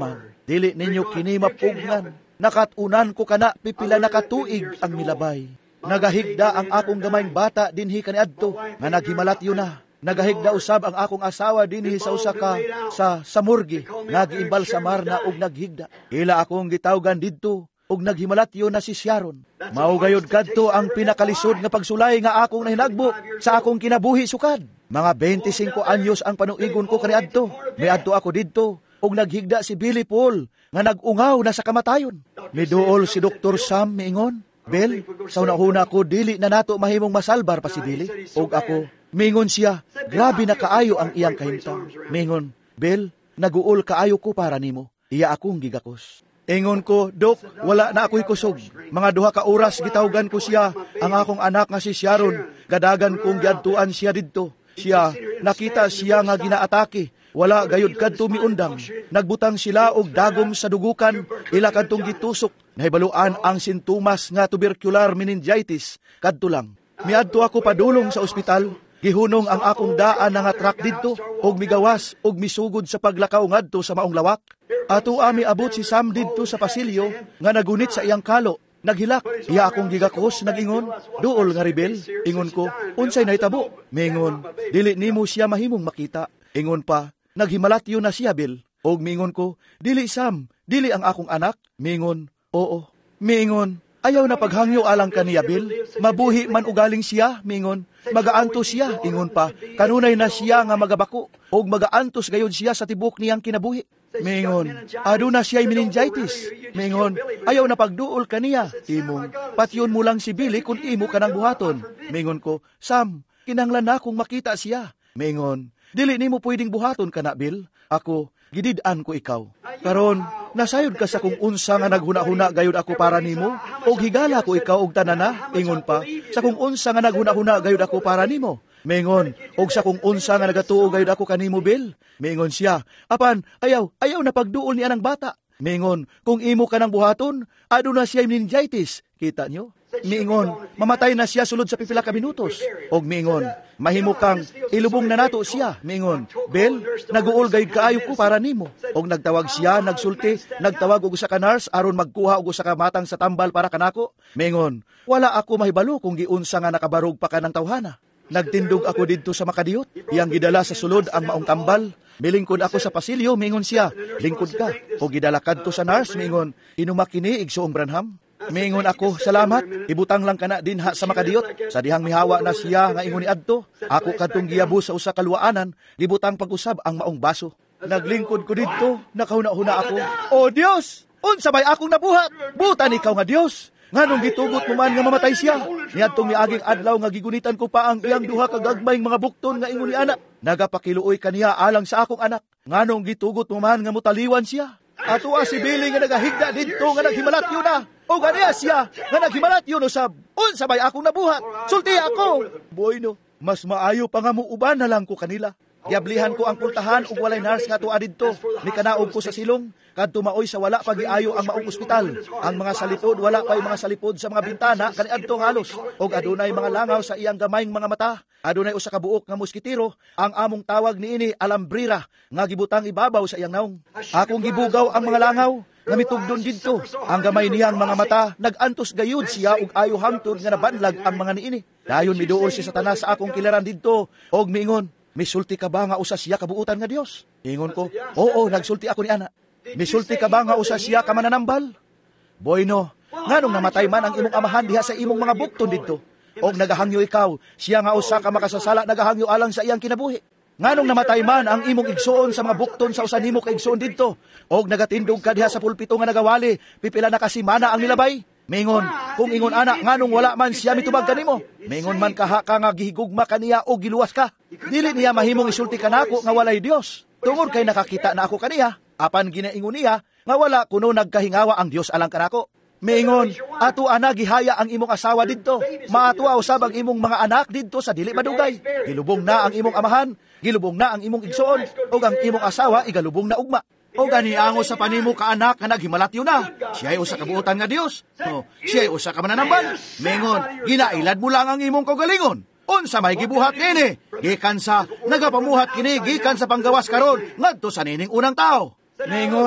Dili ninyo kini mapugnan. Nakatunan ko kana pipila nakatuig ang milabay. Nagahigda ang akong gamayng bata dinhi kaniadto nga naghimalat yun na. Nagahigda usab ang akong asawa dinhi sa usa ka sa murgi. Nagiimbal sa marna og naghigda. Ila akong gitawgan didto og naghimalat yun na si Sharon. Maugayod kadto ang pinakalisod nga pagsulay nga akong nahinagbo sa akong kinabuhi sukad. Mga 25 anyos ang panuigon ko kaniadto. Miadto ako didto og naghigda si Billy Paul nga nagungaw na sa kamatayon. Miduol si Dr. Sam miingon, Bel, sa unahuna ko dili na nato mahimong masalbar pa si Billy. Og ako, mingon siya, grabe na kaayo ang iyang kahimtang. Mingon, Bel, naguol kaayo ko para nimo. Iya akong gigakos. Ingon ko, Dok, wala na ako'y kusog. Mga 2 ka oras gitawgan ko siya, ang akong anak nga si Sharon. Gadagan kong giadtuan siya didto. Siya, nakita siya nga ginaatake. Wala gayud kadto miundang. Nagbutang sila og dagom sa dugukan, ila kadtong gitusok. Nahibaluan ang sintomas nga tubercular meningitis. Kadto lang. Miadto ako padulong sa ospital. Gihunong ang akong daan nga truck didto og migawas og misugod sa paglakaw ngadto sa maong lawak. Ato ami abot si Sam didto sa pasilyo nga nagunit sa iyang kalo. Naghilak, iya akong gigakos, nagingon, duol nga rebel. Ingon ko, unsay nahitabo? Mingon, dili nimo siya mahimong makita. Ingon pa, naghimalat yun na siya, Bill. Og mingon ko, dili Sam, dili ang akong anak. Mingon, oo. Mingon, ayaw na paghangyo alang kaniya, Bill. Mabuhi man ugaling siya, mingon. Magaantos siya, ingon pa. Kanunay na siya nga magabako. Og magaantos gayon siya sa tibok niyang kinabuhi. Mingon, aduna siya'y meningitis. Mingon, ayaw na pagduol kaniya. Imong, patyon mo lang si Billy kung imo ka ng buhaton. Mingon ko, Sam, kinanglan na kung makita siya. Mingon, dili nimo pwedeng buhaton ka na, Bill. Ako, gidid-an ko ikaw. Karon, nasayod ka sa kung unsa nga naghuna-huna gayud ako para nimo, og higala ko ikaw og tanana. Ingon pa, sa kung unsa nga naghuna-huna gayud ako para nimo. Mingon, og sa kung unsa nga nagatuo gayud ako kanimo, Bill. Mingon siya, apan, ayaw na pagduol ni anang bata. Mingon, kung imo ka ng buhaton, aduna siya meningitis. Kita nyo? Mingon, mamatay na siya sulod sa pipila ka minutos. Og mingon, mahimo kang ilubong na nato siya. Mingon, Bill, naguol gayud kaayo ko para nimo. Og nagtawag siya, nagsulti, nagtawag og usa ka nurse aron magkuha og usa ka matang sa tambal para kanako. Mingon, wala ako mahibalo kung giunsa nga nakabarog pa ka ng tawhana. Nagtindog ako didto sa Makadiyot, iyang gidala sa sulod ang maong tambal. Milingkod ako sa pasilyo, mingon siya, lingkod ka. O gidala kadto sa nurse, mingon, inumakini igsoong Branham. Mingon ako, salamat, ibutang lang kana dinha sa Makadiyot. Sa dihang mihawa na siya nga ingon ni adto, ako kadtong giyabo sa usa ka luwaanan, gibutang pag-usab ang maong baso. Naglingkod ko didto, nakahuna-huna ako, O Dios, unsa bay akong nabuhat? Butan ikaw nga Dios. Nganong gitugot mo man nga mamatay siya? Niadtong miaging adlaw nga gigunitan ko pa ang iyang 2 ka gagmayng mga bukton nga ingon ni anak. Nagapakiluoy kaniya alang sa akong anak. Nganong gitugot mo man nga mutaliwan siya? Ato si Billy nga nagahigda didto nga naghimalat yun na. O ganiya siya nga naghimalat yun usab. Unsa bay akong nabuhat? Sulti ako. Boy no, mas maayo pa nga mo uban na lang ko kanila. Giablihan ko ang pultahan ug walay nurse nga tuwa didto. Nikanaog ko sa silong. Kadto maoy sa wala pagiayo ang maong ospital. Ang mga salipod wala pay mga salipod sa mga bintana kaniadto halos. Og adunay mga langaw sa iyang gamayng mga mata. Adunay usa ka buok nga moskitero. Ang among tawag niini alambrira nga gibutang ibabaw sa iyang naong. Akong gibugaw ang mga langaw nga mitugdon didto. Ang gamay niyang mga mata nagantos gayud siya og ayo hangtod nga nabanlag ang mga niini. Dayon miduol siya sa tanas sa akong kilaran didto og miingon, misulti ka ba nga usa siya kabuutan nga Dios? Ingon ko, oo, nagsulti ako ni ana. Misulti ka ba nga usa siya ka mananambal? Boy no, nganong namatay man ang imong amahan diha sa imong mga bukton didto? Og nagahangyo ikaw, siya nga usa ka makasasala nagahangyo alang sa iyang kinabuhi. Nganong namatay man ang imong igsoon sa mga bukton sa usa nimo ka igsoon didto? Og nagatindog ka diha sa pulpito nga nagawali, pipila na kasimana ang nilabay? Mingon, kung ingon ana, nganong wala man siya mitubag kanimo? Mingon man kaha ka nga gihigugma kaniya o giluwas ka. Dili niya mahimong isulti kanako nga walay Dios. Tungod kay nakakita na ako kaniya, apan ginaingon niya nga wala kuno nagkahingawa ang Dios alang kanako. Mingon, ato ana gihaya ang imong asawa didto. Maatuwa usab ang imong mga anak didto sa dili madugay. Gilubong na ang imong amahan, gilubong na ang imong igsoon, ug ang imong asawa igalubong na ugma. O ganiango sa panimo ka anak nga naghimalatyo na. Siya ay usa kabuotan nga Dios. Siya ay usa ka mananambal. Mingon, ginailad mo lang ang imong kaugalingon. Unsa may gibuhat nini? Gikan sa nagapamuhat kini gikan sa panggawas karon ngadto sa nining unang tao. Mingon,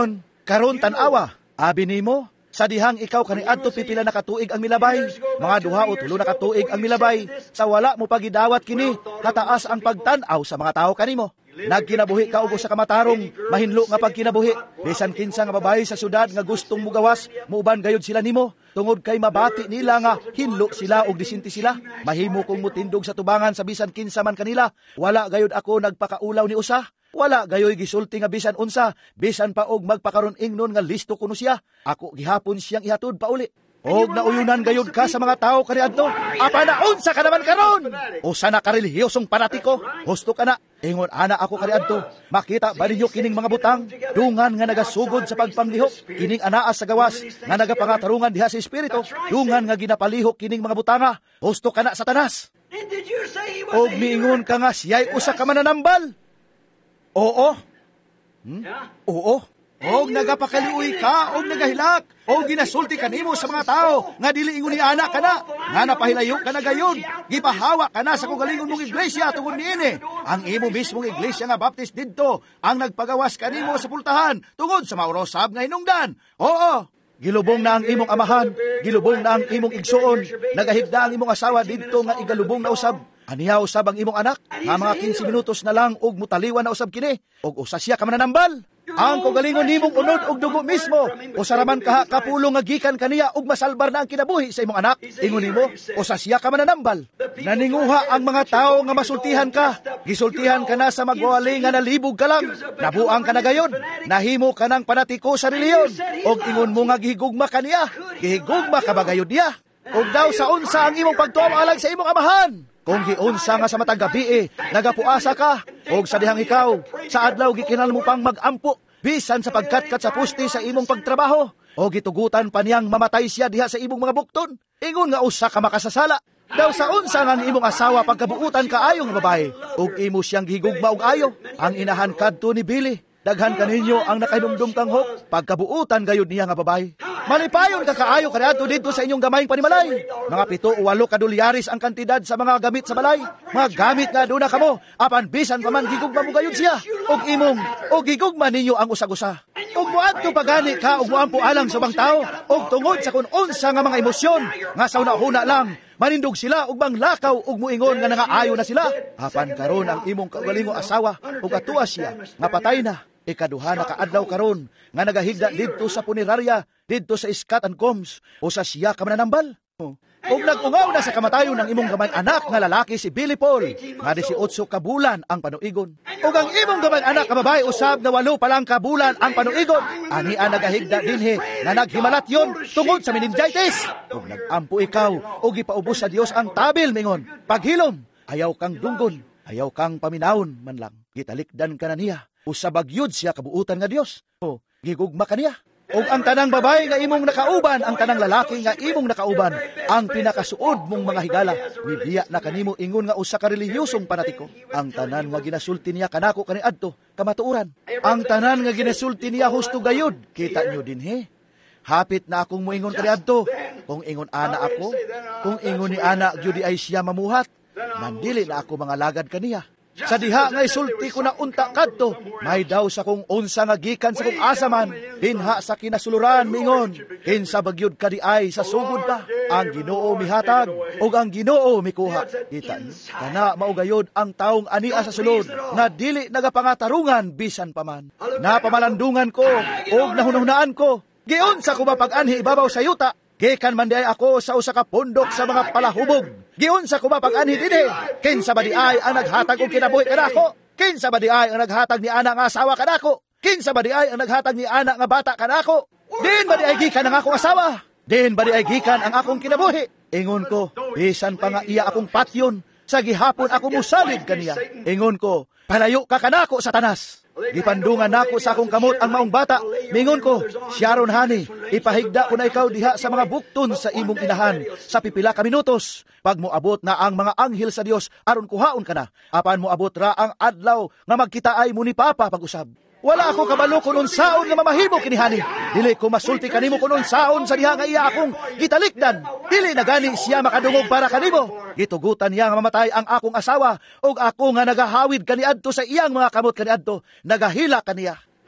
Karon tan-awa, abi nimo, sa dihang ikaw kaniadto pipila na katuig ang milabay, mga 2 o 3 na katuig ang milabay, sa wala mo pagidawat kini, hataas ang pagtan-aw sa mga tao kanimo. Nagkinabuhi ka og sa kamatarong, mahinlo nga pagkinabuhi. Bisan kinsa nga babae sa syudad nga gustong mugawas, muuban gayud sila nimo, tungod kay mabati nila nga hinlo sila og disinti sila. Mahimo kong mutindog sa tubangan sa bisan kinsa man kanila. Wala gayud ako nagpakaulaw ni usa. Wala gayoy gisulti nga bisan unsa, bisan pa og magpakaron ingnon nga listo kuno siya. Ako gihapon siyang ihatod pa uli. Og nauyunan gayud ka sa mga tao kaniadto. Apa na unsa ka naman karon? Usa na ka relihiyosong panatiko? Husto ka na. Ingon ana ako kaniadto. Makita ba ninyo kining mga butang? Dungan nga nagasugod sa pagpanglihok. Kining anaa sa gawas nga nagapangatarungan diha sa espiritu. Dungan nga ginapalihok kining mga butanga. Husto ka na Satanas. Og miingon ka nga siya'y usa ka mananambal. Oo. Oo. Og nagapakaliuy ka, og nagahilak, og ginasulti kanimo sa mga tao, nga dili ingon ni anak ka na, nga napahilayo ka na gayon, gipahawa ka na sa kugalingon mong iglesia tungod niini. Ang imo mismong iglesia nga baptist didto, ang nagpagawas kanimo sa pultahan, tungod sa maurosab nga hinungdan. Oo. Gilubong na ang imong amahan, gilubong na ang imong igsuon, nagahigda ang imong asawa didto nga igalubong na usab. Aniya usab ang imong anak, nga mga 15 minutos na lang og mutaliwan na usab kini, og usa siya ka mananambal. Ang kugalingon nimong unod og dugo mismo, usaraman kaha kapulong nga gikan kaniya og masalbar na ang kinabuhi sa imong anak. Ingon nimo, usa siya ka mananambal. Naninguha ang mga tao nga masultihan ka. Gisultihan ka na sa magwali nga nalibog ka lang. Nabuang ka na gayon. Nahimo ka ng panatiko sa reliyon. Og ingon mo nga gihigugma kaniya. Gihigugma ka ba gayon niya? Og daw sa unsa ang imong pagtuo alang sa imong amahan. Kung giunsa nga sa matag gabi nagapuasa ka, og sa dihang ikaw, sa adlaw gikinahanglan mo pang magampo, bisan sa pagkatkat sa pusti sa imong pagtrabaho, o gitugutan pa niyang mamatay siya diha sa imong mga bukton, ingon nga usa ka makasasala. Daw sa unsa nga imong asawa pagkabuutan kaayo nga babae, og imo siyang gihigugma og ayo, ang inahan kadto ni Billy. Daghan kaninyo ang nakahinumdum kang hok, pagkabuutan gayud niya nga babae. Malipayon ka kaayo kaniadto dito sa inyong gamayng panimalay. Mga 7 o 8 kadolyares ang kantidad sa mga gamit sa balay. Mga gamit nga duna kamo, apan bisan pa man gigugma mo gayud siya. Og gigugma ninyo ang usag-usa. Og moadto pagani ka og moampo alang sa bang tao, og tungod sa kun unsa nga mga emosyon, nga sa una-una lang, manindog sila og manglakaw og muingon nga nangaayo na sila. Apan karon ang imong kaugalingong asawa og atuwa siya nga patay na. Ikaduha na kaadlaw karon nga nagahigda didto sa punerarya, didto sa Scott and Combs, o sa siya ka mananambal. Og nag-ungaw na sa kamatayon ng imong gamay anak nga lalaki si Billy Paul, nga 18 kabulan ang panuigon. Og ang imong gamay anak nga babae usab na 8 pa lang kabulan ang panuigon. Ania nagahigda dinhi nga naghimalat yon tungod sa meningitis. Og nagampo ikaw og gipaubos sa Dios ang tabil mingon. Paghilom, ayaw kang dunggon, ayaw kang paminawon man lang. Gitalikdan ka na niya. Usabag yun siya kabuutan nga Dios. O, gigugma ka niya. Og ang tanang babae nga imong nakauban, ang tanang lalaki nga imong nakauban, ang pinakasuod mong mga higala, nibiya na kanimo ingon nga usa ka relihiyosong panatiko. Ang tanan nga ginasulti niya kanako kaniadto, kamatuoran. Ang tanan nga ginasulti niya husto gayud, kita nyo din he. Hapit na akong moingon kaniadto, kung ingon ana ako, kung ingon ni ana gyud ay siya mamuhat, nandili na ako mga lagad kaniya. Sa diha nga isulti ko na unta kadto, may daw sa kung unsa nga gikan sa kung asaman, dinha sa kinasuluran mingon, kinsa bagyod ka di ay sa sugod pa, ang Ginoo mihatag, og ang Ginoo mikuha. Kita niyo, kana maugayod ang taong ania sa sulod, nga dili nagapangatarungan bisan paman. Napamalandungan ko, og nahunahunaan ko, giunsa ko ba pag-anhi ibabaw sa yuta, gikan man di ay ako sa usa ka pundok sa mga palahubog. Giunsa ko ba pag-anhi dinhi? Kinsa ba di ay ang naghatag og kinabuhi kanako? Kinsa ba di ay ang naghatag ni ana nga asawa kanako? Kinsa ba di ay ang naghatag ni ana nga bata kanako? Din ba di ay gikan ang akong asawa? Din ba di ay gikan ang akong kinabuhi? Ingon ko, bisan pa nga iya akong patyon, sa gihapon ako musalid kaniya. Ingon ko, palayo ka kanako Satanas. Gipandungan nako sa akong kamot ang maong bata. Mingon ko, Sharon honey, ipahigda ko na ikaw diha sa mga bukton sa imong inahan sa pipila ka minutos. Pag moabot na ang mga anghel sa Dios, aron kuhaon ka na. Apan moabot ra ang adlaw nga magkita ay mo ni Papa pag-usab. Wala ako kabalo kung unsaon nga mamahimo kinihani. Dili ko masulti kanimo kung unsaon sa diha nga iya akong gitalikdan. Dili na gani siya makadungog para kanimo. Gitugutan niya nga mamatay ang akong asawa, og ako nga nagahawid kaniadto sa iyang mga kamot kaniadto, nagahila kaniya.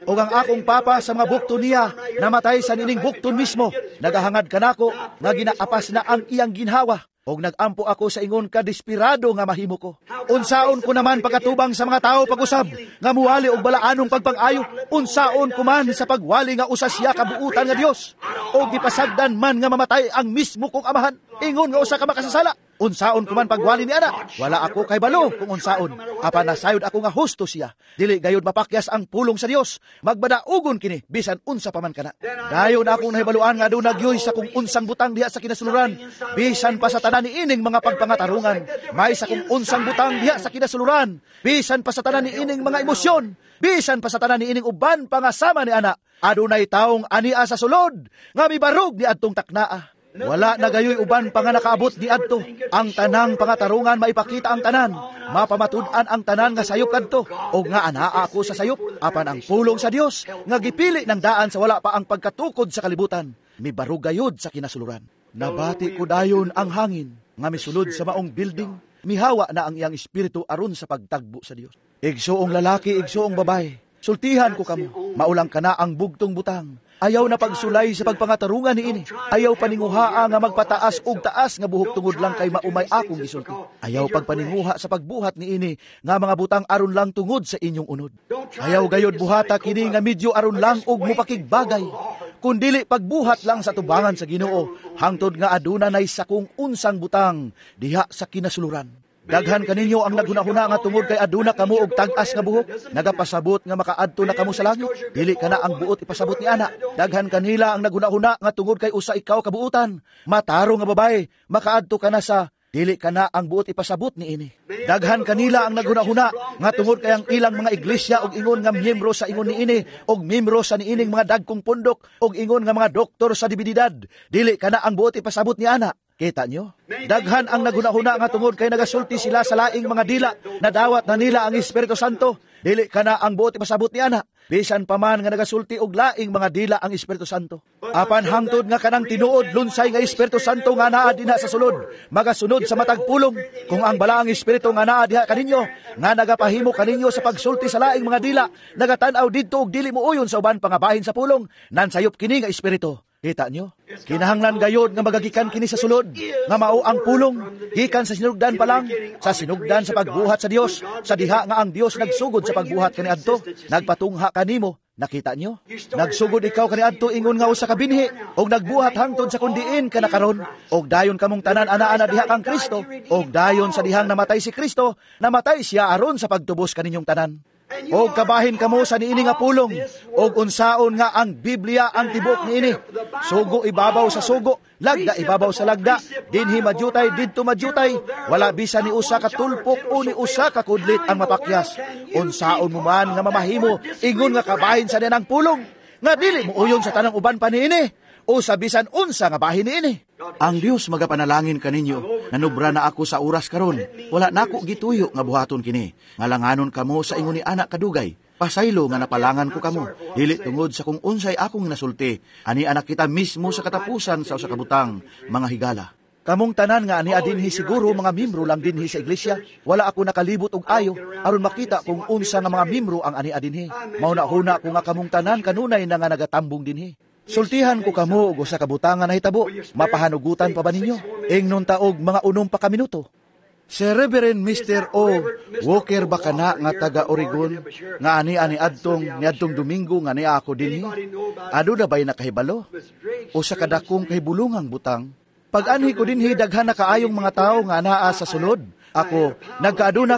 O ang akong papa sa mga bukton niya, namatay sa nining bukton mismo. Nagahangad kanako, nga ginaapas na ang iyang ginhawa. Og nagampo ako sa ingon kadespirado nga mahimo ko. Unsaon ko naman pagkatubang sa mga tao pag-usab, nga muwali og balaanong pagpang-ayo. Unsaon ko man sa pagwali nga usa siya kabuutan nga Dios. Og gipasagdan man nga mamatay ang mismo kong amahan. Ingon nga usa ka makasasala. Unsaon ko man pagwali ni ana, wala ako kay balo kung unsaon. Apan nasayod ako nga husto siya. Dili gayud mapakyas ang pulong sa Dios. Magbadaugon kini bisan unsa pa man kana. Dayon akong nahibaluan nga aduna gyoy sa kung unsang butang diha sa kinasuluran. Bisan pa sa tanan ni ining mga pagpangatarungan. May sa kung unsang butang diha sa kinasuluran. Bisan pa sa tanan ni ining mga emosyon. Bisan pa sa tanan ni ining uban pangasama ni ana. Adunay taong ania sa sulod nga mibarog di adtong taknaa. Wala na gayoy uban pa nga nakaabot di adto. Ang tanang pangatarungan maipakita ang tanan. Mapamatud-an ang tanan nga sayop kadto. O nga anaa ako sa sayop. Apan ang pulong sa Dios nga gipili ng daan sa wala pa ang pagkatukod sa kalibutan. Mibarog gayod sa kinasuluran. Nabati ko dayon ang hangin nga misulod sa maong building. Mihawa na ang iyang espiritu aron sa pagtagbo sa Dios. Igsoong lalaki, igsoong babae. Sultihan ko kamo. Maulang ka na ang bugtong butang. Ayaw na pagsulay sa pagpangatarungan ni ini. Ayaw paninguhaa nga magpataas og taas nga buhok tungod lang kay maumay akong gisulti. Ayaw pagpaninguha sa pagbuhat ni ini nga mga butang aron lang tungod sa inyong unod. Ayaw gayod buhata kini nga medyo aron lang og mupakigbagay. Kundili pagbuhat lang sa tubangan sa Ginoo hangtod nga aduna nay sakong unsang butang diha sa kinasuluran. Daghan kaninyo ang naghunahuna nga tungod kay aduna kamo og tag-as nga buhok. Nagapasabot nga makaadto na kamo sa langit. Dili kana ang buot ipasabot ni ana. Daghan kanila ang naghunahuna nga tungod kay usa ikaw kabuutan. Mataro nga babae, makaadto kana sa dili kana ang buot ipasabot ni ini. Daghan kanila ang naghunahuna nga tungod kay ang ilang mga iglesia og ingon nga miyembro sa ingon ni ini og miyembro sa niining mga dagkong pundok og ingon nga mga doktor sa dibididad. Dili kana ang buot ipasabot ni ana. Kita nyo? Daghan ang naghunahuna nga tungod kay nagasulti sila sa laing mga dila na dawat na nila ang Espiritu Santo. Dili kana ang buot ipasabot ni ana. Bisan pa man nga nagasulti og laing mga dila ang Espiritu Santo. Apan hangtod nga kanang tinuod lunsay nga Espiritu Santo nga naa dinha sa sulod, magasunod sa matag pulong. Kung ang balaang Espiritu nga naa diha kaninyo, nga nagapahimo kaninyo sa pagsulti sa laing mga dila, nagatan-aw didto og dili muuyon sa uban pangabahin sa pulong, nansayop kini nga Espiritu. Kita nyo? Kinahanglan gayod nga magagikan kini sa sulod, nga mao ang pulong, gikan sa sinugdan pa lang, sa sinugdan sa pagbuhat sa Dios, sa diha nga ang Dios nagsugod sa pagbuhat kaniadto, nagpatungha kanimo. Nakita nyo? Nagsugod ikaw kaniadto ingon nga usa ka binhi, og nagbuhat hangtod sa kundiin ka na karon, og dayon kamong tanan ana-ana diha kang Kristo, og dayon sa dihang namatay si Kristo, namatay siya aron sa pagtubos kaninyong tanan. Og kabahin kamo sa niini nga pulong, og unsaon nga ang Biblia ang tibok niini. Sugo ibabaw sa sugo, lagda ibabaw sa lagda, dinhi madyutay didto madyutay, wala bisan ni usa ka tulpok o ni usa ka kudlit ang mapakyas. Unsaon mo man nga mamahimo, ingon nga kabahin sa nianang pulong, nga dili mo uyon sa tanang uban pa niini, o sa bisan unsa nga bahin niini. Ang Dios magapanalangin kaninyo, nanubra na ako sa oras karon. Wala nako gituyo nga buhaton kini. Ngalanganon kamo sa ingon ni anak kadugay. Pasaylo nga napalangan ko kamo. Dili tungod sa kung unsay akong nasulti. Ani anak kita mismo sa katapusan sa usa ka butang, mga higala. Kamong tanan nga ani adinhi siguro mga miyembro lang dinhi sa iglesia. Wala ako nakalibot og ayo aron makita kung unsa nga mga miyembro ang ani adinhi. Mauna-huna ko nga kamong tanan kanunay na nga nagatambong dinhi. Sultihan ko kamo og usa ka butangan na hitabo. Mapahanugutan pa ba ninyo? Ingnon taog mga unom pa ka minuto. Si Reverend Mr. O. Walker Bacana nga taga Oregon, nga ani niadtong Domingo nga niya ako dinhi. Ado na ba'y nakahibalo? O sa kadakong kahibulungang butang? Pag-anhi ko dinhi daghan na kaayong mga tao nga naa sa sulod. Ako, nagkaaduna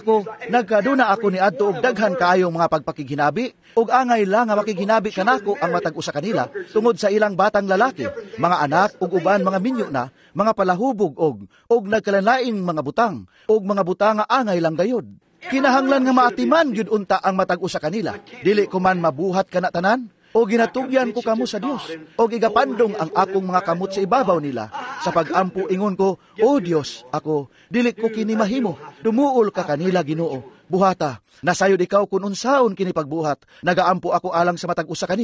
ako ni adto og daghan kaayong mga pagpakiginabi, og angay lang nga makiginabi kanako ang matag usa kanila tungod sa ilang batang lalaki, mga anak ug uban mga minyo na, mga palahubog og nagkalanlaing mga butang, og mga butang nga angay lang gayod. Kinahanglan nga maatiman gyud unta ang matag usa kanila. Dili ko man mabuhat kana tanan. O ginatugyan ko kamo sa Dios, o gigapandong ang akong mga kamot sa ibabaw nila. Sa pag-ampo ingon ko, O Dios, ako, dili ko kini mahimo, dumuol ka kanila Ginoo. Buhata, nasayod ikaw kun unsaon kini pagbuhat, nagaampo ako alang sa matag usa kanila.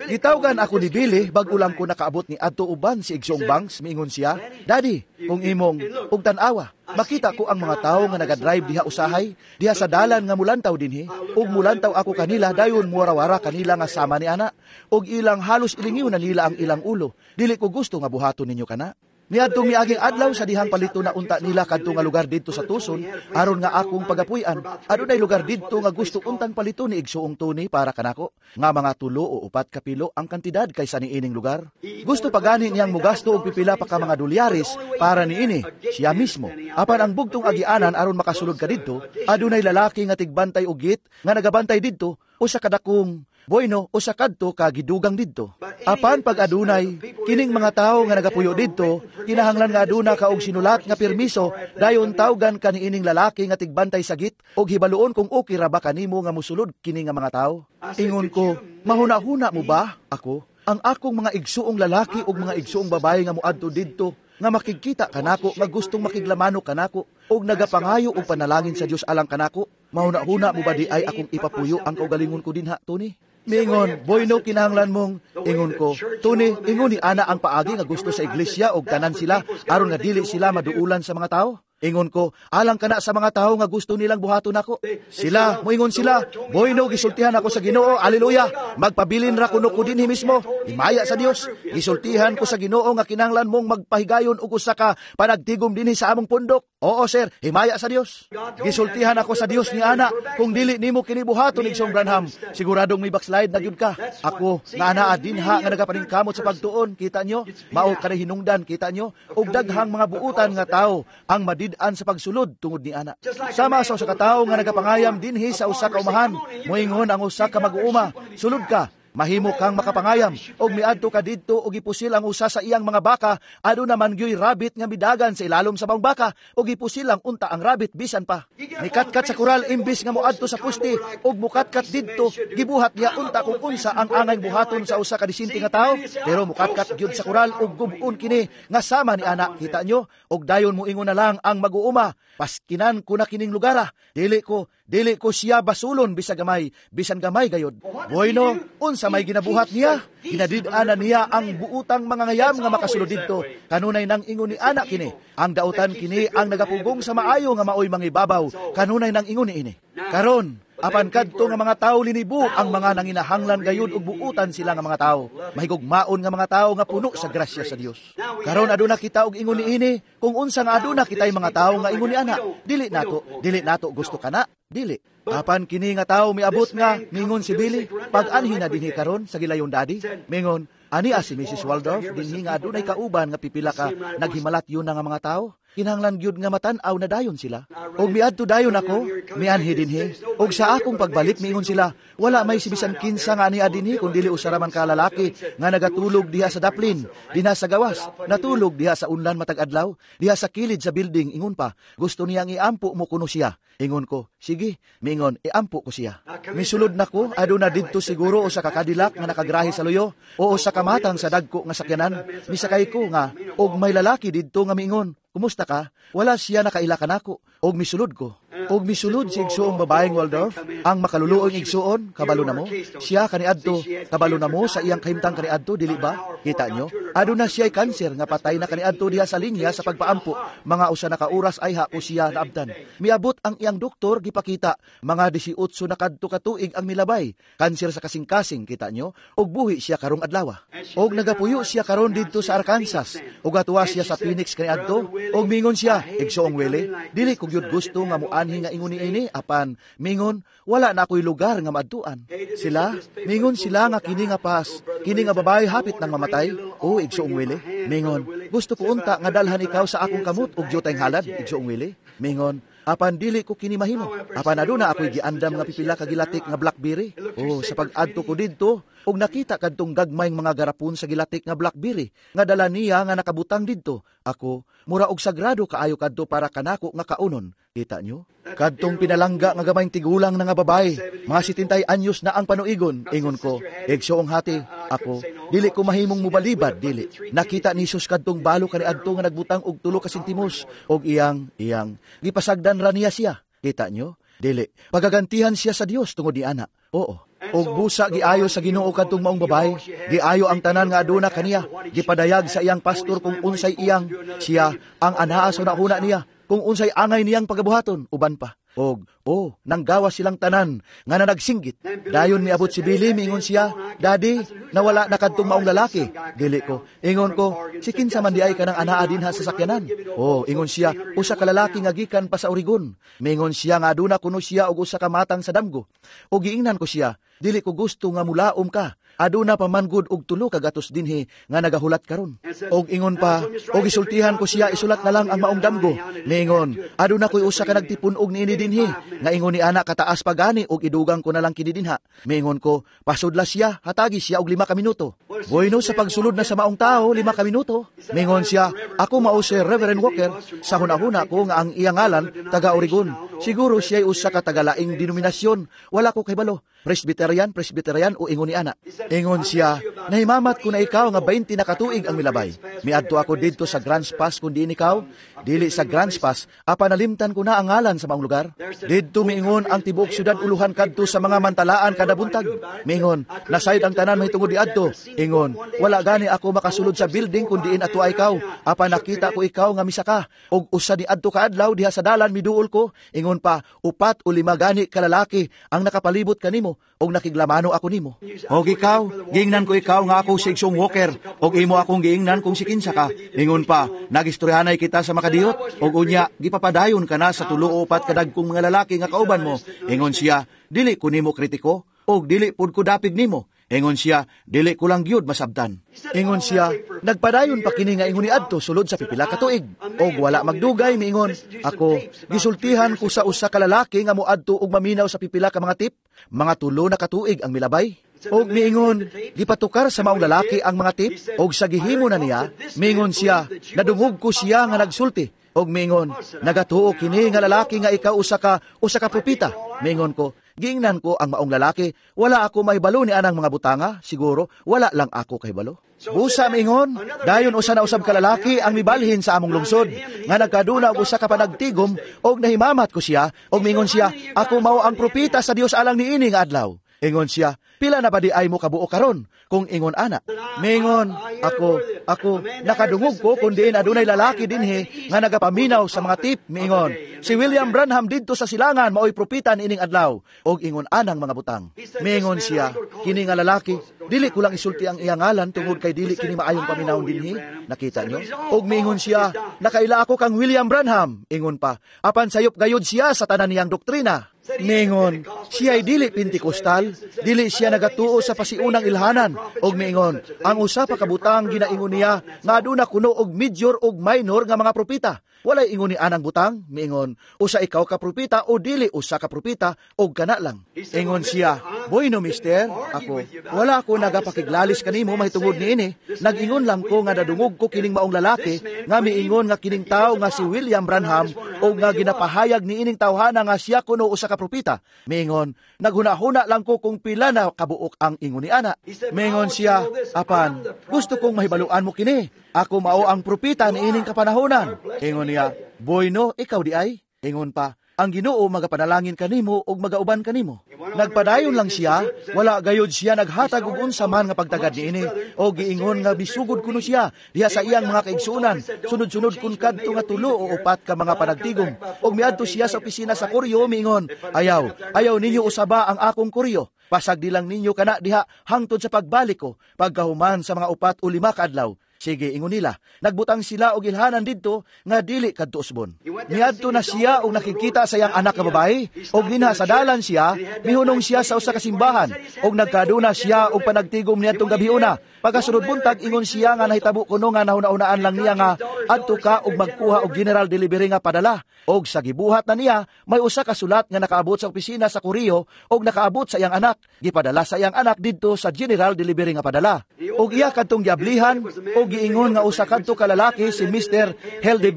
Gitawgan ako ni Billy, bago lang ko nakaabot ni adto uban si Igsoong Banks, miingon siya, Daddy, kung imong ug tan-awa, makita ko ang mga tawo nga nagadrive diha usahay, diha sa dalan nga mulantaw dinhi, ug mulantaw ako kanila, dayon muwarawara kanila nga sama ni ana, ug ilang halos ilingiw na nila ang ilang ulo. Dili ko gusto nga buhaton ninyo kana. Niadtong miaging adlaw sa dihang palito na unta nila kadto nga lugar didto sa Tuson, aron nga akong pagapuy-an, adunay lugar didto nga gusto untang palito ni Igsoong Tony para kanako, nga mga 3 o 4 kapilo ang kantidad kaysa niining lugar. Gusto pagani niyang mugasto og pipila pa ka mga dolyares para niini, siya mismo. Apan ang bugtong agianan aron makasulod ka didto, adunay lalaki nga tigbantay og git nga nagabantay didto, usa kadakong Boyno o sa kadto kagidugang didto. Apan pag adunay, kining mga tawo nga nagapuyo didto, kinahanglan nga aduna ka og sinulat nga permiso, dayon tawgan kaniining lalaki nga tigbantay sa git, og hibaluon kung okay ra ba kanimo nga musulod kini nga mga tawo. Ingon ko, mahuna-huna mo ba ako? Ang akong mga igsuong lalaki ug mga igsuong babae nga muadto didto, nga makikita kanako nga gustong makiglamano kanako, og nagapangayo og panalangin sa Dios alang kanako. Mahuna-huna mo ba di ay akong ipapuyo ang kaugalingon ko dinha, Tony? Mingon, Boyno, kinahanglan mong, ingon ko, Tony, ingon ni ana ang paagi nga gusto sa iglesia og tanan sila, aron nga dili sila maduulan sa mga tao. Ingon ko, alang kana sa mga tao nga gusto nilang buhaton ako. Sila, moingon sila, Boyno, gisultihan ako sa Ginoo, aleluya, magpabilin ra kuno ko dinhi mismo, himaya sa Dios. Gisultihan ko sa Ginoo nga kinahanglan mong magpahigayon og usa ka panagtigom dinhi sa among pundok. Oo, sir, himaya sa Dios. Gisultihan ako sa Dios ni ana, kung dili nimo kini buhaton Igsoong Branham, siguradong may backslide na gyud ka. Ako, nga anaa dinha nga nagapaningkamot sa pagtuon, kita nyo, mao kanay hinungdan, kita nyo, og daghang mga buutan nga tao ang madid-an sa pagsulod tungod ni ana. Sama sa usa ka tawo nga nagapangayam dinhi sa usa ka umahan, moingon ang usa ka mag-uuma, sulod ka. Mahimo kang makapangayam, og miadto ka didto og ipusil ang usa sa iyang mga baka, aduna man gyoy rabbit nga midagan sa ilalom sa bang baka, og ipusil ang unta ang rabbit bisan pa. Nikatkat sa kural imbis nga moadto sa pusti, og mukatkat didto, gibuhat niya unta kung unsa ang angay buhaton sa usa ka disinti nga tawo, pero mukatkat gyud sa kural og gub-on kini nga sama ni ana, kita nyo, og dayon moingon na lang ang mag-uuma, paskinan ko na kining lugara, dili ko siya basulon bisan gamay gayod. Boyno, sa may ginabuhat niya, ginadid-ana niya ang buutang mga ngayam nga makasulod didto. Kanunay nang ingon ni anak kini, ang dautan kini ang nagapugong sa maayo nga maoy mangibabaw, kanunay nang ingon ni ini. Karon, apan kadto nga mga tawo linibo ang mga nanginahanglan gayud ug buutan sila nga mga tawo. Mahigugmaon nga mga tawo nga puno sa grasya sa Dios. Karon aduna kita og ingon ni ini, kung unsa nga aduna kitay mga tawo nga ingon ni ana, dili nato gusto kana, dili. Apan kini nga tawo miabot nga, mingon si Billy, pag-anhi na dinhi karon sa gilayon daddy, mingon, ani si Mrs. Waldorf, dinhi nga adunay kauban nga pipila ka, naghimalat yun na nga mga tawo. Kinahanglan gyud nga matan-aw na dayon sila. Og miadto dayon ako, mianhi dinhi. Og sa akong pagbalik miingon sila, wala may sibisan kinsa nga ani dinhi kun dili usa ra man ka lalaki nga nagatulog diha sa daplin, dinha sa gawas, natulog diha sa unlan matag adlaw, diha sa kilid sa building, ingon pa. Gusto niyang iampo mo kuno siya. Ingon ko, sige, miingon, iampo ko siya. Misulod nako, aduna didto siguro o sa kakadilak nga nakagrahi sa luyo, o sa kamatang sa dagko nga sakyanan. Misakay ko nga, og may lalaki didto nga miingon, kumusta ka? Wala siya nakaila kanako, og misulod ko. Og misulod si igsuong babaeng Waldorf, ang makaluluoy igsuon, kabalo na mo. Siya kaniadto, kabalo na mo sa iyang kahimtang kaniadto, dili ba? Kita nyo? Aduna siya'y kanser nga patay na kaniadto diha sa linya sa pagpaampo. Mga usa na ka oras ay hako siya naabtan. Miabot ang iyang doktor gipakita, mga 18 na kadto ka tuig ang milabay. Kanser sa kasing-kasing, kita nyo? Og buhi siya karong adlaw. Og nagapuyo siya karon didto sa Arkansas. Og atuwa siya sa Phoenix kaniadto. Og mingon siya, igsoong wele, dili ko gyud gusto nga muanhi nga ingon ini, apan mingon wala na ako'y lugar nga maadtuan. Sila, mingon sila nga kini nga babae hapit nang mamatay. O igsoong wele, mingon, gusto ko unta nga dalhan ikaw sa akong kamot ug jotay halad, igsoong wele. Mingon, apan dili ko kini mahimo. Apan aduna ako'y giandam nga pipila ka gilatik nga blackberry. O sa pag-adto ko didto, og nakita kadtong gagmayng mga garapon sa gilatik nga blackberry nga dala niya nga nakabutang didto. Ako, mura og sagrado kaayo kadto para kanako nga kaunon. Kita nyo? Kadtong pinalangga nga gamayng tigulang na nga babae, mga 70 anyos na ang panuigon, ingon ko, igsoong hati, ako, dili ko mahimong mubalibad, dili. Nakita ni Jesus kadtong balo kaniadto nga nagbutang og 3 ka sentimos, og iyang, gipasagdan ra niya siya. Kita nyo? Dili. Pagagantihan siya sa Dios tungod ni ana. Oo. Og busa giayo sa Ginoo kadtong maong babay, giayo ang tanan nga aduna kaniya, gipadayag sa iyang pastor kung unsay iyang siya ang anaa sa una niya, kung unsay angay niyang pagabuhaton, uban pa. Og, nanggawa silang tanan, nga na nagsinggit. Dayon miabot si Billy, miingon siya, Daddy, nawala na kadtong maong lalaki. Dili ko. Ingon ko, si kinsa man di ay kanang anaa din ha sa sakyanan. Ingon siya, usa ka lalaki nga gikan pa sa Oregon. Miingon siya nga aduna kuno siya og usa ka matang sa damgo. O giingnan ko siya, dili ko gusto nga mulaom ka. Aduna pa man gud og tulo ka gatos dinhi nga nagahulat karon. Og ingon pa, og isultihan ko siya isulat na lang ang maong damgo. Ningon, aduna ko'y usa ka nagtipon og niini dinhi, nga ingon ni ana kataas pa gani og idugang ko na lang kini dinha. Mingon ko, pasudla siya, hatagi siya og 5 ka minuto. Bueno sa pagsulod na sa maong tao, 5 ka minuto. Mingon siya, ako mao si Reverend Walker, sa hunahuna ko nga ang iyang ngalan taga Oregon. Siguro siya'y usa ka tagalaing denominasyon, wala ko kahibalo. Presbyterian o ingon ni ana. Ingon siya, nahimamat ko na ikaw nga 20 na katuig ang milabay. Miadto ako dito sa Grants Pass kundi ikaw. Dili sa Grants Pass, apanalimtan ko na ang ngalan sa maong lugar. Dito miingon ang tibuok syudad uluhan kadto sa mga mantalaan kada buntag. Miingon, nasayod ang tanan mahitungod diadto. Ingon, wala gani ako makasulod sa building kundi ato ay ikaw. Apa nakita ko ikaw nga misa ka. Og usa di adto ka adlaw diha sa dalan miduol ko. Ingon pa, 4 o 5 gani kalalaki ang nakapalibot kanimo og nakiglamano ako nimo. Og ikaw, giingnan ko ikaw nga ako si Igsong Walker, og imo akong giingnan kung si kinsa ka. Ingon pa, nagistoryahanay kita sa makadiyot, og unya, gipapadayon ka na sa 3 o 4 kadagkong mga lalaki nga kauban mo. Ingon siya, dili ko nimo kritiko, og dili pud ko dapig nimo. Ingon siya, dili ko lang gyud masabtan. Ingon siya, nagpadayon pa kini nga ingon ni adto sulod sa pipila ka tuig. Og wala magdugay miingon, ako gisultihan ko sa usa ka lalaki nga moadto og maminaw sa pipila ka mga tip, mga 3 na katuig ang milabay. Og miingon, gipatukar sa maong lalaki ang mga tip, og sa gihimo na niya, miingon siya, nadungog ko siya nga nagsulti. Og miingon, nagatuo kini nga lalaki nga ikaw usa ka propita. Miingon ko, giingnan ko ang maong lalaki, wala ako mahibalo ni anang mga butanga, siguro wala lang ako kahibalo. Busa miingon, dayon usa na usab ka lalaki ang mibalhin sa among lungsod, nga nagkaduna og usa ka panagtigom, og nahimamat ko siya, og miingon siya, ako mao ang propita sa Dios alang niini nga adlaw. Ingon siya, pila na ba di ay mo kabuo karon? Kung ingon ana. Mingon, ako, nakadungog ko kung diin adunay lalaki dinhi nga nagapaminaw sa mga tip. Mingon, si William Branham didto sa silangan maoy propita niining adlaw. Og ingon anang mga butang. Mingon siya, kini nga lalaki, dili ko lang isulti ang iyang ngalan tungod kay dili kini maayong paminawon dinhi. Nakita niyo? Og mingon siya, nakaila ako kang William Branham. Ingon pa, apan sayop gayud siya sa tanan niyang doktrina. Mingon, siya ay dili Pentekostal, dili siya nagatuo sa pasiunang ilhanan. Og mingon, ang usa pa kabutang ginaingon niya nga aduna kuno og major og minor nga mga propita. Walay ingon ni anang butang, miingon, usa ikaw ka propita o dili usa ka propita og kana lang. Ingon siya, "Bueno, mister, ako, wala ko nagapakiglalis kanimo mahitungod niini. Nag-ingon lang ko nga nadungog ko kining maong lalaki nga miingon nga kining tawo nga si William Branham o nga ginapahayag niining tawhana nga siya kuno usa ka propita." Miingon, naghuna-huna lang ko kung pila na kabuok ang ingon ni ana. Miingon siya, "Apan, gusto kong mahibaluan mo kini. Ako mao ang propita niining kapanahonan." Ingon niya, "Bueno, ikaw di ay?" Ingon pa, "Ang Ginoo magapanalangin kanimo og magauban kanimo." Nagpadayon lang siya, wala gayud siya naghatag og unsa man nga pagtagad niini o giingon nga bisugod kuno siya diha sa iyang mga kaigsuonan. Sunod-sunod kun kadto nga 3 o 4 ka mga panagtigom. Og miadto siya sa opisina sa Koryo miingon, "Ayaw ninyo usaba ang akong Koryo. Pasagdi lang ninyo kana diha hangtod sa pagbalik ko pagkahuman sa mga 4 o 5 ka adlaw." Sige, ingon nila. Nagbutang sila og ilhanan didto nga dili kadto usbon. Miadto na siya og nakikita sa iyang anak nga babae. Og dinha sa dalan siya, mihunong siya sa usa ka simbahan. Og nagkaduna siya og panagtigom niadtong gabiuna. Pagkasunod buntag ingon siya nga nahitabo kuno nga nahuna-unaan lang niya nga adto ka og magkuha og general delivery nga padala. Og sa gibuhat na niya, may usa ka sulat nga nakaabot sa opisina sa Koryo og nakaabot sa iyang anak. Gipadala sa iyang anak didto sa general delivery nga padala. Og iya kadtong giablihan og giingon nga usa kadto ka lalaki si Mr. Hildebrandt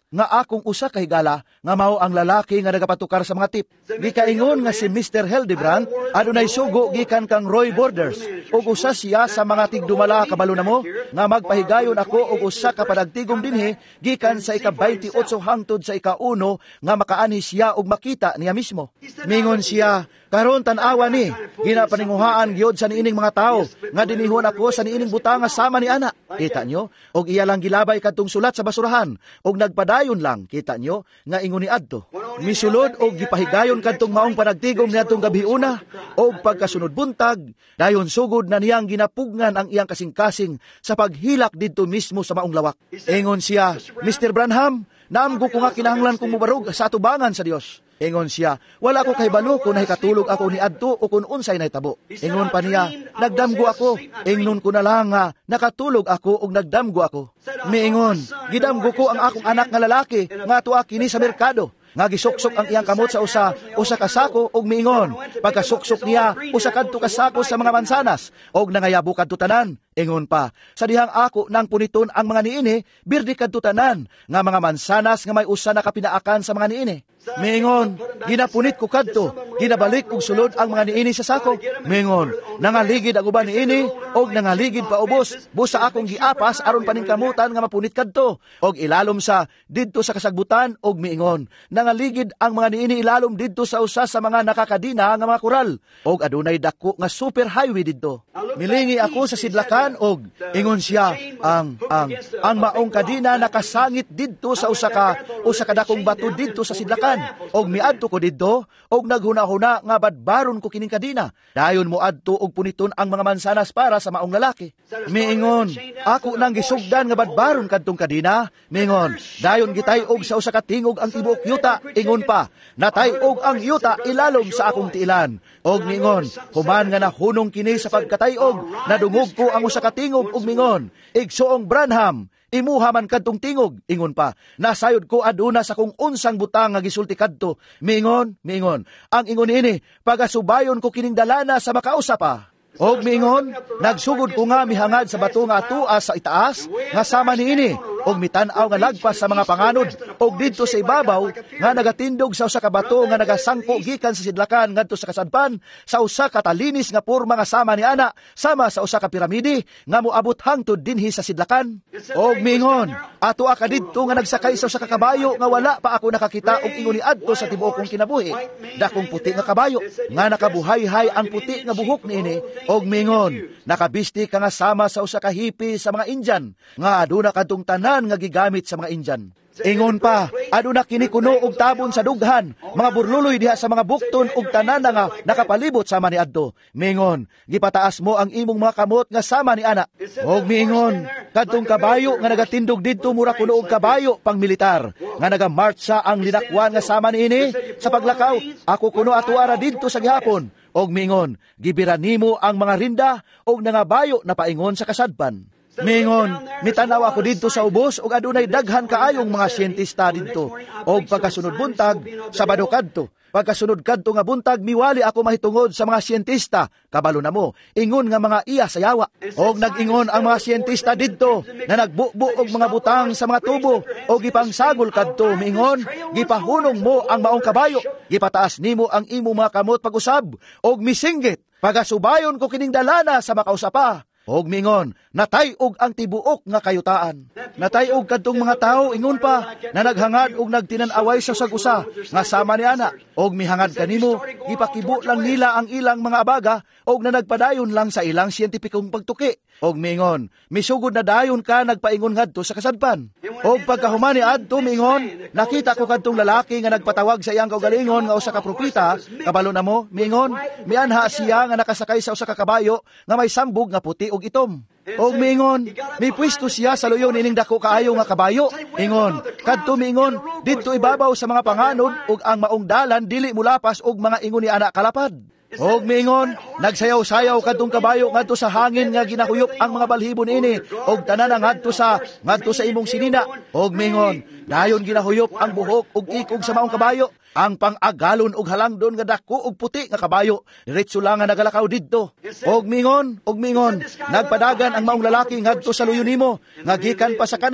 nga akong usa ka higala nga mao ang lalaki nga nagapatukar sa mga tip. Gikaingon nga si Mr. Hildebrandt adunay sugo gikan kang Roy Borders ug usa siya sa mga tigdumala kabalo namo nga magpahigayon ako og usa ka padagtigom dinhi gikan sa ika-28 hangtod sa ika-1 nga makaani siya og makita niya mismo. Mingon siya, karon tan-awa ni ginapaninguhaan gyud sa niining mga tao nga dinihon ako sa niining butang nga sama ni ana. Kita nyo? Og iya lang gilabay kadtong sulat sa basurahan og nagpadayon lang, kita nyo, nga ingon ni adto. Misulod og gipahigayon kadtong maong panagtigom niadtong gabiuna og pagkasunod buntag dayon sugod na niyang ginapugngan ang iyang kasing-kasing sa paghilak didto mismo sa maong lawak. Ingon siya, Mr. Branham, naamgo ko nga kinahanglan kong mubarog sa atubangan sa Dios. Ingon siya, wala ko kahibalo kung nahikatulog ako ni adto o kung unsay nahitabo. Ingon pa niya, nagdamgo ako. Ingnon ko na lang nga, nakatulog ako o nagdamgo ako. Miingon, gidamgo ko ang akong anak nga lalaki nga tuwa kini sa merkado. Nga gisuksok ang iyang kamot sa usa ka sako og miingon. Pagkasuksok niya, usa kadto ka sako sa mga mansanas og nangayabo kadto tanan. Ingon pa, sa dihang ako nang puniton ang mga niini, birdi kadto tanan nga mga mansanas nga may usa na kapinaakan sa mga niini. Miingon, ginapunit ko kadto, ginabalik og sulod ang mga niini sa sako. Miingon, nangaligid ang uban niini og nangaligid pa ubos. Busa akong giapas aron paningkamutan nga mapunit kadto og ilalom sa didto sa kasagbutan og miingon, nangaligid ang mga niini ilalom didto sa usa sa mga nakakadina nga mga koral og adunay dako nga super highway didto. Milingi ako sa sidlakan og ingon siya ang maong kadina nakasangit didto sa usa ka dakong bato didto sa sidlakan og miadto ko didto og naghuna-huna nga badbaron ko kining kadina. Dayon mo adto og puniton ang mga mansanas para sa maong lalaki. Miingon, ako nang gisugdan nga badbaron kadtong kadina. Miingon, dayon gitay-og sa usa ka tingog ang tibuok yuta. Ingon pa, natay-og ang yuta ilalom sa akong tiilan. Og miingon, human nga nahunong kini sa pagkatay-og, nadungog ko ang usa ka tingog og miingon, igsuong Branham, imuha man kadtong tingog. Ingon pa, nasayod ko aduna sa kung unsang butang nga gisulti kadto. Miingon, ang ingon ini, pagasubayon ko kining dalana sa makausa pa. Og miingon, nagsugod ko nga mihangad sa bato nga atua sa itaas, nga sama niini, og mitanaw nga lagpas sa mga panganod, og didto sa ibabaw, nga nagatindog sa usa ka bato nga nagasangko gikan sa sidlakan ngadto sa kasadpan, sa usa ka talinis nga porma nga sama ni ana, sama sa usa ka piramide, nga moabot hangtod dinhi sa sidlakan. Og miingon, atua ka didto nga nagsakay sa usa ka kabayo, nga wala pa ako nakakita og ingon ni adto sa tibuok kong kinabuhi. Dakong puti nga kabayo, nga nakabuhay-hay ang puti nga buhok niini, og mingon, nakabisti ka nga sama sa usa ka hippie sa mga Indian, nga aduna kadtong tanan nga gigamit sa mga Indian. Ingon pa, aduna kini kuno og tabon sa dughan, mga burluloy diha sa mga bukton ug tanan nga nakapalibot sama ni adto. Mingon, gipataas mo ang imong mga kamot nga sama ni ana. Og mingon, kadtong kabayo nga nagatindog didto mura kuno og kabayo pang militar, nga nagamartsa ang linakwan nga sama niini sa paglakaw. Ako kuno atuara didto sa gihapon. Og mingon, gibiran nimo ang mga rinda og nangabayo na paingon sa kasadpan. Mingon, mitanaw ako didto sa ubos og adunay daghan kaayong mga siyentista didto. Og pagkasunod buntag, Sabado kadto. Pagkasunod kadto nga buntag, miwali ako mahitungod sa mga siyentista. Kabalo na mo, ingon nga mga iya sa yawa. Og nag-ingon ang mga siyentista didto na nagbubo og mga butang sa mga tubo og gipangsagol kadto. Mingon, gipahunong mo ang maong kabayo, gipataas nimo ang imo mga kamot pag-usab og misinggit. Pagasubayon ko kining dalana sa makausapa. Og mingon, natay-og ang tibuok nga kayutaan. Natay-og kadtong mga tao, ingon pa, na naghangad og nagtinan-away sa sagusa, nga sama ni ana. Og mihangad kanimo, ipakibo lang nila ang ilang mga abaga, og na nagpadayon lang sa ilang siyentipikong pagtuki. Og mingon, misugod na dayon ka nagpaingon ngadto sa kasadpan. Og pagkahuman ni adto mingon, nakita ko kadtong lalaki nga nagpatawag sa iyang kaugalingon nga usa ka propeta. Kabalo na mo, mingon, mianha siya nga nakasakay sa usa ka kabayo nga may sambog nga puti og itom. Og mingon, may pwesto siya sa luyo nining dako kaayo nga kabayo. Ingon, kadto mingon, didto ibabaw sa mga panganod ug ang maong dalan dili mulapas og mga ingon ni ana kalapad. Og mingon, nagsayaw-sayaw kadtong kabayo ngadto sa hangin nga ginahuyop ang mga balhibon ini og tanan ngadto sa imong sinina. Og mingon, dayon ginahuyop ang buhok ug ikog sa maong kabayo. Ang pang-agalon og halangdon nga dako og puti nga kabayo, diretso lang nga nagalakaw didto. Og mingon, nagpadagan ang maong lalaki ngadto sa luyo nimo, nga gikan pa sa Canada.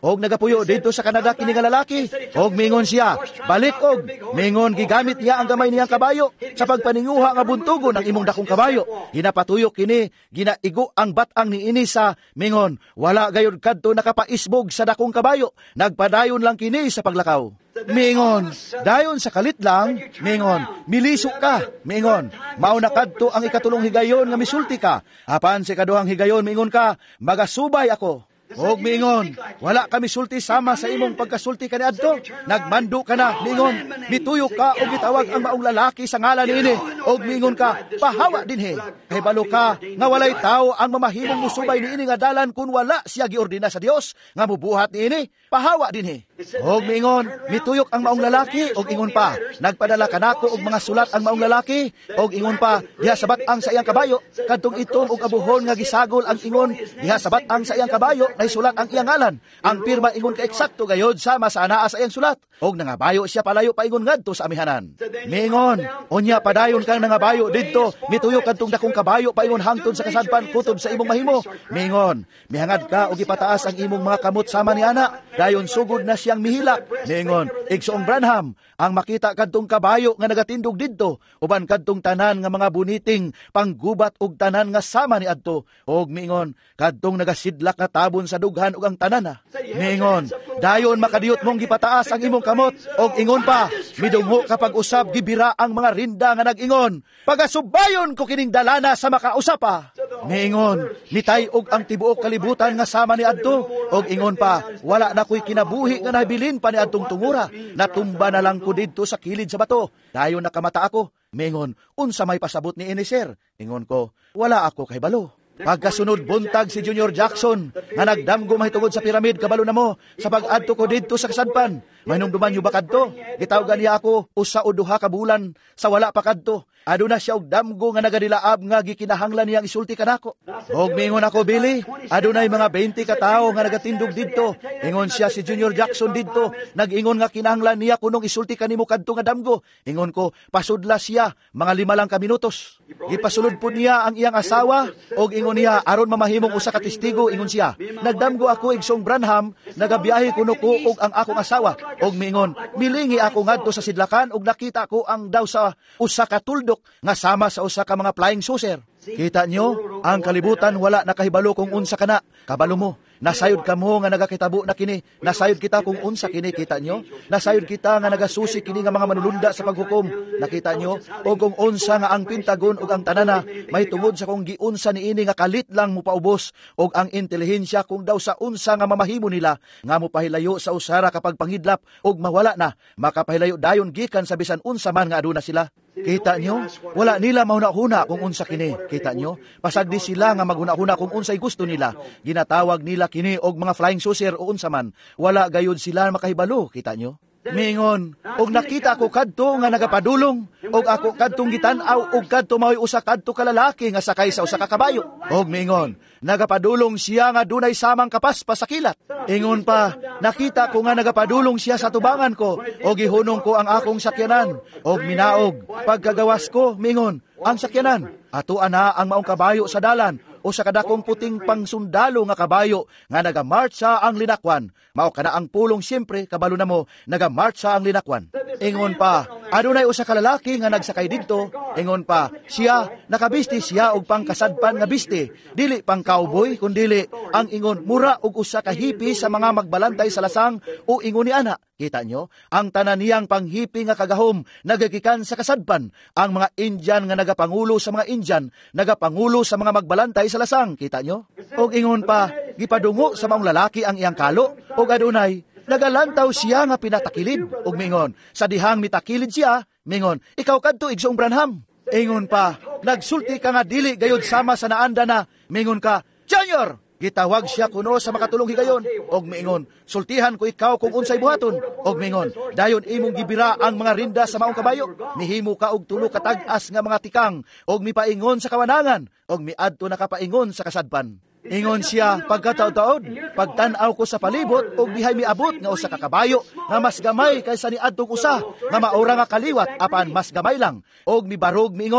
og nagapuyo dito sa Canada kini nga lalaki, og mingon siya, balik og, mingon gigamit niya ang gamay niyang kabayo sa pagpaninguha nga buntugon ang imong dakong kabayo. Ginapatuyok kini, ginaigo ang batang niini sa mingon, wala gayud kadto nakapaisbog sa dakong kabayo, nagpadayon lang kini sa paglakaw. Mingon, dayon sa kalit lang, mingon, milisok ka, mingon, mauna kadto ang ikatulong higayon nga misulti ka, apan sa ikaduhang higayon, mingon ka, magasubay ako. Og mingon, wala kami sulti sama sa imong pagkasulti kaniadto. Nagmando ka na, mingon, mituyok ka o gitawag ang maong lalaki sa ngalan niini. Og mingon ka, pahawa dinhi. Kay balo ka nga walay tao ang mamahimong musubay niini nga dalan kun wala siya giordina sa Dios nga mubuhat niini. Pahawa dinhi. Og mingon, mituyok ang maong lalaki. Og ingon pa, nagpadala kanako og mga sulat ang maong lalaki. Og ingon pa, diha sabat ang sa iyang kabayo. Kadtong itom og abuhon nga gisagol ang ingon, diha sabat ang sa iyang kabayo. Ay sulat ang iyang ngalan. Ang pirma ingon ka eksakto gayod sama sa anaa sa iyang sulat. Og nangabayo siya palayo pa ingon ngadto sa amihanan. Mingon, unya padayon kang nangabayo didto, mituyok kadtong dakong kabayo pa ingon hangtod sa kasadpan kutob sa imong mahimo. Mingon, mihangad ka og ipataas ang imong mga kamot sama ni ana. Dayon sugod na siyang mihilak. Mingon, igsoong Branham, ang makita kadtong kabayo nga nagatindog didto, uban kadtong tanan nga mga buniting panggubat og tanan nga sama ni adto. Og mingon, kadtong nagasidlak nga tabon sa dughan ug ang tanana. Mingon, dayon makadiyot mong gipataas ang imong kamot. Og ingon pa, midungho kapag usab gibira ang mga rinda nga nag-ingon, pagasubayon ko kining dalana sa makausapa. Mingon, nitay og ang tibuok kalibutan nga sama ni adto. Og ingon pa, wala na ko'y kinabuhi nga nabilin pa ni adtong tungura. Natumba na lang ko didto sa kilid sa bato. Dayon nakamata ako. Mingon, unsa may pasabot ni ini sir? Ingon ko, wala ako kay balo. Pagkasunod buntag si Junior Jackson nga nagdamgo mahitungod sa piramid kabalo na mo sa pag-adto ko didto sa kasadpan. Mahinumduman niyo ba kadto? Gitawgan niya ako usa o duha ka bulan sa wala pa kadto. Aduna siya og damgo nga nagadilaab nga gikinahanglan niyang isulti kanako. Og mingon ako, Billy, adunay mga 20 ka tawo nga nagatindog didto. Ingon siya si Junior Jackson didto, nag-ingon nga kinahanglan niya kunong isulti kanimo kadto nga damgo. Ingon ko, pasudla siya, mga 5 lang ka minutos. Ipasulod po niya ang iyang asawa, og ingon niya, aron mamahimong usa ka testigo, ingon siya, nagdamgo ako igsoong Branham, nagabiyahe kuno ko og ang akong asawa. Og mingon, milingi ako ngadto sa sidlakan, og nakita ko ang daw sa usa ka tuldok nga sama sa usa ka mga flying saucer. Kita nyo, ang kalibutan wala nakahibalo kung unsa kana. Kabalo mo, nasayod ka mo nga nagakitabo na kini. Nasayod kita kung unsa kini, kita nyo. Nasayod kita nga nagasusi kini nga mga manulunda sa paghukom. Nakita nyo, o kung unsa nga ang Pentagon o ang tanana, may tungod sa kung giunsa ni ini nga kalit lang mo paubos, o ang intelihensya kung daw sa unsa nga mamahimo nila, nga mo pahilayo sa usara kapag panghidlap, o mawala na, makapahilayo dayon gikan sa bisan unsa man nga aduna sila. Kita nyo, wala nila mauna-huna kung unsa kini. Kita nyo, pasagdi sila nga maguna-huna kung unsay gusto nila. Ginatawag nila kini og mga flying saucer o unsa man. Wala gayud sila makahibalo, kita nyo. Mingon, og nakita ko kadto nga nagapadulong, og ako kadtong gitan-aw og kadto mao'y usa kadto ka lalaki nga sakay sa usa ka kabayo. Og mingon, nagapadulong siya nga dunay samang kapaspas sa kilat. Ingon pa, nakita ko nga nagapadulong siya sa tubangan ko, og gihunong ko ang akong sakyanan, og minaog. Pagkagawas ko, mingon, ang sakyanan, ato ana ang maong kabayo sa dalan, o sa kadakong puting pangsundalo nga kabayo nga nagamartsa ang linakwan. Mao kana ang pulong siyempre, kabalo na mo, nagamartsa ang linakwan. Ingon pa, adunay usa ka lalaki nga nagsakay didto. Ingon pa, siya, nakabisti siya og pangkasadpan nga bisti. Dili pang cowboy, kundili ang ingon, mura og usa ka hipi sa mga magbalantay sa lasang o ingon ni ana. Kita nyo, ang tanan niyang panghipi nga kagahom, nagagikan sa kasadpan. Ang mga Indian nga nagapangulo sa mga Indian, nagapangulo sa mga magbalantay sa lasang. Kita nyo? Og ingon pa, gipadungo sa maong lalaki ang iyang kalo. Og adunay, nagalantaw siya nga pinatakilid. Og mingon, sa dihang mitakilid siya, mingon, ikaw kadto igsoong Branham. Ingon pa, nagsulti ka nga dili gayod sama sa naanda na. Mingon ka, Junior! Gitawag siya kuno sa makatulong higayon. Og mingon, sultihan ko ikaw kung unsay buhaton. Og mingon, dayon imong gibira ang mga rinda sa maong kabayo. Mihimo ka og tulo katag-as nga mga tikang. Og mipaingon sa kawanangan. Og miadto na kapaingon sa kasadpan. Ingon siya, pagkataod-taod, pagtanaw ko sa palibot, og dihay miabot nga usa ka kabayo, nga mas gamay kaysa ni adtong usa, nga maura nga kaliwat, apan mas gamay lang. Og mibarog miingon,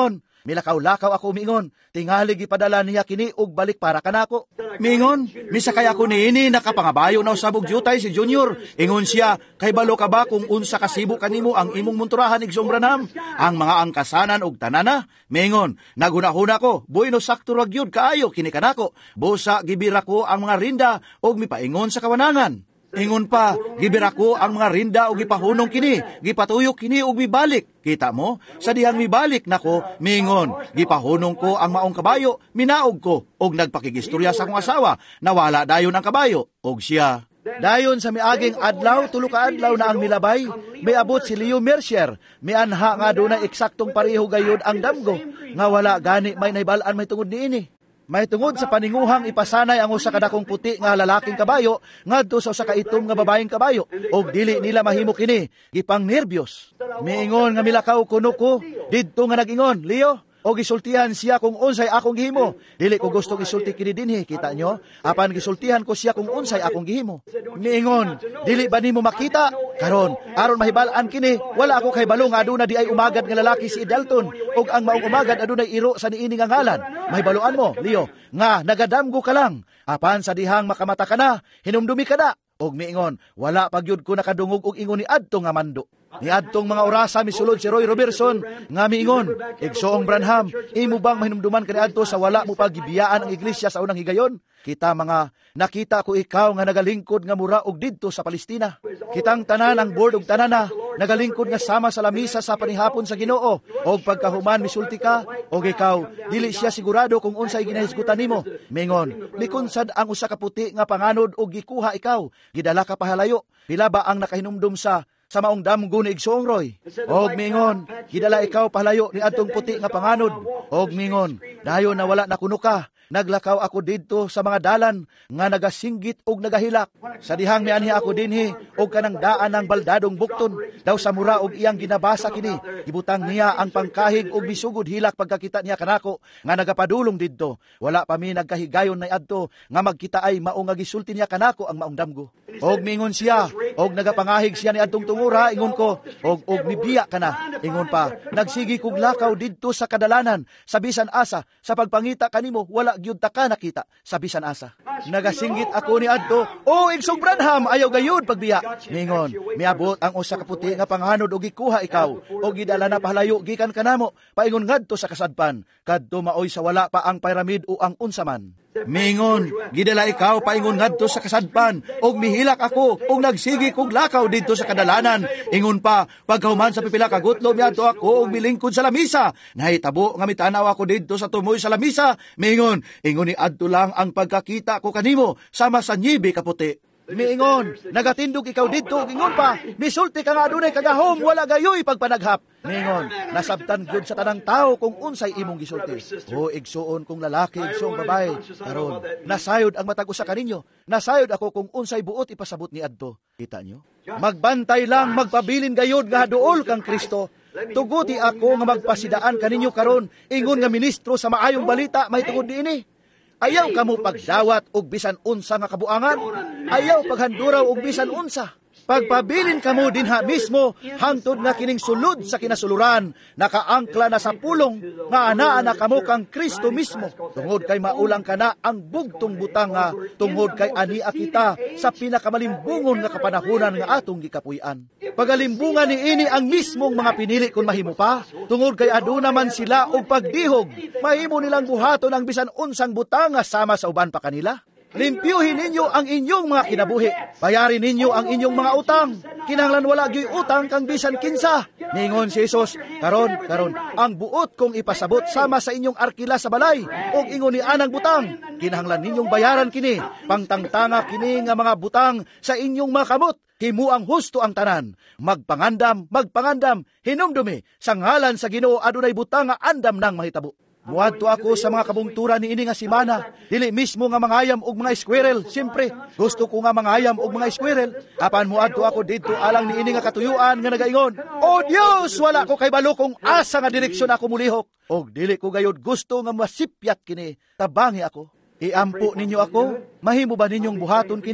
Milakaw-lakaw ako miingon, tingali gipadala niya kini og balik para kanako. Miingon, misakay ako niini nakapangabayo na usabog jutay si Junior. Ingon siya, kay balo ka ba kung unsa kasibo kanimo ang imong munturahan Igsoong Branham? Ang mga angkasanan og tanana? Miingon, nagunahuna ko, buino sakto ra gyud kaayo kini kanako. Busa gibira ko ang mga rinda og mipaingon sa kawanangan. Ingon pa, gibira ko ang mga rinda o gipahunong kini, gipatuyok kini o mibalik. Kita mo, sa dihang mibalik nako, mingon, gipahunong ko ang maong kabayo, minaog ko, og nagpakigistorya sa akong asawa, nawala dayon ang kabayo, og siya. Dayon sa miaging adlaw, tulo ka adlaw na ang milabay, may abot si Leo Mercier, may anha nga doon na eksaktong pareho gayod ang damgo, nga wala gani may naibalaan may tungod niini. May tungod sa paninguhang ipasanay ang usa ka dakong puti nga lalaking kabayo ngadto sa usa ka itom nga babaeng kabayo og dili nila mahimo kini gipang nervyos. Miingon nga milakaw kuno ko didto nga nagingon, Leo, og gisultihan siya kung unsay akong gihimo. Dili ko gusto gisulti kini dinhi, kita nyo? Apan gisultihan ko siya kung unsay akong gihimo. Miingon, dili ba nimo makita? Karon, aron mahibalaan kini, wala ako kay balo nga aduna di ay umagad nga lalaki si Dalton og ang maong umagad adunay iro sa niini nga ngalan. Mahibaluan mo, Leo, nga nagadamgo ka lang. Apan sa dihang makamata ka na, hinumdumi ka na. Og miingon, wala pagyud ko nakadungog og ingon ni adto nga mando. Ni adtong mga orasa misulod si Roy Robertson nga miingon, Igsoong Branham, imo bang mahinumduman kani adto sa wala mo pagibiyaan ang iglesia sa unang higayon? Kita mga nakita ko ikaw nga nagalingkod nga mura og didto sa Palestina. Kitang tanan ang board og tanana nagalingkod nga sama sa lamisa sa panihapon sa Ginoo. Og pagkahuman misulti ka og ikaw dili siya sigurado kung unsay ginahisgutan nimo. Mingon, mikunsad ang usa ka puti nga panganod og gikuha ikaw, gidala ka pahalayo. Pila ba ang nakahinumdum sa maong damgo ni Igsoong Roy? Og mingon, gidala ikaw pahalayo ni adtong puti nga panganod. Og mingon, dayon na wala na kuno ka. Naglakaw ako didto sa mga dalan nga nagasinggit og nagahilak. Sa dihang mianhi ako dinhi og kanang daan ng baldadong bukton. Daw sa mura og iyang ginabasa kini. Ibutang niya ang pangkahig og bisugod hilak pagkakita niya kanako nga nagapadulong didto. Wala pa mi nagkahigayon na adto nga magkita ay mao nga gisulti niya kanako ang maong damgo. Og mingon siya og nagapangahig siya ni adtong tungura, ingon ko og mibiya ka na. Ingon pa, nagsigi kog lakaw didto sa kadalanan sa bisan asa sa pagpangita kanimo wala gyud ta ka nakita sa bisan asa. Nagasinggit ako ni adto, o Igsoong Branham, ayaw gayud pagbiya. Mingon, miabot ang usa ka puti nga panghanod og gikuha ikaw og gidala na pahalayo gikan kanamo paingon ngadto sa kasadpan kadto maoy sa wala pa ang pyramid o ang unsa man. Mingon, gidala ikaw paingon ngadto sa kasadpan og mihilak ako og nagsigi kog lakaw didto sa kadalanan. Ingon pa, pagkahuman sa pipila ka gutlo miadto ako og milingkod sa lamisa. Nahitabo nga mitanaw ako didto sa tumoy sa lamisa. Mingon, ingon ni adto lang ang pagkakita ko kanimo sama sa nyibi kaputi. Miingon, nagatindog ikaw dito, ingon pa, misulti ka nga adunay kagahom, wala gayoy pagpanaghap. Miingon, nasabtan gyud sa tanang tao kung unsay imong gisulti. O igsuon kung lalaki, igsuong babae. Karon, nasayod ang matag usa kaninyo. Nasayod ako kung unsay buot ipasabot ni adto. Kita nyo? Magbantay lang, magpabilin gayod nga duol kang Kristo. Tuguti ako nga magpasidaan kaninyo karon, ingon nga ministro sa maayong balita may tungod diini. Ayaw kamo pagdawat og bisan unsa nga kabuangan. Ayaw paghanduraw og bisan unsa. Pagpabilin kamo dinha mismo hangtod nga kining sulod sa kinasuluran, nakaangkla na sa pulong nga anaa na kamo kang Kristo mismo. Tungod kay maulang kana ang bugtong butang nga tungod kay ania kita sa pinakamalimbungon nga kapanahunan nga atong gikapuy-an. Pagalimbungan ni ini ang mismong mga pinili kon mahimo pa, tungod kay aduna man sila og pagdihog, mahimo nilang buhaton ang bisan unsang butang nga sama sa uban pa kanila. Limpyuhin ninyo ang inyong mga kinabuhi. Bayarin ninyo ang inyong mga utang. Kinahanglan wala gyoy utang kang bisan kinsa. Ningon si Jesus, karon, ang buot kong ipasabot sama sa inyong arkila sa balay, og ingon ni anang butang. Kinahanglan ninyong bayaran kini. Pangtangtanga kini nga mga butang sa inyong mga kamot. Himo ang husto ang tanan. Magpangandam, hinumdumi, sa ngalan sa Ginoo adunay butang nga andam nang mahitabo. Muadto ako sa mga kabungturan ni ini nga simana. Dili mismo nga mangayam og mga squirrel. Siyempre, gusto ko nga mangayam og mga squirrel. Apan muadto ako dito alang ni ini nga katuyuan nga nagaingon, O Dios, wala ko kay balo kung asa nga direksyon ako mulihok. Og dili ko gayud gusto nga masipyat kini. Tabangi ako. Iampo ninyo ako. Mahimo ba ninyong buhaton kini?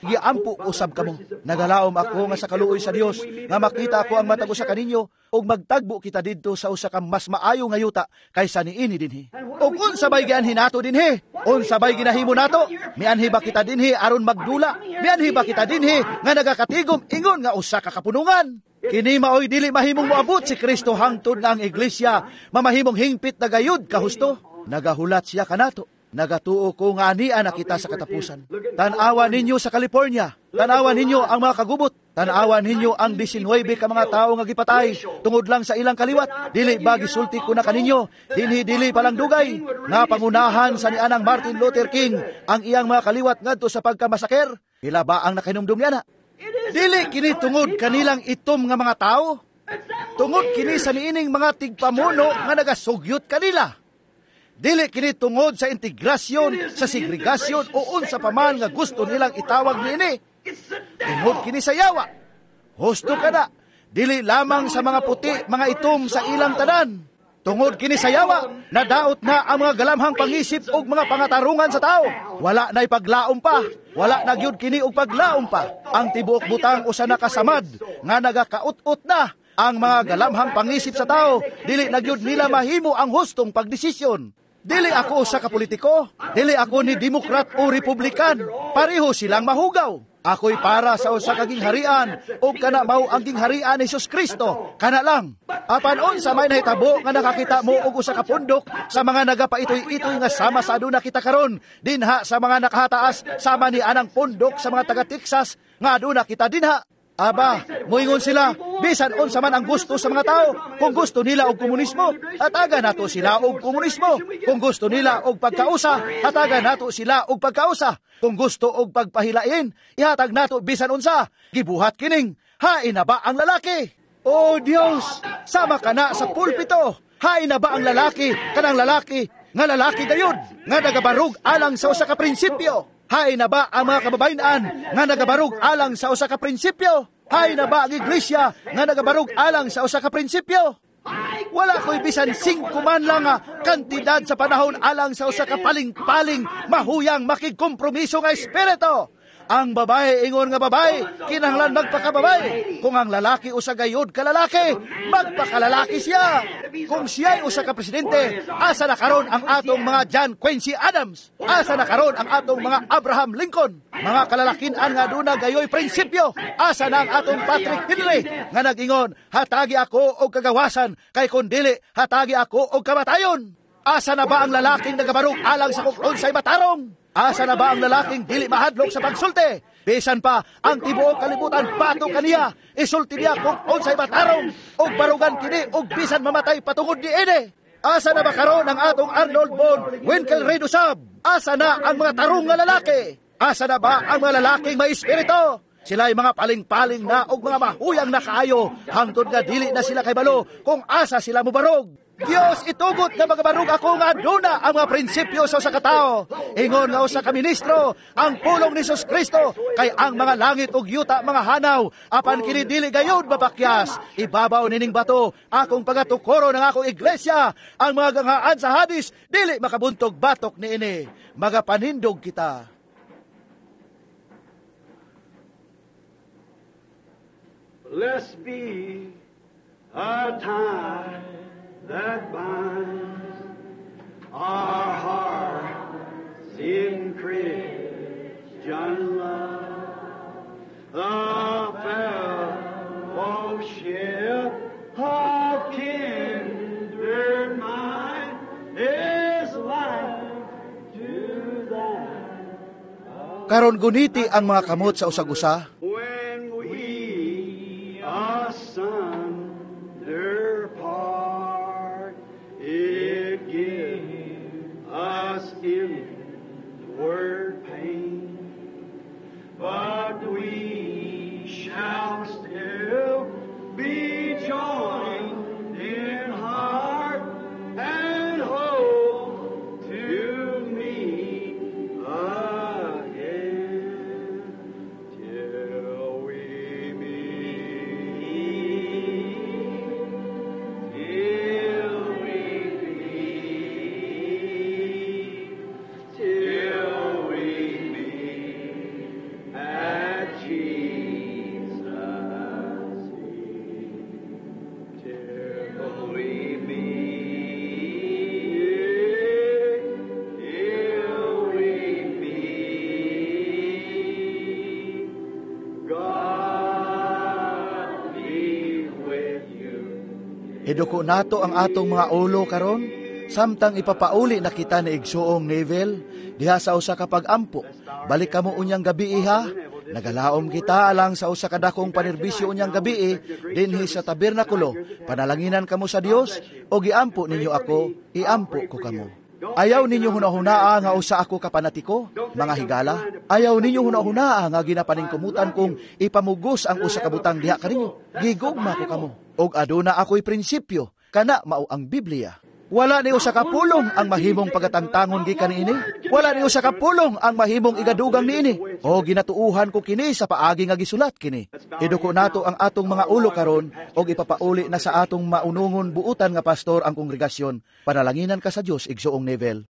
giampo usab kamo. Nagalaom ako nga sa kaluoy sa Dios nga makita ako ang matag usa kaninyo ug magtagbo kita didto sa usa ka mas maayo nga yuta kaysa niini dinhi. Ug unsabay gianhi nato dinhi? Unsabay ginahimo nato? Mianhi ba kita dinhi aron magdula? Mianhi ba kita dinhi nga nagakatigom ingon nga usa ka kapunungan? Kini maoy dili mahimong moabot si Kristo hangtod na ang iglesia mamahimong hingpit na gayud kahusto. Nagahulat siya kanato. Nagatuo ko nga ania na kita sa katapusan. Tanawa ninyo sa California. Tanawa ninyo ang mga kagubot. Tanawa ninyo ang 19 ka mga tao nga gipatay tungod lang sa ilang kaliwat. Dili ba gisulti ko na kaninyo? Dili palang dugay nga pangunahan sa nianang Martin Luther King ang iyang mga kaliwat ngadto sa pagkamasaker. Pila ba ang nakinumdum niya na? Dili kini tungod kanilang itom nga mga tao. Tungod kini sa niining mga tigpamuno nga nagasugyot kanila. Dili kini tungod sa integrasyon, sa segregasyon o unsa pa man nga gusto nilang itawag niini. Tungod kini sa yawa. Husto ka na. Dili lamang sa mga puti, mga itom sa ilang tanan. Tungod kini sa yawa, nadaot na ang mga galamhang pangisip ug mga pangatarungan sa tao. Wala na'y paglaom pa. Wala na gyud kini og paglaom pa. Ang tibuok butang usa na kasamad nga nagakaut-ut na ang mga galamhang pangisip sa tao. Dili na gyud nila mahimo ang hustong pagdesisyon. Dili ako sa kapolitiko. Dili ako ni Demokrat o Republikan. Pareho silang mahugaw. Ako'y para sa usa ka gingharian o kana mao ang gingharian ni Jesus Kristo. Kana lang. Apan unsa may nahitabo nga nakakita mo og usa ka pundok sa mga nagapaitoy-itoy nga sama sa aduna kita karon dinha sa mga nakahataas sama ni anang pundok sa mga taga Texas nga aduna kita dinha. Aba, moingon sila, bisan unsa man ang gusto sa mga tao. Kung gusto nila og komunismo, hatagan nato sila og komunismo. Kung gusto nila og pagkausa, hatagan nato sila og pagkausa. Kung gusto og pagpahilain, ihatag nato bisan unsa. Gibuhat kining, hain na ba ang lalaki? O Dios, sama ka na sa pulpito. Hain na ba ang lalaki, kanang lalaki, nga lalaki gayud, nga nagabarug alang sa usa ka prinsipyo? Hay na ba ang mga kababayan nga nagabarug alang sa usa ka prinsipyo? Hay na ba ang iglesia nga nagabarug alang sa usa ka prinsipyo? Wala ko'y bisan 5 man lang kantidad sa panahon alang sa usa ka paling-paling mahuyang makigkompromiso nga espiritu. Ang babae ingon nga babae, kinahanglan magpakababae. Kung ang lalaki usa gayud ka lalaki, magpakalalaki siya. Kung siya'y usa ka presidente, asa na karon ang atong mga John Quincy Adams? Asa na karon ang atong mga Abraham Lincoln? Mga kalalakinan nga duna gayoy prinsipyo. Asa na ang atong Patrick Henry nga nag-ingon, hatagi ako og kagawasan, kay kun dili hatagi ako og kamatayon. Asa na ba ang lalaking nagabarog alang sa kung unsay matarong? Asa na ba ang lalaking dili mahadlok sa pagsulti? Bisan pa, ang tibuok kalibutan pato kaniya. Isulti niya kung unsay matarong. Og barugan kini, og bisan mamatay patungod ni ene. Asa na ba karon ang atong Arnold Von Winkelried usab? Asa na ang mga tarong nga lalaki? Asa na ba ang mga lalaking may espiritu? Sila'y mga paling-paling na og mga mahuyang na kaayo. Hangtod nga dili na sila kay balo kung asa sila mubarog. Diyos, itugot na magabarog ako nga aduna ang mga prinsipyo sa usa ka tawo. Ingon nga usa ka ministro, ang pulong ni Jesus Kristo kay ang mga langit ug yuta mga hanaw, apan kini dili gayud mapakyas. Ibabaw nining bato akong pagatukoro ng akong iglesia. Ang mga gangaan sa hadis dili makabuntog batok niini. Magapanindog kita. Blessed be a time that binds our hearts in Christian love, the fellowship of kindred mind is life to that. Karon guniti ang mga kamot sa usag-usa. When we asunder part, it gives us inward pain, but we shall still be joined in heart and hope to meet again. Till Iduko nato ang atong mga ulo karon, samtang ipapauli na kita ni Igsoong Neville, diha sa usa ka pag-ampo. Balik kamo unyang gabi ha. Nagalaom kita alang sa usa ka dakong panirbisyo unyang gabi dinhi sa tabernakulo. Panalanginan kamo sa Dios o giampo ninyo ako, iampo ko kamo. Ayaw ninyo hunahunaa nga usa ako kapanatiko, mga higala. Ayaw ninyo hunahunaa nga ginapaningkumutan kong ipamugos ang usa ka butang diha kaninyo. Gigugma ko kamo. Og aduna ako'y prinsipyo, kana mao ang Biblia. Wala ni usa ka pulong ang mahimong pagatangtangon gikan niini. Wala ni usa ka pulong ang mahimong igadugang niini. O ginatuuhan ko kini sa paagi nga gisulat kini. Iduko nato ang atong mga ulo karon og ipapauli na sa atong maunungon buutan nga pastor ang kongregasyon. Panalanginan ka sa Dios, Igsoong Neville.